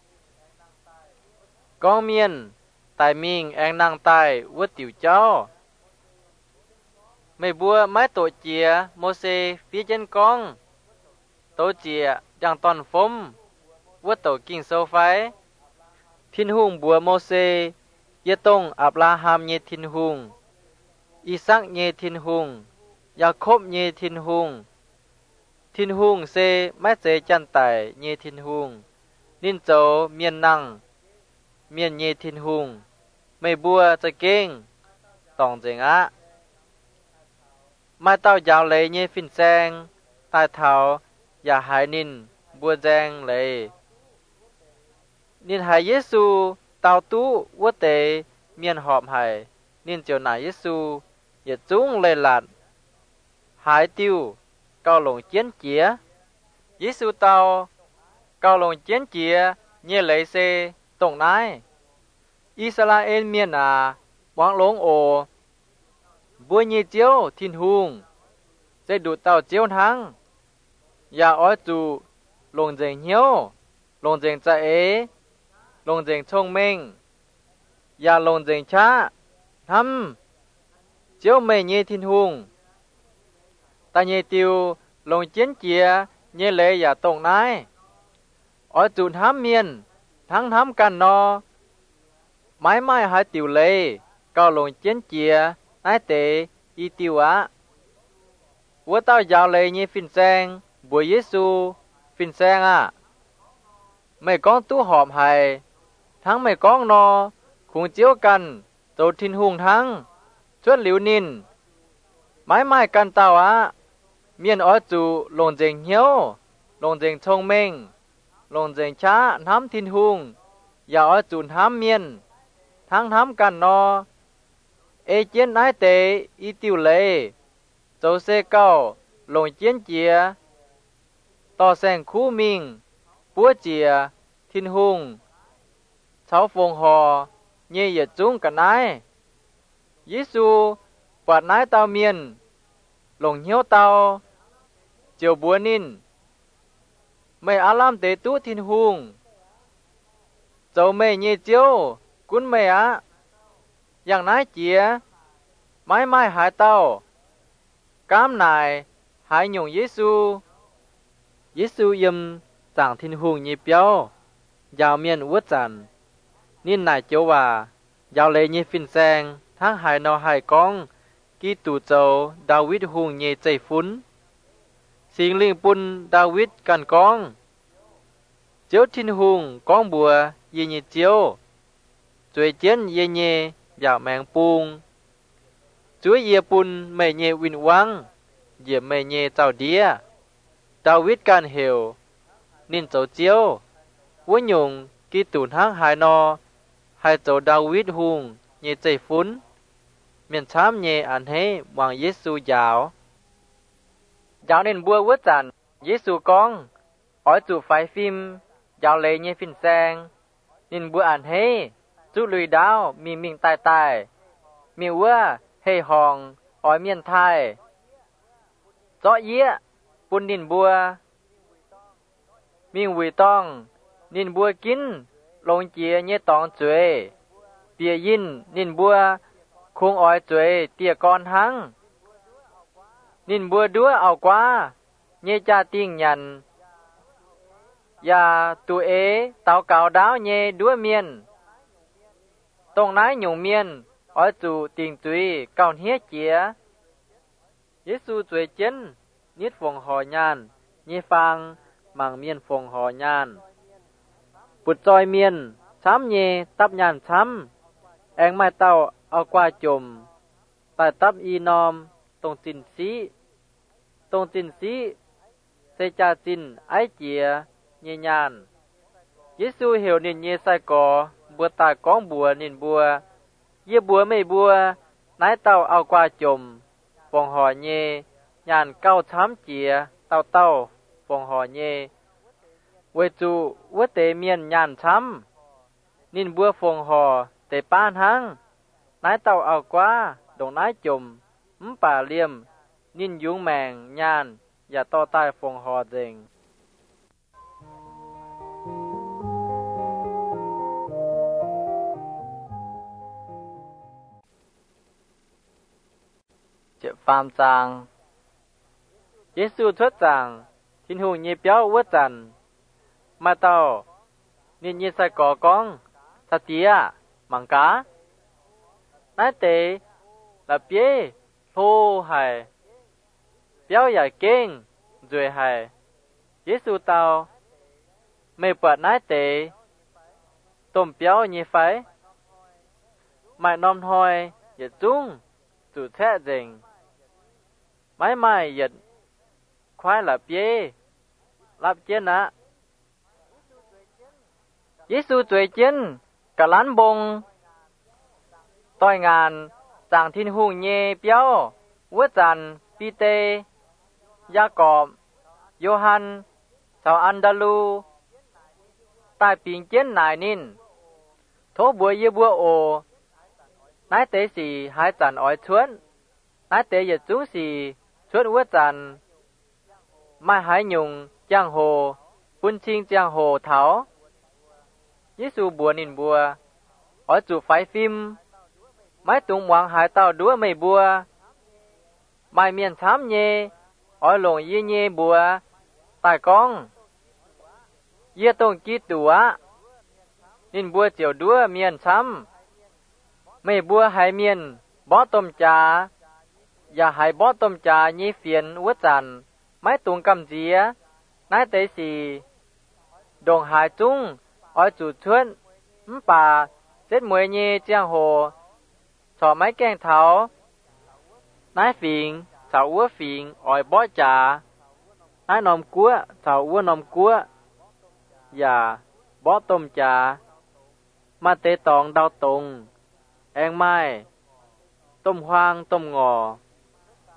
con miền tại mình anh nàng tai uất tiểu cháu mày bùa mái tổ chìa Mô-xê phía trên con tổ chìa đang toàn phôm uất tổ kinh sâu phái thiên hùng bùa Mô-xê yết tông Abraham nhé thiên hùng Isaac nhé thiên hùng Jacob nhé thiên hùng xê mái xê chân tải nhé thiên hùng nín châu miền năng miền nhé thiên hùng mày bùa cho kênh tòng dành á mai tao giáo lấy nhé phình sang tai thảo và hải nín bùa giang lấy nín hải Giêsu tao tú uất tế miền họp hải nín chiều nải Giêsu yết chúng lê lạt hải tiêu cao lồng chiến chía Giêsu tao cao lồng chiến chía nhé lấy xê tổng nái Israel miền quang lông ồ bùa nhé chiếu thiên hùng sẽ đủ tao chiếu thắng và ói chủ lồng dành hiếu lồng dành chạy ế lồng dành thông minh và lồng dành cha thăm chiếu mê nhé thiên hùng ta nhé tiêu lồng chiến chìa nhé lệ và tổng nái ói chủ thám miền thắng thám can no mãi mãi hãy tiểu lệ cao lồng chiến chìa nái tế y tiêu á của tao giáo lệ nhé phình sang bùa Giêsu phình sang mày con tú họp hài thắng mày con no cùng chiếu cần tổ thiên hùng thắng chuất liễu nín mãi mãi cần tao miền ói chủ lồng dành hiếu lồng dành thông minh lồng dành cha thám thiên hùng và ói chủ thám miền thắng thám cần no ê chiến nái tế y tiêu lệ dấu xe cao lồng chiến chia to sen khu mình búa chia thiên hùng cháu phồng hò nhê yết chúng cả nái Giêsu quạt nái tao miền lồng hiếu tao chiều búa nín mày alam tế tú thiên hùng dấu mày nhê chiếu cún mày áอย่างnái chia mãi mãi hại tao cám nài hại nhung Giêsu Giêsu yếm giảng thiên hùng nhị béo giàu miền uất giản nín nài chiếu và giàu lệ nhị phìn sang tháng hại nọ hại con ký tù châu David hùng nhị chạy phún xin linh bún David cần con chiếu thiên hùng con bùa ye nhị chiếu chuối chiến ye nhị giàu mèng pung chuối ye bún mày nhị win wang ye mày nhị chào đĩa David can hiểu nín châu chiếu vua nhung ký tù tháng hại nọ hại châu David hùng nhị chạy phún miền chám nhẹ ăn hế hoàng Giêsu giáo nên bua vớt dàn Giêsu con ói chủ phải phim giáo lệ nhẹ phim sang nên bua ăn hế chú lùi đáo mình tai tai mi vua hề hòn ói miền thai rõ yế bún nín bua mình vui tong nín bua kín lông chia nhẹ tong chuối bìa yin nín bua khung ói chuối tia con hăng nín bua đúa ao quá nhê cha tiếng nhận ya tu ế tao cào đáo nhê đúa miên tông nái nhung miên ói chủ tiếng chuối cao hiết chia Giêsu chuối chân niết phồng hò nhàn nhê phang mang miên phồng hò nhàn bụt troi miên chám nhê tắp nhàn chám anh mai tao ao qua chùm tại tắp y nòm tông tin sĩ sẽ cha tin ái chìa nhẹ nhàn Giêsu hiểu nín nhẹ sai cỏ bùa ta con bùa nín bùa ye bùa mây bùa nái tao ao qua chùm phòng hò nhẹ nhàn cao chám chìa tao phòng hò nhẹ quê trụ quê tế miền nhàn chám nín bùa phòng hò tế pan hăng nái tao ao qua đồng nái chùm bà liêm nín dung mèng nhàn và to tai phòng hò dình chợ phàm giang Giêsu thuyết giảng thiên hùng nhị béo uất dần mà tao nín nhị sai có con sa tía mảng cá nái tế là bế thô hài béo dài kinh rồi hài Giêsu tao mày bật nái tế tôm béo nhị phái mày nom thôi yết chung chủ thế dình mãi yết khoai là bế lạp chiến á Giêsu chuối chiến cả lán bông toi ngàn giảng thiên hùng nhê béo uất dàn Pite Jacob Johann sao Andalu tại bình chiến nài nín thố bùa ye bùa ồ nái tế xì hai dàn ói chuốn nái tế yết chúng xì chuốn uất dàn mai hái nhung giang hồ bún chinh giang hồ tháo Giêsu bùa nín bùa ói chủ phái phim mái tung hoàng hải tao đúa mây bùa mai miền chám nhê ói lồng ye nhê bùa tài con ye tông ký tùa nín bùa chiều đúa miền chám mây bùa hải miền bó tôm trà và hải bó tôm trà nhê phiền uất dàn mái tung cầm día nái tế xì đồng hải chung ói chủ chuôn bà chết muối nhê giang hồ cho máy keng tháo nái phiền chảo uất phiền ói bó trà nái nòm cua chảo uất nòm cua và bó tôm trà mà tế tòng đau tùng anh mai tôm hoang tôm ngò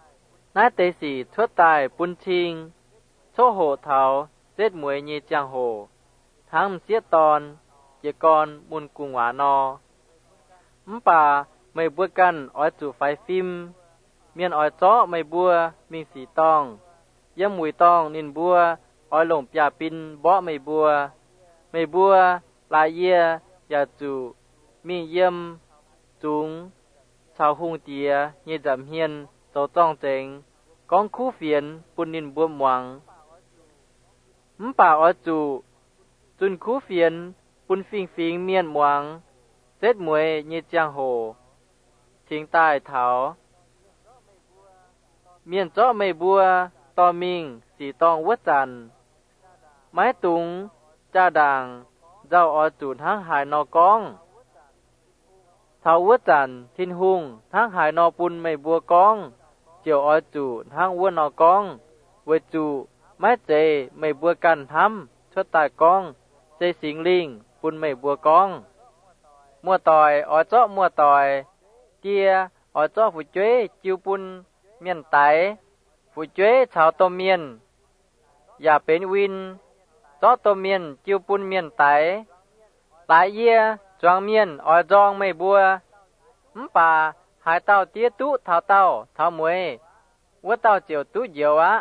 nái tế sĩ chuất tài bún chiêng chô hồ thảo giết muối nhì chàng hồ tháng xiết tòn dì con buôn cùng hóa nò bà mày bua căn ói chủ phái phim miền ói chó mày bua mìnhสีตองyếm mùi tองนินบัวอ้อยหลงปยาปินบ่ไม่บัวลายเยียยาจูมีเยี่ยมจุงชาวฮุงเตียเยจำเฮียนโตจ้องเจงกองคู่เฟียนปุนนินบัวหวังป่าอ้อยจูจุนคู่เฟียนปุนฟิงฟิงเมียนหวังเจ็ดมวยเยจางโหทิ้งใต้เถาเมียนเจาะไม่บัวตอมิงสีตองวัดจันไม้ตุงจ้าด่างเจ้าออจูดทั้งหายนอกองเท้าวัดจันทินหุงทั้งหายนอปุนไม่บัวกองเจียวออจูทั้งวัวนอกองเวจูไม้เจไม่บัวกันทำชดตายกองเจสิงลิงปุนไม่บัวกองมัวต่อยออเจาะมัวต่อยเกียออเจาะผู้จ้วยจิวปุนเมียนไตผู้จ้วยชาวตเมียนอย่าเป็นวินเจาะตเมียนจิวปุนเมียนไตหลายเยียจวงเมียนออจองไม่บัวป่าหายเต้าเตี้ยตุเท้าเต้าเท้ามวยวัวเต้าเจียวตุเจียวอะ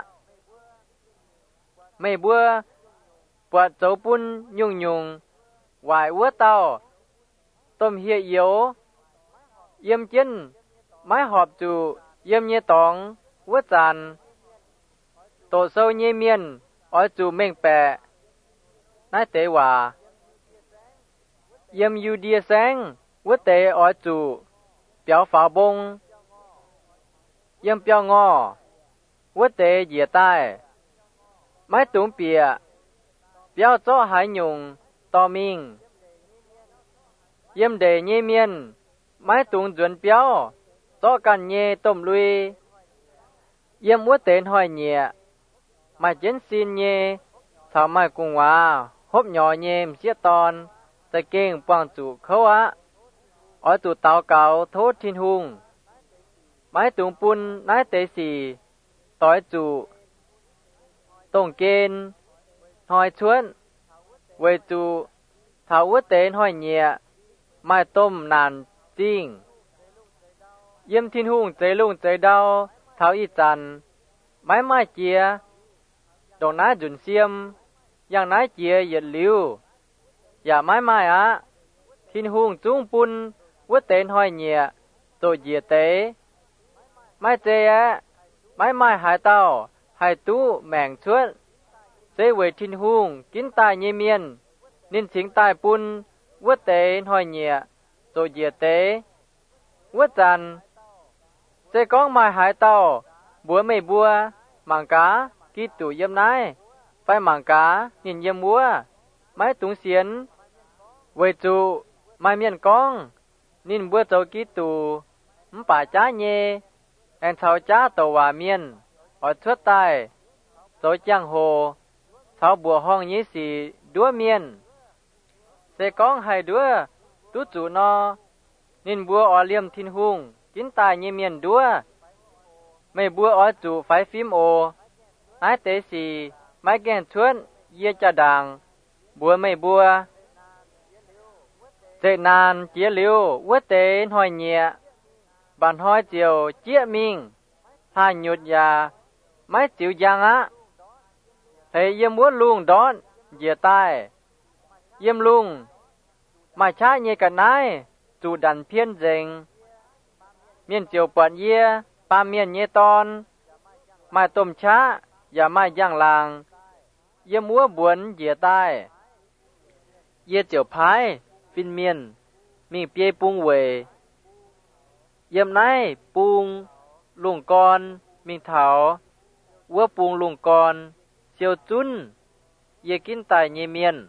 ไม่บัวปวดโจปุนยุงวายวัวเต้าต้มเฮียเยียวเยี่ยมเจนไม้หอบจูเยี่ยมเยตองวัวจันโตโซเยเมียนออจูเม่งแปะนายเตว่าเยี่ยมยูเดียแสงวัวเตออจูเปียวฝาบงเยี่ยมเปียวงอวัวเตเหยียใต้ไม้ตุงเปียเปียวเจาะหายยุงตอมิงเยี่ยมเดเยเมียนไม้ตุงจวนเปียวเจาะกันเยต้มลุยเยี่ยมวัวเตนห้อยเนียมาเจนซีนเยชาวไม้กุงวาฮบหย่อเยมเสียตอนตะเก่งปวงจูเขาอะอ้อยตูเตาเก่าโทษทินหุงไม้ตุงปุนนายเตสีต้อยจูต้งเกณฑ์หอยชวนเวจูเถาวัวเตนห้อยเนียไม้ต้มนานจริงเยี่ยมทินหุงใจลุงใจเดาเท้าอีจันไม้เจียดอกน้าจุนเสียมอย่างน้าเจียเหยียดลิ้วอย่าไม้อะทินหุงจุ้งปุนวัวเตนห้อยเนียโตเหยียเตไม้เจยะไม้หายเต้าหายตู้แม่งชวนเซเวทินหุงกินตายเยเมียนนินสิงตายปุนวัวเตนห้อยเนียโตเหยียเตวัวจันเจกองไม้หายเต้าบัวไม่บัวมังกากีตุเยี่ยมนายไฟมังกานินเยี่ยมบัวไม้ตุงเสียนเวจูไม้เมียนกองนินบัวเจ้ากีตุป่าจ้าเยแอนเท้าจ้าตัววาเมียนอดชั่วใต้โจจังโหเท้าบัวห้องยี่สีดัวเมียนเสกองให้ดัวตุจูนอนินบัวออเลียมทินหุงกินตายเยเมียนดัวไม่บัวออจูไฟฟิมโอนายเตสีไม้แก่นชวนเยี่ยจะดังบัวไม่บัวเจนานเจียลิววัวเตนหอยเนียบันหอยเจียวเจียมิงหาหยุดยาไม้จิวยังอะเฮยเยี่ยมวัวลุงดอนเหยียใต้เยี่ยมลุงมาช้าเยกันนายจูดันเพี้ยนเจงเมียนเจียวปวดเยี่ยปาเมียนเยตอนมาต้มช้าอย่ามาย่างลางเยี่ยมวัวบวนเหยียใต้เยี่ยเจียวพายฟินเมียนมีเปียปุงเวเยี่ยมนายปุงลุงกรมิงเถาวัวปุงลุงกรเซียวจุนเยี่ยกินตายเยเมียน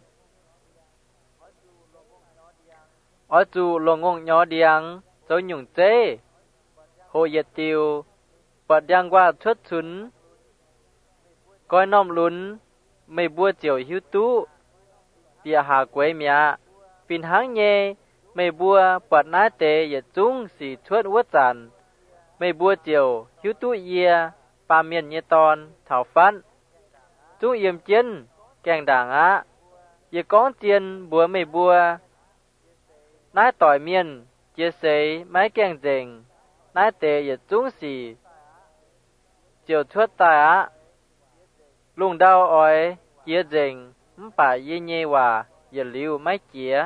ออจูลงงยอเดียงเจ้าหยุ่งเจโฮเยติวปัดยังว่าชดชุนก้อยน้อมลุนไม่บัวเจียวหิวตู้เปียหากวยเมียปินหางเยไม่บัวปัดน้าเตยจุ้งสีชวดวัวจันไม่บัวเจียวหิวตู้เยีย pa miên nhê tòn thảo phán chú yếm chiến kèng đảng á ye con tiền bùa mày bùa nái tỏi miên chia sấy máy kèng dình nái tề ye chúng xì chiều thuất tài á lùng đau ói chia dình pa ye nhê hòa ye liu máy chia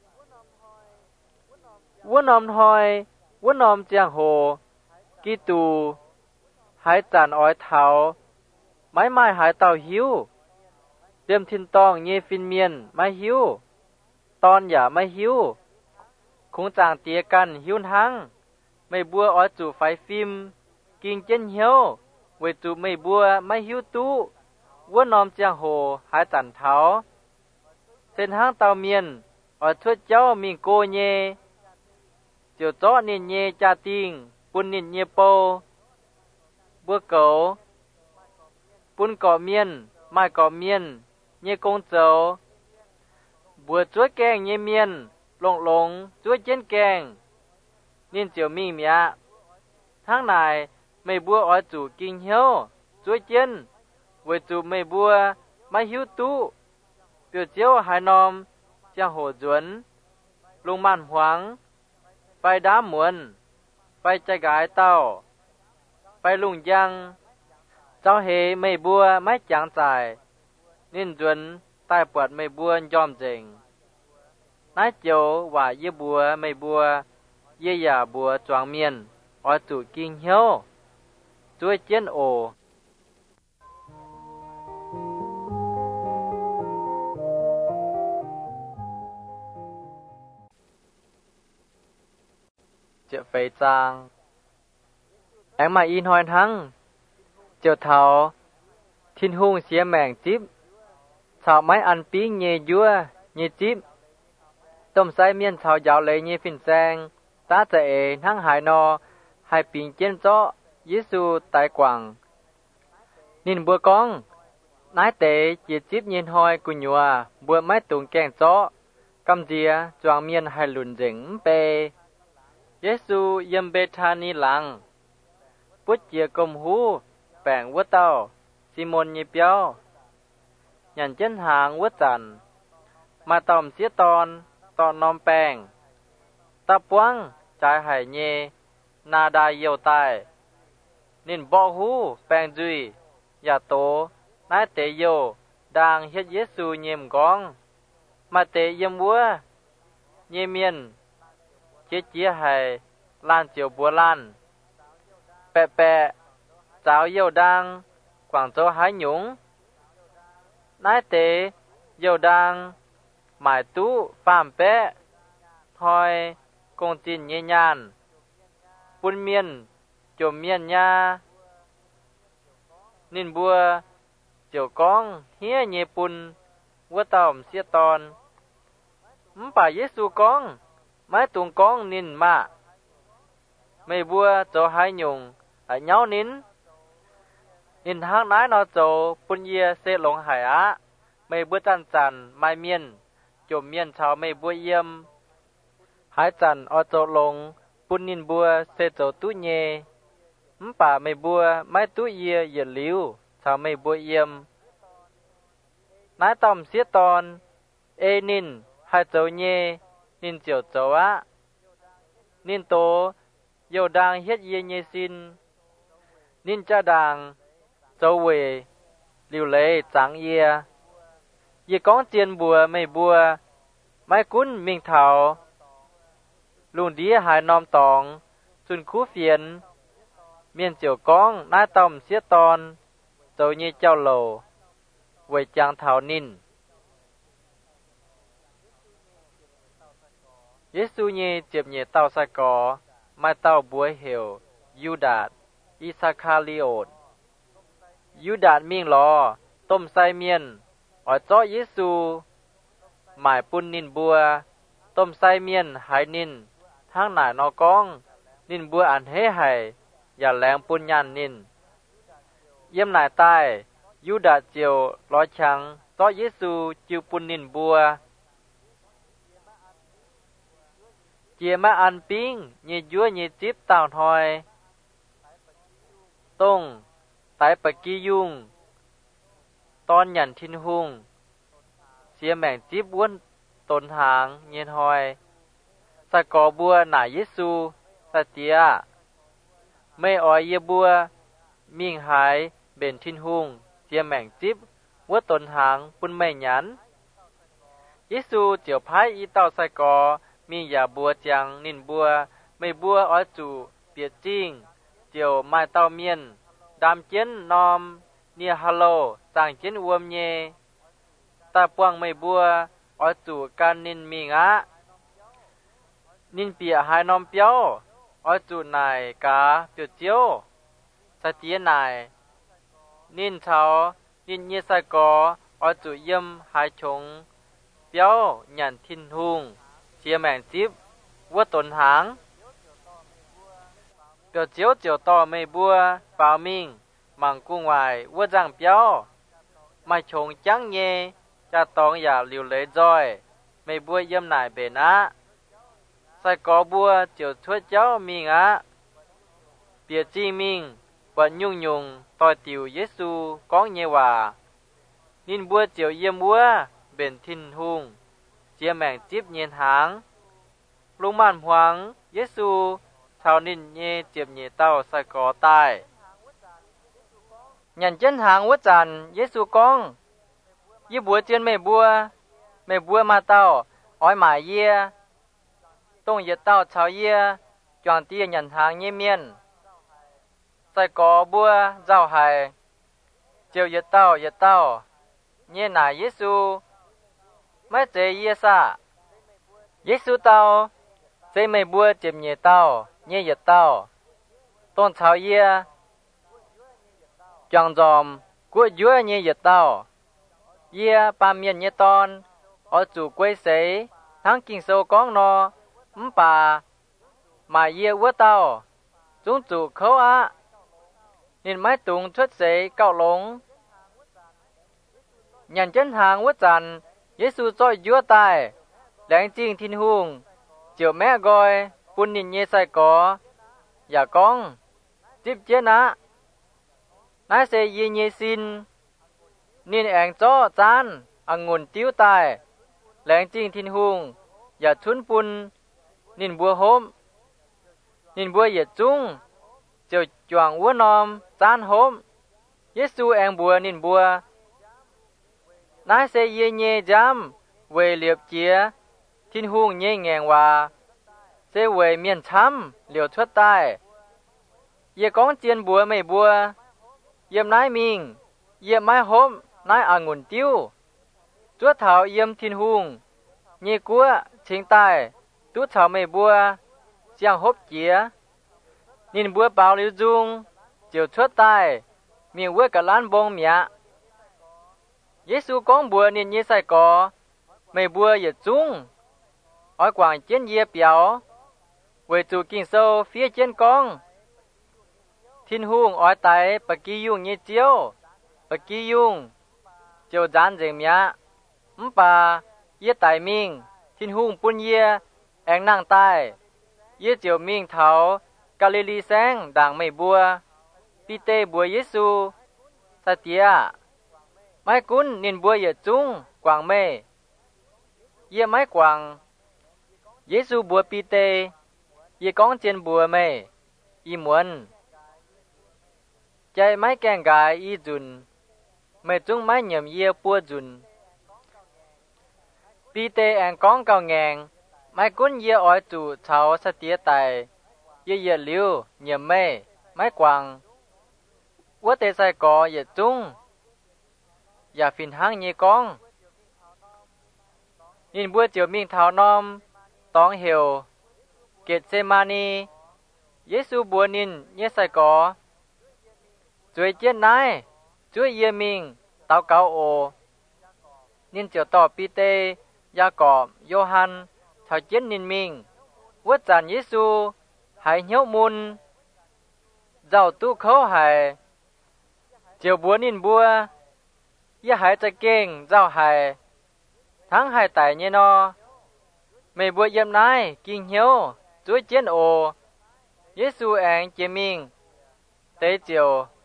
Quân nòm hoi, quân nòm giang hồ, kỳ tù, hái tàn ói tháo, mái mai hái tàu hiếu, tiêm thiên tong nhê phiên miên, mai hiếu, ton giả mai hiếu, khung chàng tía căn hiếu hăng, mây bua ói chủ phái phim, kinh chân hiếu, với chủ mây bua mai hiếu tú, quân nòm giang hồ, hái tàn tháo, sen hang tàu miên, ói thuốc cháu mình cô nhê, chiều chó nên nhê cha tiên, bún nên nhê bô, bữa cẩu, bún cỏ miên, mai cỏ miên, nhê công dấu, bữa chuối kèng nhê miên, lồng lồng chuối chén kèng, nên chiều mình mía. Tháng này, mày bua ở chủ kinh hiếu, chuối chén, với chủ mày bua, mai hiếu tú, biểu chiếu hai nòm, giang hồ duẩn, lùng màn hoáng,ไปด้ามหมวนไปใจกายเต้าไปลุงยังเจ้าเฮไม่บัวไม่จางใจนิ่นจวนใต้ปวดไม่บัวยอมเจงนายเจียวว่าเยี่ยบัวไม่บัวเยี่ยหย่าบัวจวงเมียนออจุกิงเหียวช่วยเจียนโอเจ้าไฟจางแองมาอีนหอยทั้งเจ้าเทาทินหุ่งเสียแมงจิ๊บชาวไม้อันปีเงยยัวเงยจิ๊บต้มไส้เมียนชาวยาวเลยเงยฟินแซงตาจะเอทั้งหายนอหายปิงเจนเจาะยิสูตายกว่างนินบัวกองนายเต๋จีจิ๊บเย็นหอยกุญยัวบัวไม้ตุงแกงเจาะกำเจียจวงเมียนให้หลุนเจ๋งเปเยซูยมเบธานีหลังปุจเจียกมหูแปงวัวเต้าซิมอนยีเปียวยันเจนหางวัวจันมาตอมเสียตอนนอมแปงตะปวงจ่ายหายเยนาดาเยี่ยวตายนินบ่หูแปงจุยอย่าโตนายเตโยดางเฮ็ดเยซูเยี่ยมกองมาเตเยี่ยมวัวเยี่ยมเมียนเจี๊ยเจี๊ยให้ล้านเจียวบัวล้านแปะแปะเจ้าเยี่ยวดังกวางโจหายหยุงนายเตเยี่ยวดังหมายตู้ฟามแปะทอยกงจินเยียยานปุนเมียนจมเมียนยานินบัวเจียวกองเฮียเยปุนวัวตอมเสียตอนป่าเยซูกองไม้ตุงกองนินมาไม่บัวโจหายหยุงหายเงานินทางนายนอโจปุญเยเสหลงหายอะไม่บัวจันไม่เมียนจมเมียนชาวไม่บัวเยี่ยมหายจันอโจลงปุญนินบัวเสโจตุเยป่าไม่บัวไม้ตุเยเหยียดลิ้วชาวไม่บัวเยี่ยมนายต่อมเสียตอนเอนินหายโจเยนินเจียวโจวะนินโตโยดังเฮ็ดเยเยซินนินจ้าดังโจเวลิวเลยจังเยียเยก้องเจียนบัวไม่บัวไม้กุ้นมิงเถาลุงดีหายนอมตองสุนคูเฟียนเมียนเจียวก้องหน้าต่อมเสียตอนโจเยเจ้าโลไว้จางเถานินเยซูเยเจ็บเยเต้าสะกอมาเต้าบัวเหี่ยวยูดาดอิสาคาริโอดยูดาดมิ่งลอต้มไซเมียนอ๋อเจาะเยซูหมายปุนนินบัวต้มไซเมียนหายนินทางหน่ายนอกองนินบัวอันเฮไห่อย่าแรงปุนยันนินเยี่ยมหน่ายใต้ยูดาดเจียวร้อยชังเจาะเยซูจิวปุนนินบัวเจียมาอันปิ้งเยยัวเยจิบต่างทอยต้ง tại bậc kỳ dung tón nhận thiên hung xia mèng tiếp buôn tồn hàng nhiên hoi sa có bua nải Giêsu sa tia mê ỏi ye bua miệng hải bền thiên hung xia mèng tiếp buôn tồn hàng bún mê nhắn Giêsu chiều phái y tao sa có miệng ya bua chang nín bua mê bua ỏi chủ biệt trinh chiều mai tao miên đam chiến nom nia hello sang chiến uom nhê ta quang mây bua ở chủ can nín miệng á nín bịa hai nom béo ở chủ này cá biểu chiếu sa tía này nín cháu nín nhê sa có ở chủ yếm hai chúng béo nhận thiên hung chia mèn tiếp vua tồn háng biểu chiếu chiều to mây bua bảo minh mảng cu ngoài vua giang béo mai chúng trắng nhê cha tông ya liu lấy rồi mây bua yếm này bền á sai có bua chiều chuốt cháu mình á bịa chi mình vẫn nhung nhung tỏi tiểu Giêsu có nhẹ hòa nín bua chiều yếm bua bền thiên hung chia mèn tiếp nhiên háng lúc màn hoang Giêsu thao nín nhẹ chiệp nhẹ tao sai có tai nhận chân hàng quất tràn Giêsu con y búa trên mẹ búa mà tao ói mải ye tông ye tao chào ye chọn tia nhận hàng nhẹ miên sai có búa giao hài chiều ye tao nhẹ nải Giêsu mấy chế ye sa Giêsu tao chế mẹ búa chìm nhẹ tao nhẹ ye tao tông chào ye chọn dòm của chúa nhẹ ye tao ye ba miền nhẹ ton ở chủ quê sấy thắng kinh sâu con nó bà mà ye vua tao chúng chủ khâu á nên máy tung xuất sấy cao lống nhận chân hàng vua tràn Giêsu cho chúa tài lãng chiên thiên hung chiều mẹ gọi bún nhìn nhẹ sai có dạ con tiếp chế ná nái sẽ ye nhẹ xin nên anh cho chán nguồn tiêu tài lãng chiên thiên hung dạ chun bún nên bua hôm nên bua ye chung chiều choàng vua nom chán hôm Giêsu anh bua nên bua nái sẽ ye nhẹ jam về liệp chia thiên hung nhẹ ngàn hòa sẽ về miền chăm liều xuất tai ye con chiên bua mày bua yếm nái mình yếm mai hôm nái nguồn tiêu chúa thảo yếm thiên hung nhẹ cua chính tai tú thảo mày bua giang hốp chia nên bua bao liu dung chiều xuất tai miệng vua cả lan bông mía Giêsu con bua nên nhẹ sai có mày bua ye chung ở quảng chiến ye biểu về chủ kinh sâu phía trên con thiên hung ở tại bậc kỳ dung nhẹ chiếu bậc kỳ dung chiều dán dễ mía bà ye tại mình thiên hung bún ye anh năng tai ye chiều mình thảo Galilee sáng đàng mày bua Pite bua Giêsu sa tia mai cún nên bua ye chung quảng mê ye mai quảng Giêsu bua Pite ye con trên bua mê y muốn chạy mai kèn gái y dùn mê chung mai nhầm ye bua dùn Pite anh con cao ngàn mai cún ye ỏi chủ cháu sa tia tài ye liu nhầm mê mai quảng vua tê sai có ye chung ya phiền hang nhẹ con nhìn bua chiều mình thảo nom tóng hiểu Gethsemane Giêsu bua nín nhẹ sai có chuối chết nái chuối ye mình tao cáo ồ nín chiều tỏ Pite Jacob Johann thảo chết nín mình vớt giàn Giêsu hãy nhớ môn giàu tu khấu hài chiều búa nín bua ye hãy chạy kênh giàu hài tháng hai tài như nó mày bua yếm nái kinh hiếu chuối chiến ồ Giêsu anh chế mình tế chiều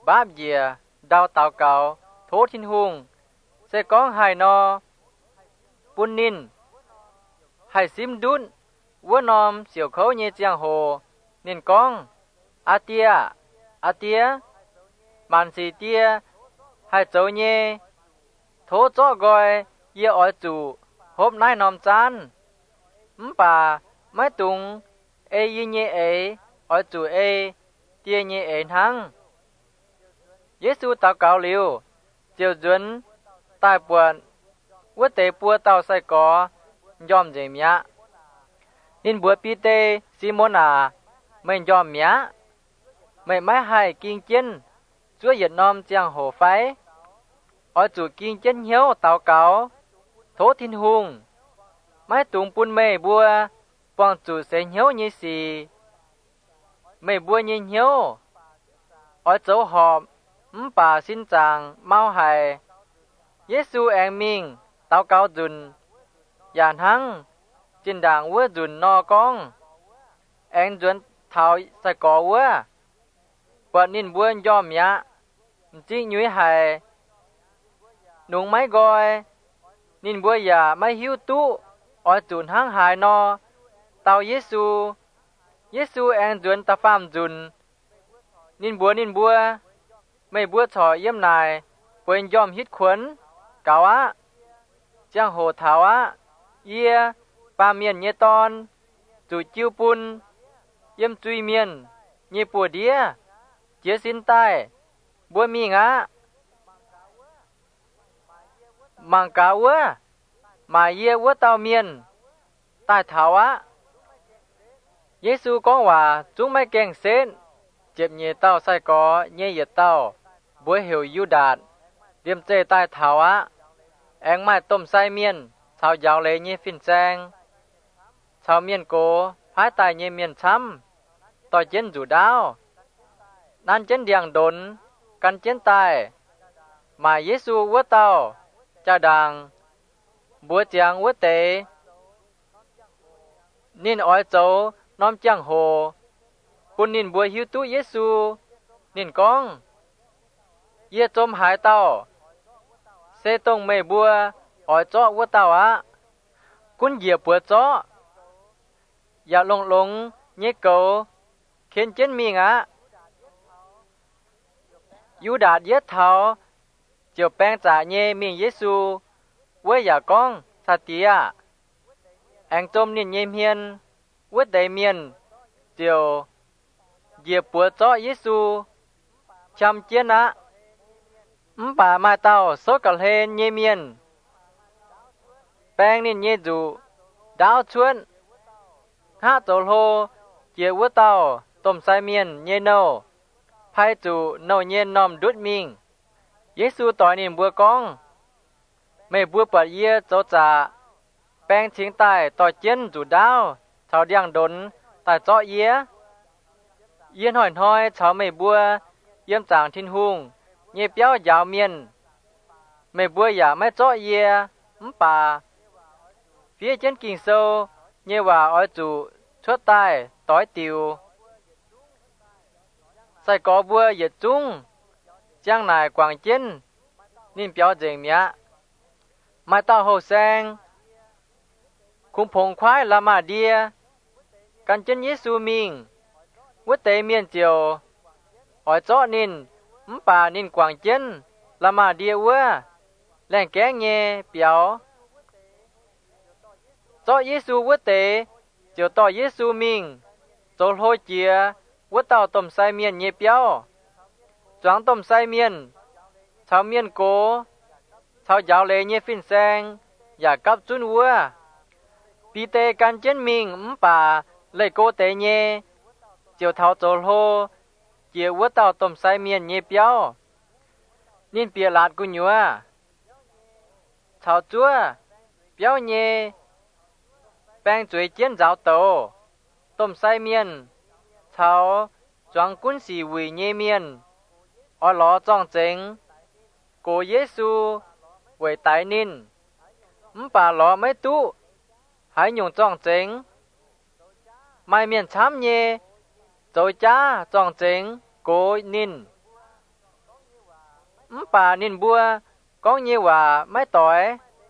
báp dìa đào tạo cào thố thiên hùng sẽ có hai no bún nín hai sim đun vua nòm siêu khấu nhẹ giang hồ nín con a tia màn xì tia hai châu nhẹ thố chó gọi ye ỏi chủ hộp nai nòm chan bà mấy tung y nhẹ ỏi chủ tia nhẹ thăng Giêsu tạo cáo liu chiều duẩn tai buồn vua tế bùa tàu sai có yom dễ mía nên bùa pi tê Simona mình yom mía mình máy hai kinh chân chúa Việt Nam giang hồ phái ở chủ kinh chân hiếu tạo cáo thố thiên hùng máy tung bún mê bùa bọn chủ sẽ hiếu như xì mê bùa như hiếu ở chỗ họp bà xin chàng mau hài Giêsu anh mình tạo cáo dùn dàn hăng trên đảng vua dùn no con anh dùn thảo sai có vua bọn nín bùa yom mía chỉ nhúi hài nung máy gọi nín bùa giả máy hiếu tu ở dùn hăng hài no tao Giêsu anh dùn ta phàm dùn nín bùa mấy bùa thọ yếm này quên yom hít khuẩn cáo á giang hồ thảo á ye ba miền nhé ton chủ chiêu pun yếm truy miền nhé bùa đĩa chia xin tai bùa mi ngã mang cáo á mà ye vua tao miền tai thảo á Giêsu có hòa chúng mấy kèn xến chếp nhé tao sai có nhé yết tao bùa hiểu yu đạt điềm chê tai thảo á anh mai tôm sai miên sao giáo lệ nhé phìn sang sao miên cố phái tài nhé miên chăm tỏi chén rủ đao nan chén điàng đốn căn chén tài mà Giêsu vua tao cha đàng búa chiang vua tế nín ói châu nóm chiang hồ bún nín búa hiếu tu Giêsu nín con ye tôm hải tao xe tông mê bùa ói chó vua tao á cún dìa bùa chó ya lông nhé cầu khiến chén miệng á yu đạt yết thảo chiều bèn trả nhé miệng Giêsu với ya con sa tía anh tôm nín nhé miên với đầy miên chiều dìa bùa chó Giêsu chăm chén á bà mai tao số cả lên nhé miên bèn nín nhé dù đáo chuôn hạ tổ hô chia vua tao tôm sai miên nhé nâu phai chủ nâu nhé nòm đút mình Giêsu tỏi nín bùa con mẹ bùa bật ye chỗ trả bèn chính tài tỏi chén dù đáo cháu điang đốn tài chó yên hỏi cháu mẹ bùa yếm chàng thiên hùng nhé béo giáo miên mẹ bùa giả mẹ chó bà phía trên kinh sâu nhé hòa ói chủ chuốt tai tối tiều sai có bùa yết chung giang này quảng trên nín béo dền mía mai tao hồ sang khung phong khoái là mà đia căn chân Giêsu mình vút tế miên chiều ói chó nín bà nín quảng chân là mà đia vua lèn ké nghe béo chó Giêsu vút tế chiều tỏ Giêsu mình chỗ hôi chia vút tao tôm sai miên nhé béo choáng tôm sai miên cháu miên cố cháu giáo lệ nhé phìn sang giả cấp chun vua pi tê căn chân mình bà lấy cô tế nhé chiều thảo chỗ hô chiều vút tao tôm sai miên nhé béo nín bia lạt của nhúa cháu chúa béo nhé bèn chuối chén giáo tổ tôm sai miên cháu choáng quân sĩ quỷ nhé miên ở lò trong chính cô Giêsu với tài nín bà lò mấy tu hãy nhung trong chính mai miền chám nhé rồi cha trong chính cô nín Bà nín bua có nhưว่าไม่ต่อย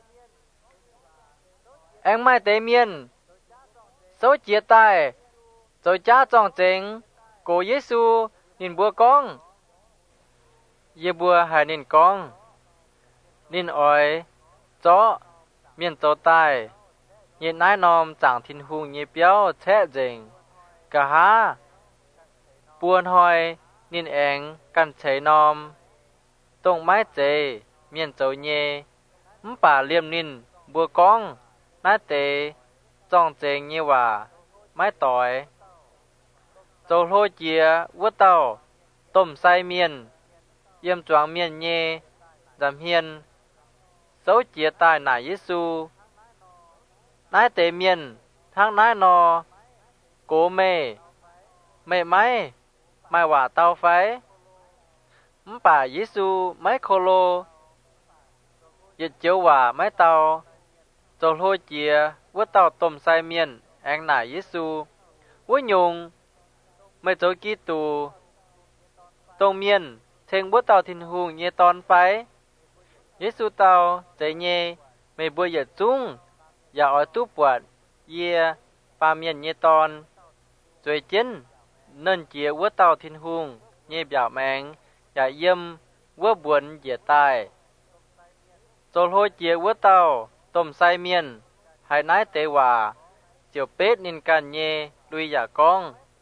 Anh mai tế miên số chia tay rồi cha trọng chính của Giêsu nín bua con ye bua hai nín con nín ỏi chó miên chó tai nhìn nái nòm chẳng thiên hùng nhị béo thế dình cả há buồn hỏi nín anh căn chế nòm tông mái chế miên chó nhê bà liêm nín bua con nái tế trọng chính nhưว่าไม่ต่อย Dầu lô chia vớt tàu tôm say miên yếm choáng miên nhê giảm hiên xấu chia tai nải Giêsu nái tế miên thang nái nò cố mê mê máy mai quả tao phái bà Giêsu máy khô lô dịch chiếu quả máy tàu dầu lô chia vớt tàu tôm say miên anh nải Giêsu vớt nhungไม่โจกี้ตูตรงเมียนเทงบัวเต่าทินหูเยตอนไปเยซูเต่าใจเยไม่บัวอย่าจุ้งอย่าอ้อยตู้ปวดเยียปาเมียนเยตอนจวยเจนเนินเจียวัวเต่าทินหูเยบ่าวแมงอย่าเยี่ยมวัวบวนเหยียดตายโจโลเจียวัวเต่าต้มไส้เมียนหายนายเตว่าเจียวเป็ดนินกันเยลุยอย่ากอง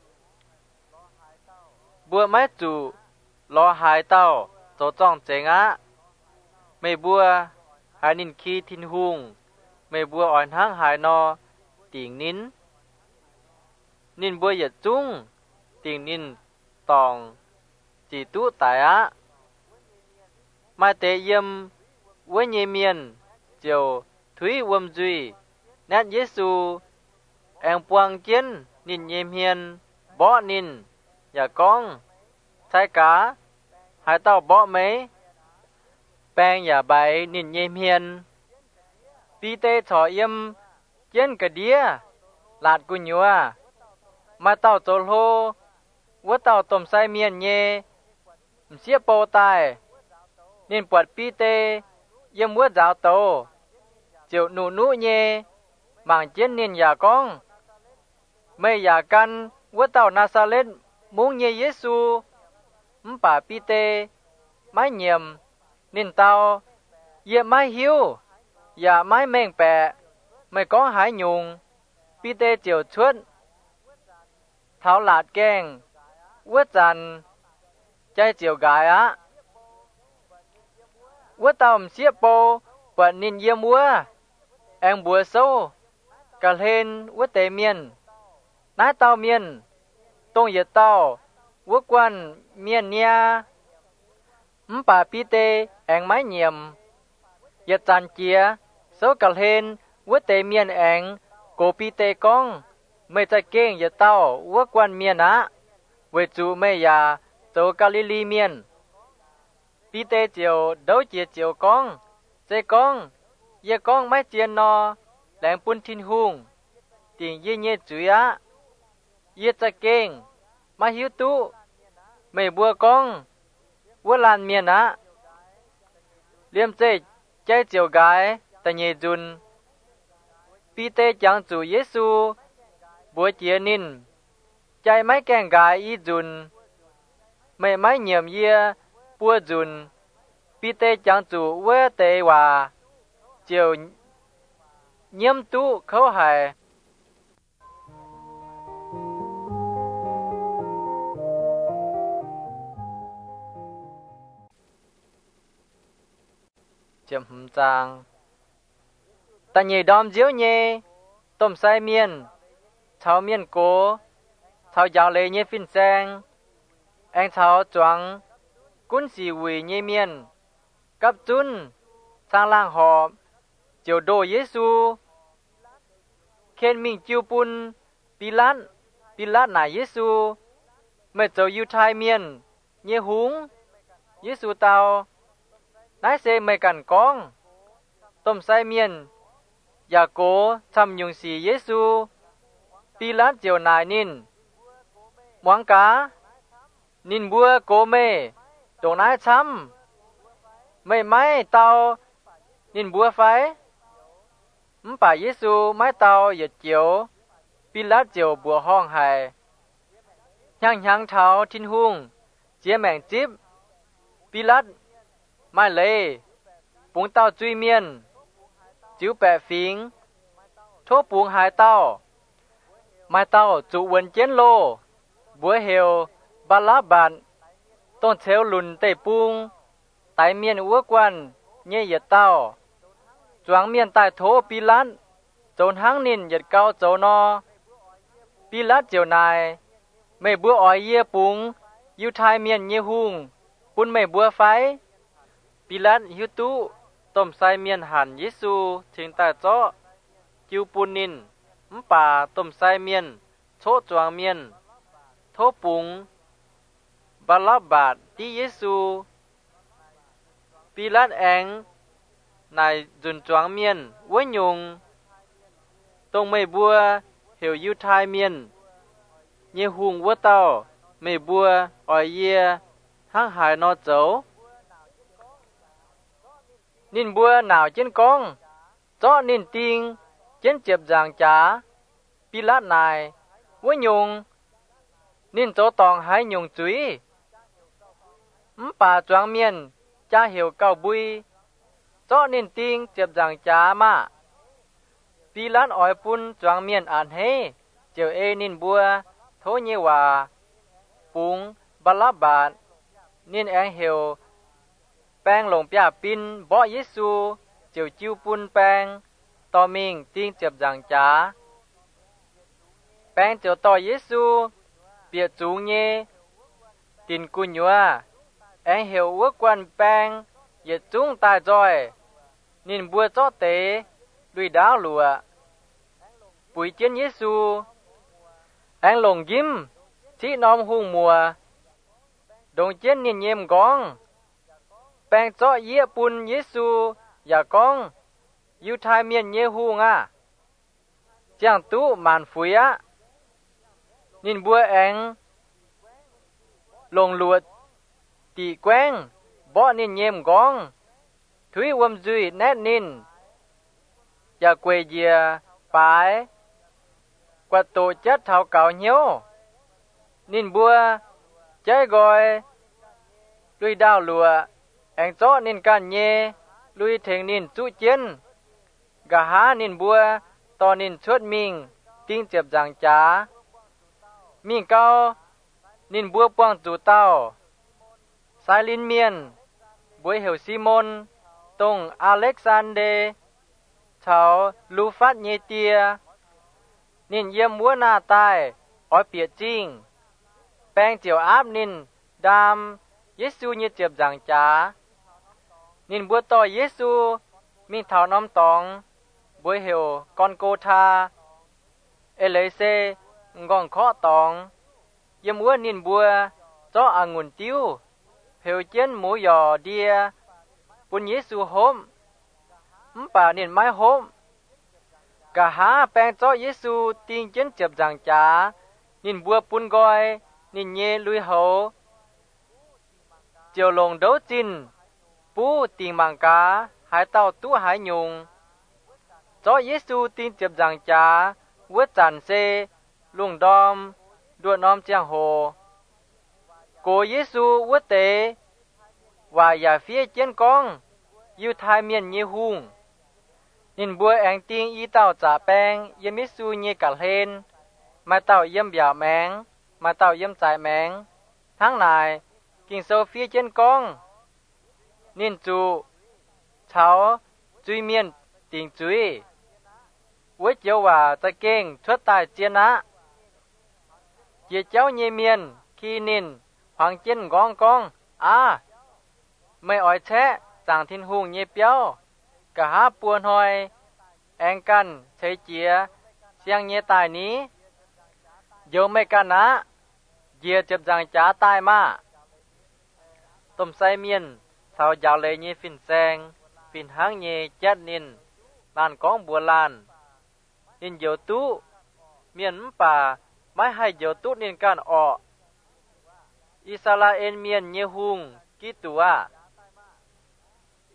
บัวไม้จูรอหายเต้าโจจ้องเจงะไม่บัวหายนินคีทินหุงไม่บัวอ่อนห้างหายนอติ่งนินนินบัวหยัดจุ้งติ่งนินตองจีตุตายะมาเตเยี่ยมวัวเยเมียนเจียวถุยวมจุยแนทเยซูแองปวงเจียนนินเยเมียนบ่นินอย่ากองใช่กะหายเต้าบ่ไหมแปงอย่าใบนินเยเมียนปีเตถอเยี่ยมเจียนกะเดียลาดกุญยัวมาเต้าโจโลวัวเต้าต้มไส้เมียนเยเสียโปตายนินปวดปีเตเยี่ยมวัวจาวโตเจียวหนูเยบางเจียนนินอย่ากองไม่อย่ากันวัวเต้านาซาเรตมุงเยเยซูป่าปีเตไม้เงียมนินเตาเยี่ยไม้หิวอย่าไม้แมงแปะไม่ก้องหายยุงปีเตเจียวชวนเท้าหลาดแกงวัวจันใจเจียวกายอะวัวเต่าเสียโปปะนินเยี่ยมวัวแองบัวโซกะเลนวัวเตเมียนนายเต่าเมียนตรงเหยียดเต้าวัวกวนเมียนเนียป่าปีเตแองไม้เงียมเหยียดจันเจียโซกะเลนวัวเตเมียนแองโกปีเตกองไม่จะเก้งเหยียดเต้าวัวกวนเมียนนะเวจูไม่ยาโจกาลิลีเมียนปีเตเจียวเดาเจียเจียวกองเจกองเยกองไม่เจียนนอแหลงปุนทินหุงติ่งเยี่ยจุยะเยจะเก่งมาหิวตุไม่บัวกองวัวลานเมียนะเลี่ยมเจใจเจียวกายแต่เยจุนปีเตจังจูเยซูบัวเจียนินใจไม่แก่งกายอีจุนไม่ไม้เหยี่ยมเยียปัวจุนปีเตจังจูเวเตว่าเจียวเยี่ยมตุเขาหายเจียมหุ่มจางแต่เย่ดอมเจียวเย่ต้มไส้เมียนเท้าเมียนโกเท้ายาวเลยเย่ฟินแซงแองเท้าจวงกุนสีหุยเย่เมียนกับจุนสร้างล่างหอบเจียวโดเยซูเคนมิงจิวปุนปีลัดหนาเยซูเมื่อเจ้าอยู่ไทยเมียนเย่หุงเยซูเตานายเซไม่กันกองต้มไส้เมียนยาโกทำยุงสีเยซูปีลัดเจียวนายนินหวังกานินบัวโกเมตรงนายช้ำไม่ไม้เตานินบัวไฟป่าเยซูไม้เตาอย่าเจียวปิลัดเจียวบัวห้องไห้ยังเท้าทิ้นหุ่งเจียแมงจิบปิลัดไม่เลยปุงเต้าจุยเมียนจิ๋วแปะฟิงโทปุงหายเต้าไม่เต้าจุวันเจนโลบัวเฮวบาลาบันต้นเทวลุนเตปุงไตเมียนอัวกวันเย่ยเต้าจวงเมียนใต้โถปิลัดโจนหังนินหยัดเก้าโจนอปิลัดเจียวนายไม่บัวอ้อยเย่ปุงยูไทยเมียนเยหุงปุนไม่บัวไฟปิลัดฮิตุต้มใส่เมียนหันเยซูถึงใต้เจาะจิวปุนนินป่าต้มใส่เมียนโชจวงเมียนโทปุงบาลาบาดที่เยซูปิลัดแองนายจุนจวงเมียนวัวยงตรงไม่บัวเหวยูไทยเมียนเยหุงวัวเต้าไม่บัวอ้อยเยียห้างหายนอเจ้านินบัวหนาวเจนกองเจาะนินติงเจนเจ็บจางจ๋าปิลัดนายวัวยงนินโจตองหายยงจุยป่าจวงเมียนจ้าเหวเก้าบุยเจาะนินติงเจ็บจางจ๋ามาปิลัดอ้อยปุนจวงเมียนอ่านเฮเจียวเอนินบัวโทเยวาปุงบาลาบาดนินแองเหวแป้งหลงป่าปินบ่เยซูเจียวจิวปุนแป้งต่อมิงติงเจ็บจางจ๋าแป้งเจียวต่อเยซูเปียจูงเยตินกุญยัวแองเหววัวกวนแป้งเหยียดจุ้งตายจอยนินบัวเจาะเตด้วยดาวหลัวปุ๋ยเจียนเยซูแองหลงยิ้มที่น้อมหุ่งมัวดงเจียนนินเยี่ยมกองแป้งเจาะเยี่ยปุนเยซูอย่ากองยูไทยเมียนเยหูงะเจียงตู้มานฟุยะนินบัวแองลงลวดตีแกว้งบ่นินเยี่ยมกองถุยวมจุยแนดนินอย่าเกวเยียปายกว่าโตจัดเท่าเก่าเหี่ยวนินบัวใจกอยลุยดาวลัวแองเจาะนินกันเยลุยเถงนินจุเจียนกะหานินบัวตอนินชดมิงติ้งเจ็บจางจ๋ามิงเก้านินบัวป้วงจูเต้าสายลินเมียนบวยเหวซีมอนตรงอเล็กซานเดชาวลูฟัดเยเตียนินเยี่ยมวัวหน้าตายอ้อยเปียจิงแป้งเจียวอาบนินดามเยซูเยเจ็บจางจ๋านินบัวต่อเยซูมีเท้าน้อมตองบวยเหวกอนโกธาเอเลเซงองเคาะตองเยี่ยมวัวนินบัวเจาะองุ่นติ้วเหวเจียนหมูหยอเดียปุนเยซูโฮมป่านินไม้โฮมกะหาแปลงเจาะเยซูติงเจียนเจ็บจางจ๋านินบัวปุนกอยนินเยลุยโหเจียวลงโดจินปูติงมังกาหายเต้าตู้หายยุงเจาะเยซูติงเจ็บจางจ๋าวัวจันเซลุงดอมดวดน้อมเจียงโหโกเยซูวัวเตว่าอย่าเฟียเจียนกองยูไทยเมียนเยหุงนินบัวแองติงอีเต้าจ่าแป้งยมิซูเยกัลเฮนมาเต้าเยี่ยมบ่าวแมงมาเต้าเยี่ยมจ่ายแมงทั้งนายกิงโซเฟียเจียนกองนินจูเฉาจุยเมียนติงจุยวัวเจียวว่าตะเก่งชดตายเจียนะเจียเจ้าเยเมียนขีนินหวังเจียนกองกองไม่อ่อยแท้จางทินหุงเยเปียวกะหาปวนหอยแองกันเฉยเจียเสียงเยตายนี้โยไม่กันนะเยียเจ็บจางจ๋าตายมาต้มไซเมียนสาวยาวเลยเยฟินแซงฟินหางเยจัดนินลานกองบัวลานนินโยตุเมียนป่าไม่ให้โยตุนินกันออกอิสราเอลเมียนเยหุงกิตัว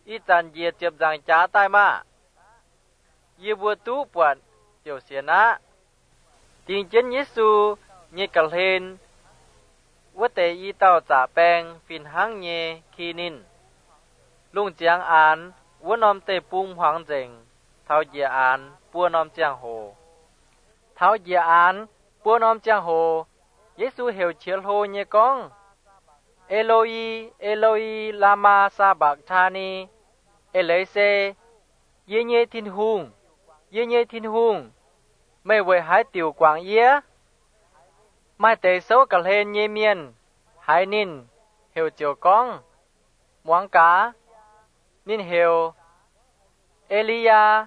y chàn dìa chụp giang chá tai ma y bùa tú buồn tiểu xiên á tình chân Giêsu như cà lên vất tề y tàu trả bèng phìn hăng nhẹ khi nín lung giang án vất nòm tề bung hoàng dình thao dìa án bùa nòm giang hồ thao dìa án bùa nòm giang hồ Giêsu hiểu chiếu hồ nhẹ con Eloi Eloi lama sabachthani Elise ye nhẹ thiên hùng mày về hái tiểu quảng yế mai tề xấu cả lên nhẹ miên hái nín hiểu chiều con muang cá nín hiểu Elia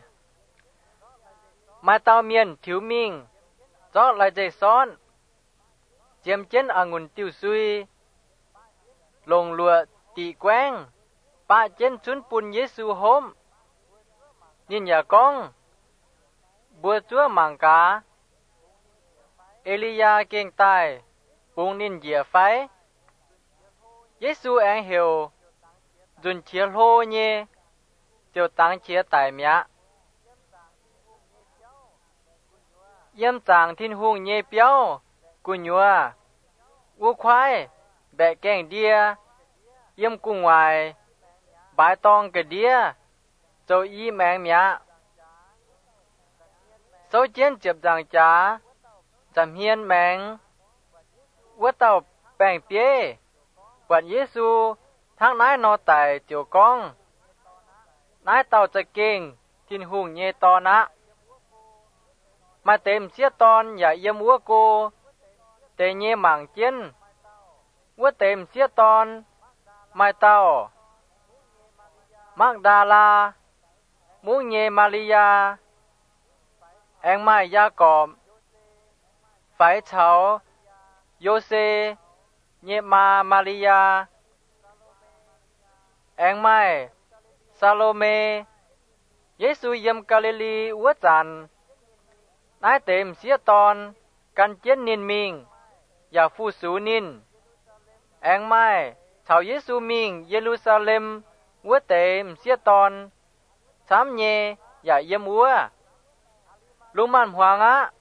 mai tao miên thiếu minh gió lại dây son chiếm chân ngùn tiêu suy lồng lụa tị quang ba chân chun pun Giêsu hôm nhìn nhà con bùa chúa mảng cá Elia kiêng tai bung nín dìa phái Giêsu anh hiểu dùn chia lô nhé chiều tăng chia tài mía yếm chàng thiên hùng nhé béo cu nhua u khoai bẹ kèng đia yếm cu ngoài bãi tong cái đia châu y mèng mía số chiến chụp giang chá chăm hiên mèng vớt tàu bèng bế quạt Giêsu tháng nái nó tại tiểu con nái tàuจะเก่งthiên hùng nhé to ná mà tìm xiết ton và yếm úa cô tê nhé mảng chiến vớt tìm xiết ton mai tàu Magdala muốn nhé Maria anh mai Jacob phải cháu Giô-xê nhé Maria anh mai Salome Giêsu yếm Galilee úa chàn nái tìm xiết ton căn chiến nín mình và phu sú nín anh mai cháu Giêsu mình Jerusalem úa tìm xiết ton sám nhé và yếm úa lung man hoàng á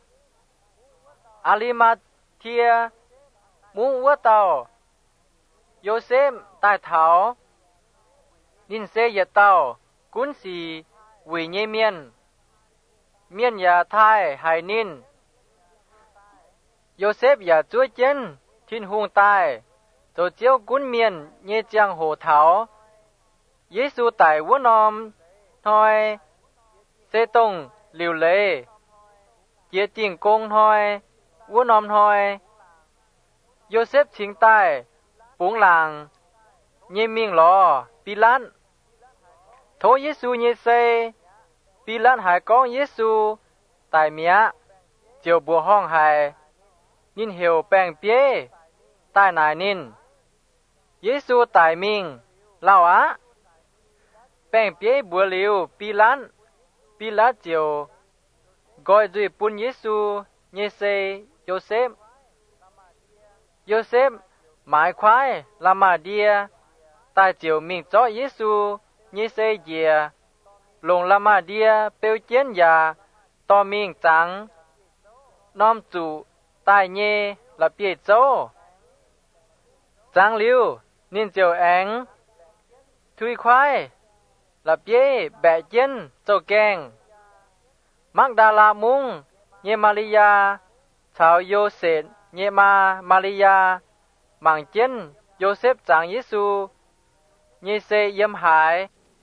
Alimathia muốn úa tàu Giô-xếp tai thảo nín xê yết tàu cún xì quỷ nhé miên và thai hài nín Giô-xếp và chúa chân thiên hùng tai rồi chiếu cún miên nhé giang hồ thảo Giêsu tại úa nòm thôi xê tông liều lệ chia tiền công thôi úa nòm thôi Giô-xếp chính tai buông làng nhé miên lò Pilat thố Giêsu nhé xê Pilat hài con Giêsu tại mía chiều bùa hong hài nín hiểu bèng bế tai nài nín Giêsu tại mình lao á bèng bế bùa liu Pilat chiều gọi duy bún Giêsu nhé xê Giô-xếp mãi khoái là mà đia tại chiều mình cho Giêsu nhé xê dìa lồng là mà đia bêu chiến già to mình trắng nóm chủ tại nhé là bia châu trắng liu nên chiều ánh thui khoái là bia bẹ chiến châu kèng Magdala mung nhé Maria cháu Giô-xếp nhé Maria mảng chiến Giô-xếp trắng Giêsu nhé xê yếm hại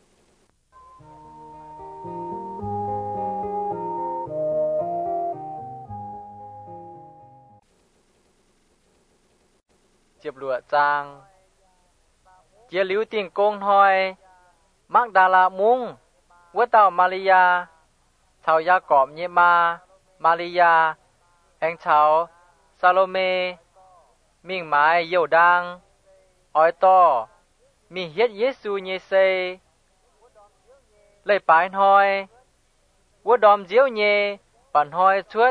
chiếp lụa trang chia liu tiền công thôi Magdala mung vớt tàu Maria cháu Jacob nhé Maria anh cháu Salome mình mãi yêu đang ói to mình hiết Giêsu nhé xê lấy bái thôi vớt đom diếu nhé bản thôi chuốt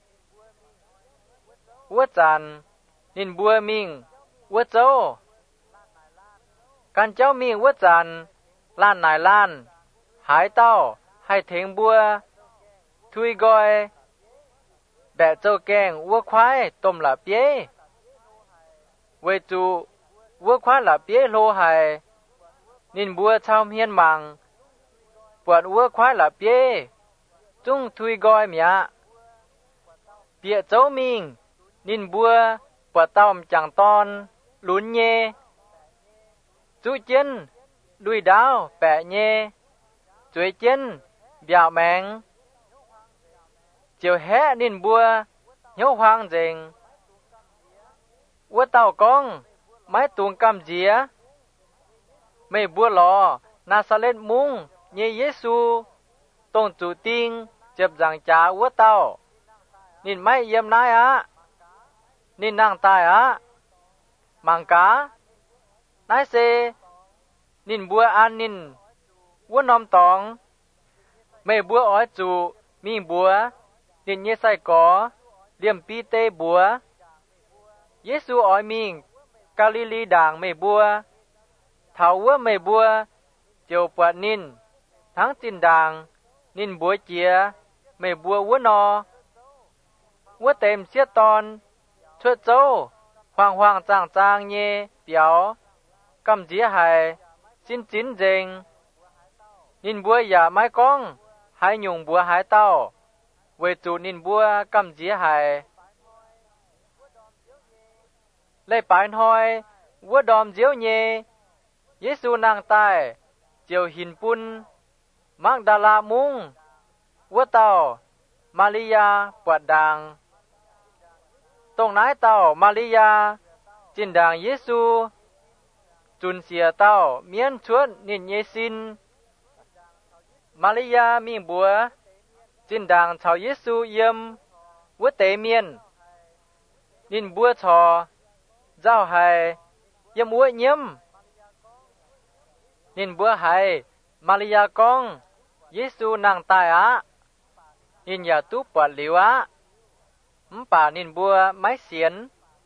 vớt chàn nín bùa mình vớt châu căn cháu mình vớt chàn ล้านนายล้านหายเต้าให้เทงบัวทุยกอยแบะเจ้าแกงวัวควายต้มละเปียเวจูวัวควายละเปียโลหายนินบัวชาวเมียนมังปวดวัวควายละเปียจุ้งทุยกอยเมียเปียเจ้ามิงนินบัวปวดเต้าจังตอนหลุนเยจูเจนลุยดาวแปะเยจุยเจนเบียวแมงเจียวแห่นินบัวเหี่ยวหวางเจงวัวเต้ากองไม้ตุงกำเจียไม่บัวหลอนาซาเลตมุงเยซูตงจูติงเจ็บจังจาวัวเต้านินไม่เยี่ยมนายอะนินนางตายอะมังกานายเซนินบัวอันนินวัวนอมตองไม่บัวอ้อยจูมีบัวนินเยไซกอเลี่ยมปีเตบัวเยซูอ้อยมิงกาลิลีด่างไม่บัวเถาวัวไม่บัวเจียวปวดนินทั้งจินด่างนินบัวเจียไม่บัววัวนอวัวเต็มเสียตอนช่วยโจ้หวางจางเยเปียวกำเจียหายจินเจงนินบัวอย่าไม้กองหายหยุงบัวหายเต้าเวจูนินบัวกำเจียหายเลยปายน้อยวัวดอมเจียวเยเยซูนางตายเจียวหินปุนมักดาลามุงวัวเต้ามาริยาปวดดังตรงไหนเต้ามาริยาจินดังเยซูจุนเสียเต้าเมียนชวนนินเยซินมาริยามีบัวจินดังชาวเยซูเยี่ยมวัวเตเมียนนินบัวชอเจ้าไห้เยี่ยมวัวเยี่ยมนินบัวไห้มาริยากองเยซูนางตายอะนินยาตุปวดหลิวอะป่านินบัวไม้เสียน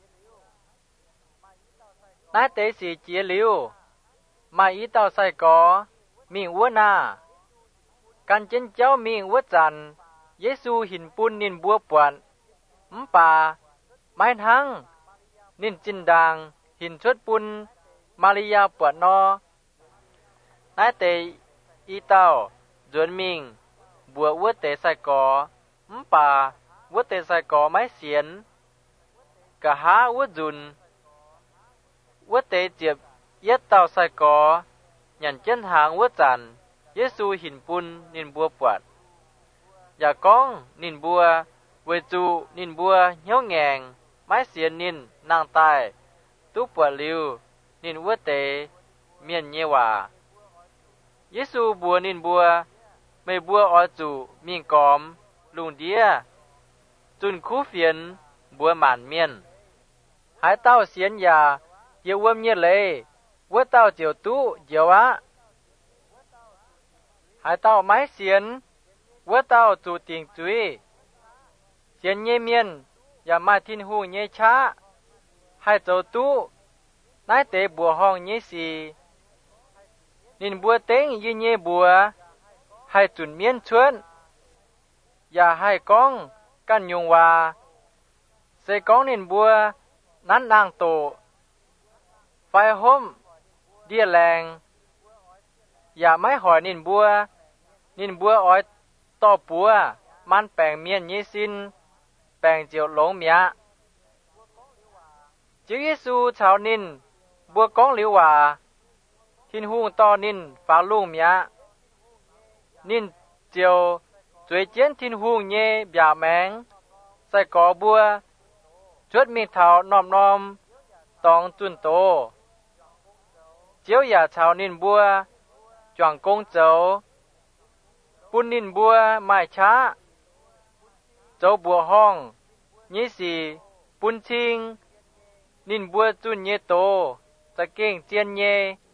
นายเตสีเจียลิวมาอีเต้าใส่กอมีวัวนากันเจนเจ้ามีวัวจันเยซูหินปุนนินบัวปวนป่าไม้ทั้งนินจินดางหินชดปุนมาริยาปวดนอนายเตอีเต้าจวนมิงบัววัวเตใส่กอป่าวัวเตใส่กอไม้เสียนกะหาวัวจุนวัวเตเจียบเย็ดเต้าใส่กอหยันเจนหางวัวจันเยซูหินปุนนินบัวปวดอย่ากองนินบัวเวจูนินบัวเหี่ยวแงงไม้เสียนนินนางตายตุปวดลิวนินวัวเตเมียนเยวาเยซูบัวนินบัวไม่บัวออจูมีงกอมลุงเดียจุนคู่เฟียนบัวหมานเมียนหายเต้าเสียนยาเยี่ยววัวเมียเลยวัวเต้าเจียวตู้เจียวะหายเต้าไม้เสียนวัวเต้าจูติงจุยเสียนเยเมียนอย่ามาทินหูเยช้าให้เจ้าตู้นายเตะบัวห้องเยสีนินบัวเต็งยืนเยบัวให้จุนเมียนชวนอย่าให้กองกันยุงว่าเสกองนินบัวนั้นนางโตไฟห่มเดียแรงอย่าไม่หอยนินบัวอ้อยต่อปัวมันแปลงเมียนเยซินแปลงเจียวหลงเมียจิเยซูชาวนินบัวกองหลิวว่าทินหูต่อนินฝาลุงเมียนินเจียวจวยเจียนทินหูเย่บ่าแมงใส่กอบัวชวดมีเท้านอมตองจุนโตเจียวอย่าชาวนินบัวจวงกงเจ้าปุนนินบัวไม่ช้าเจ้าบัวห้องยี่สีปุนชิงนินบัวจุนเยโตตะเก่งเจียนเย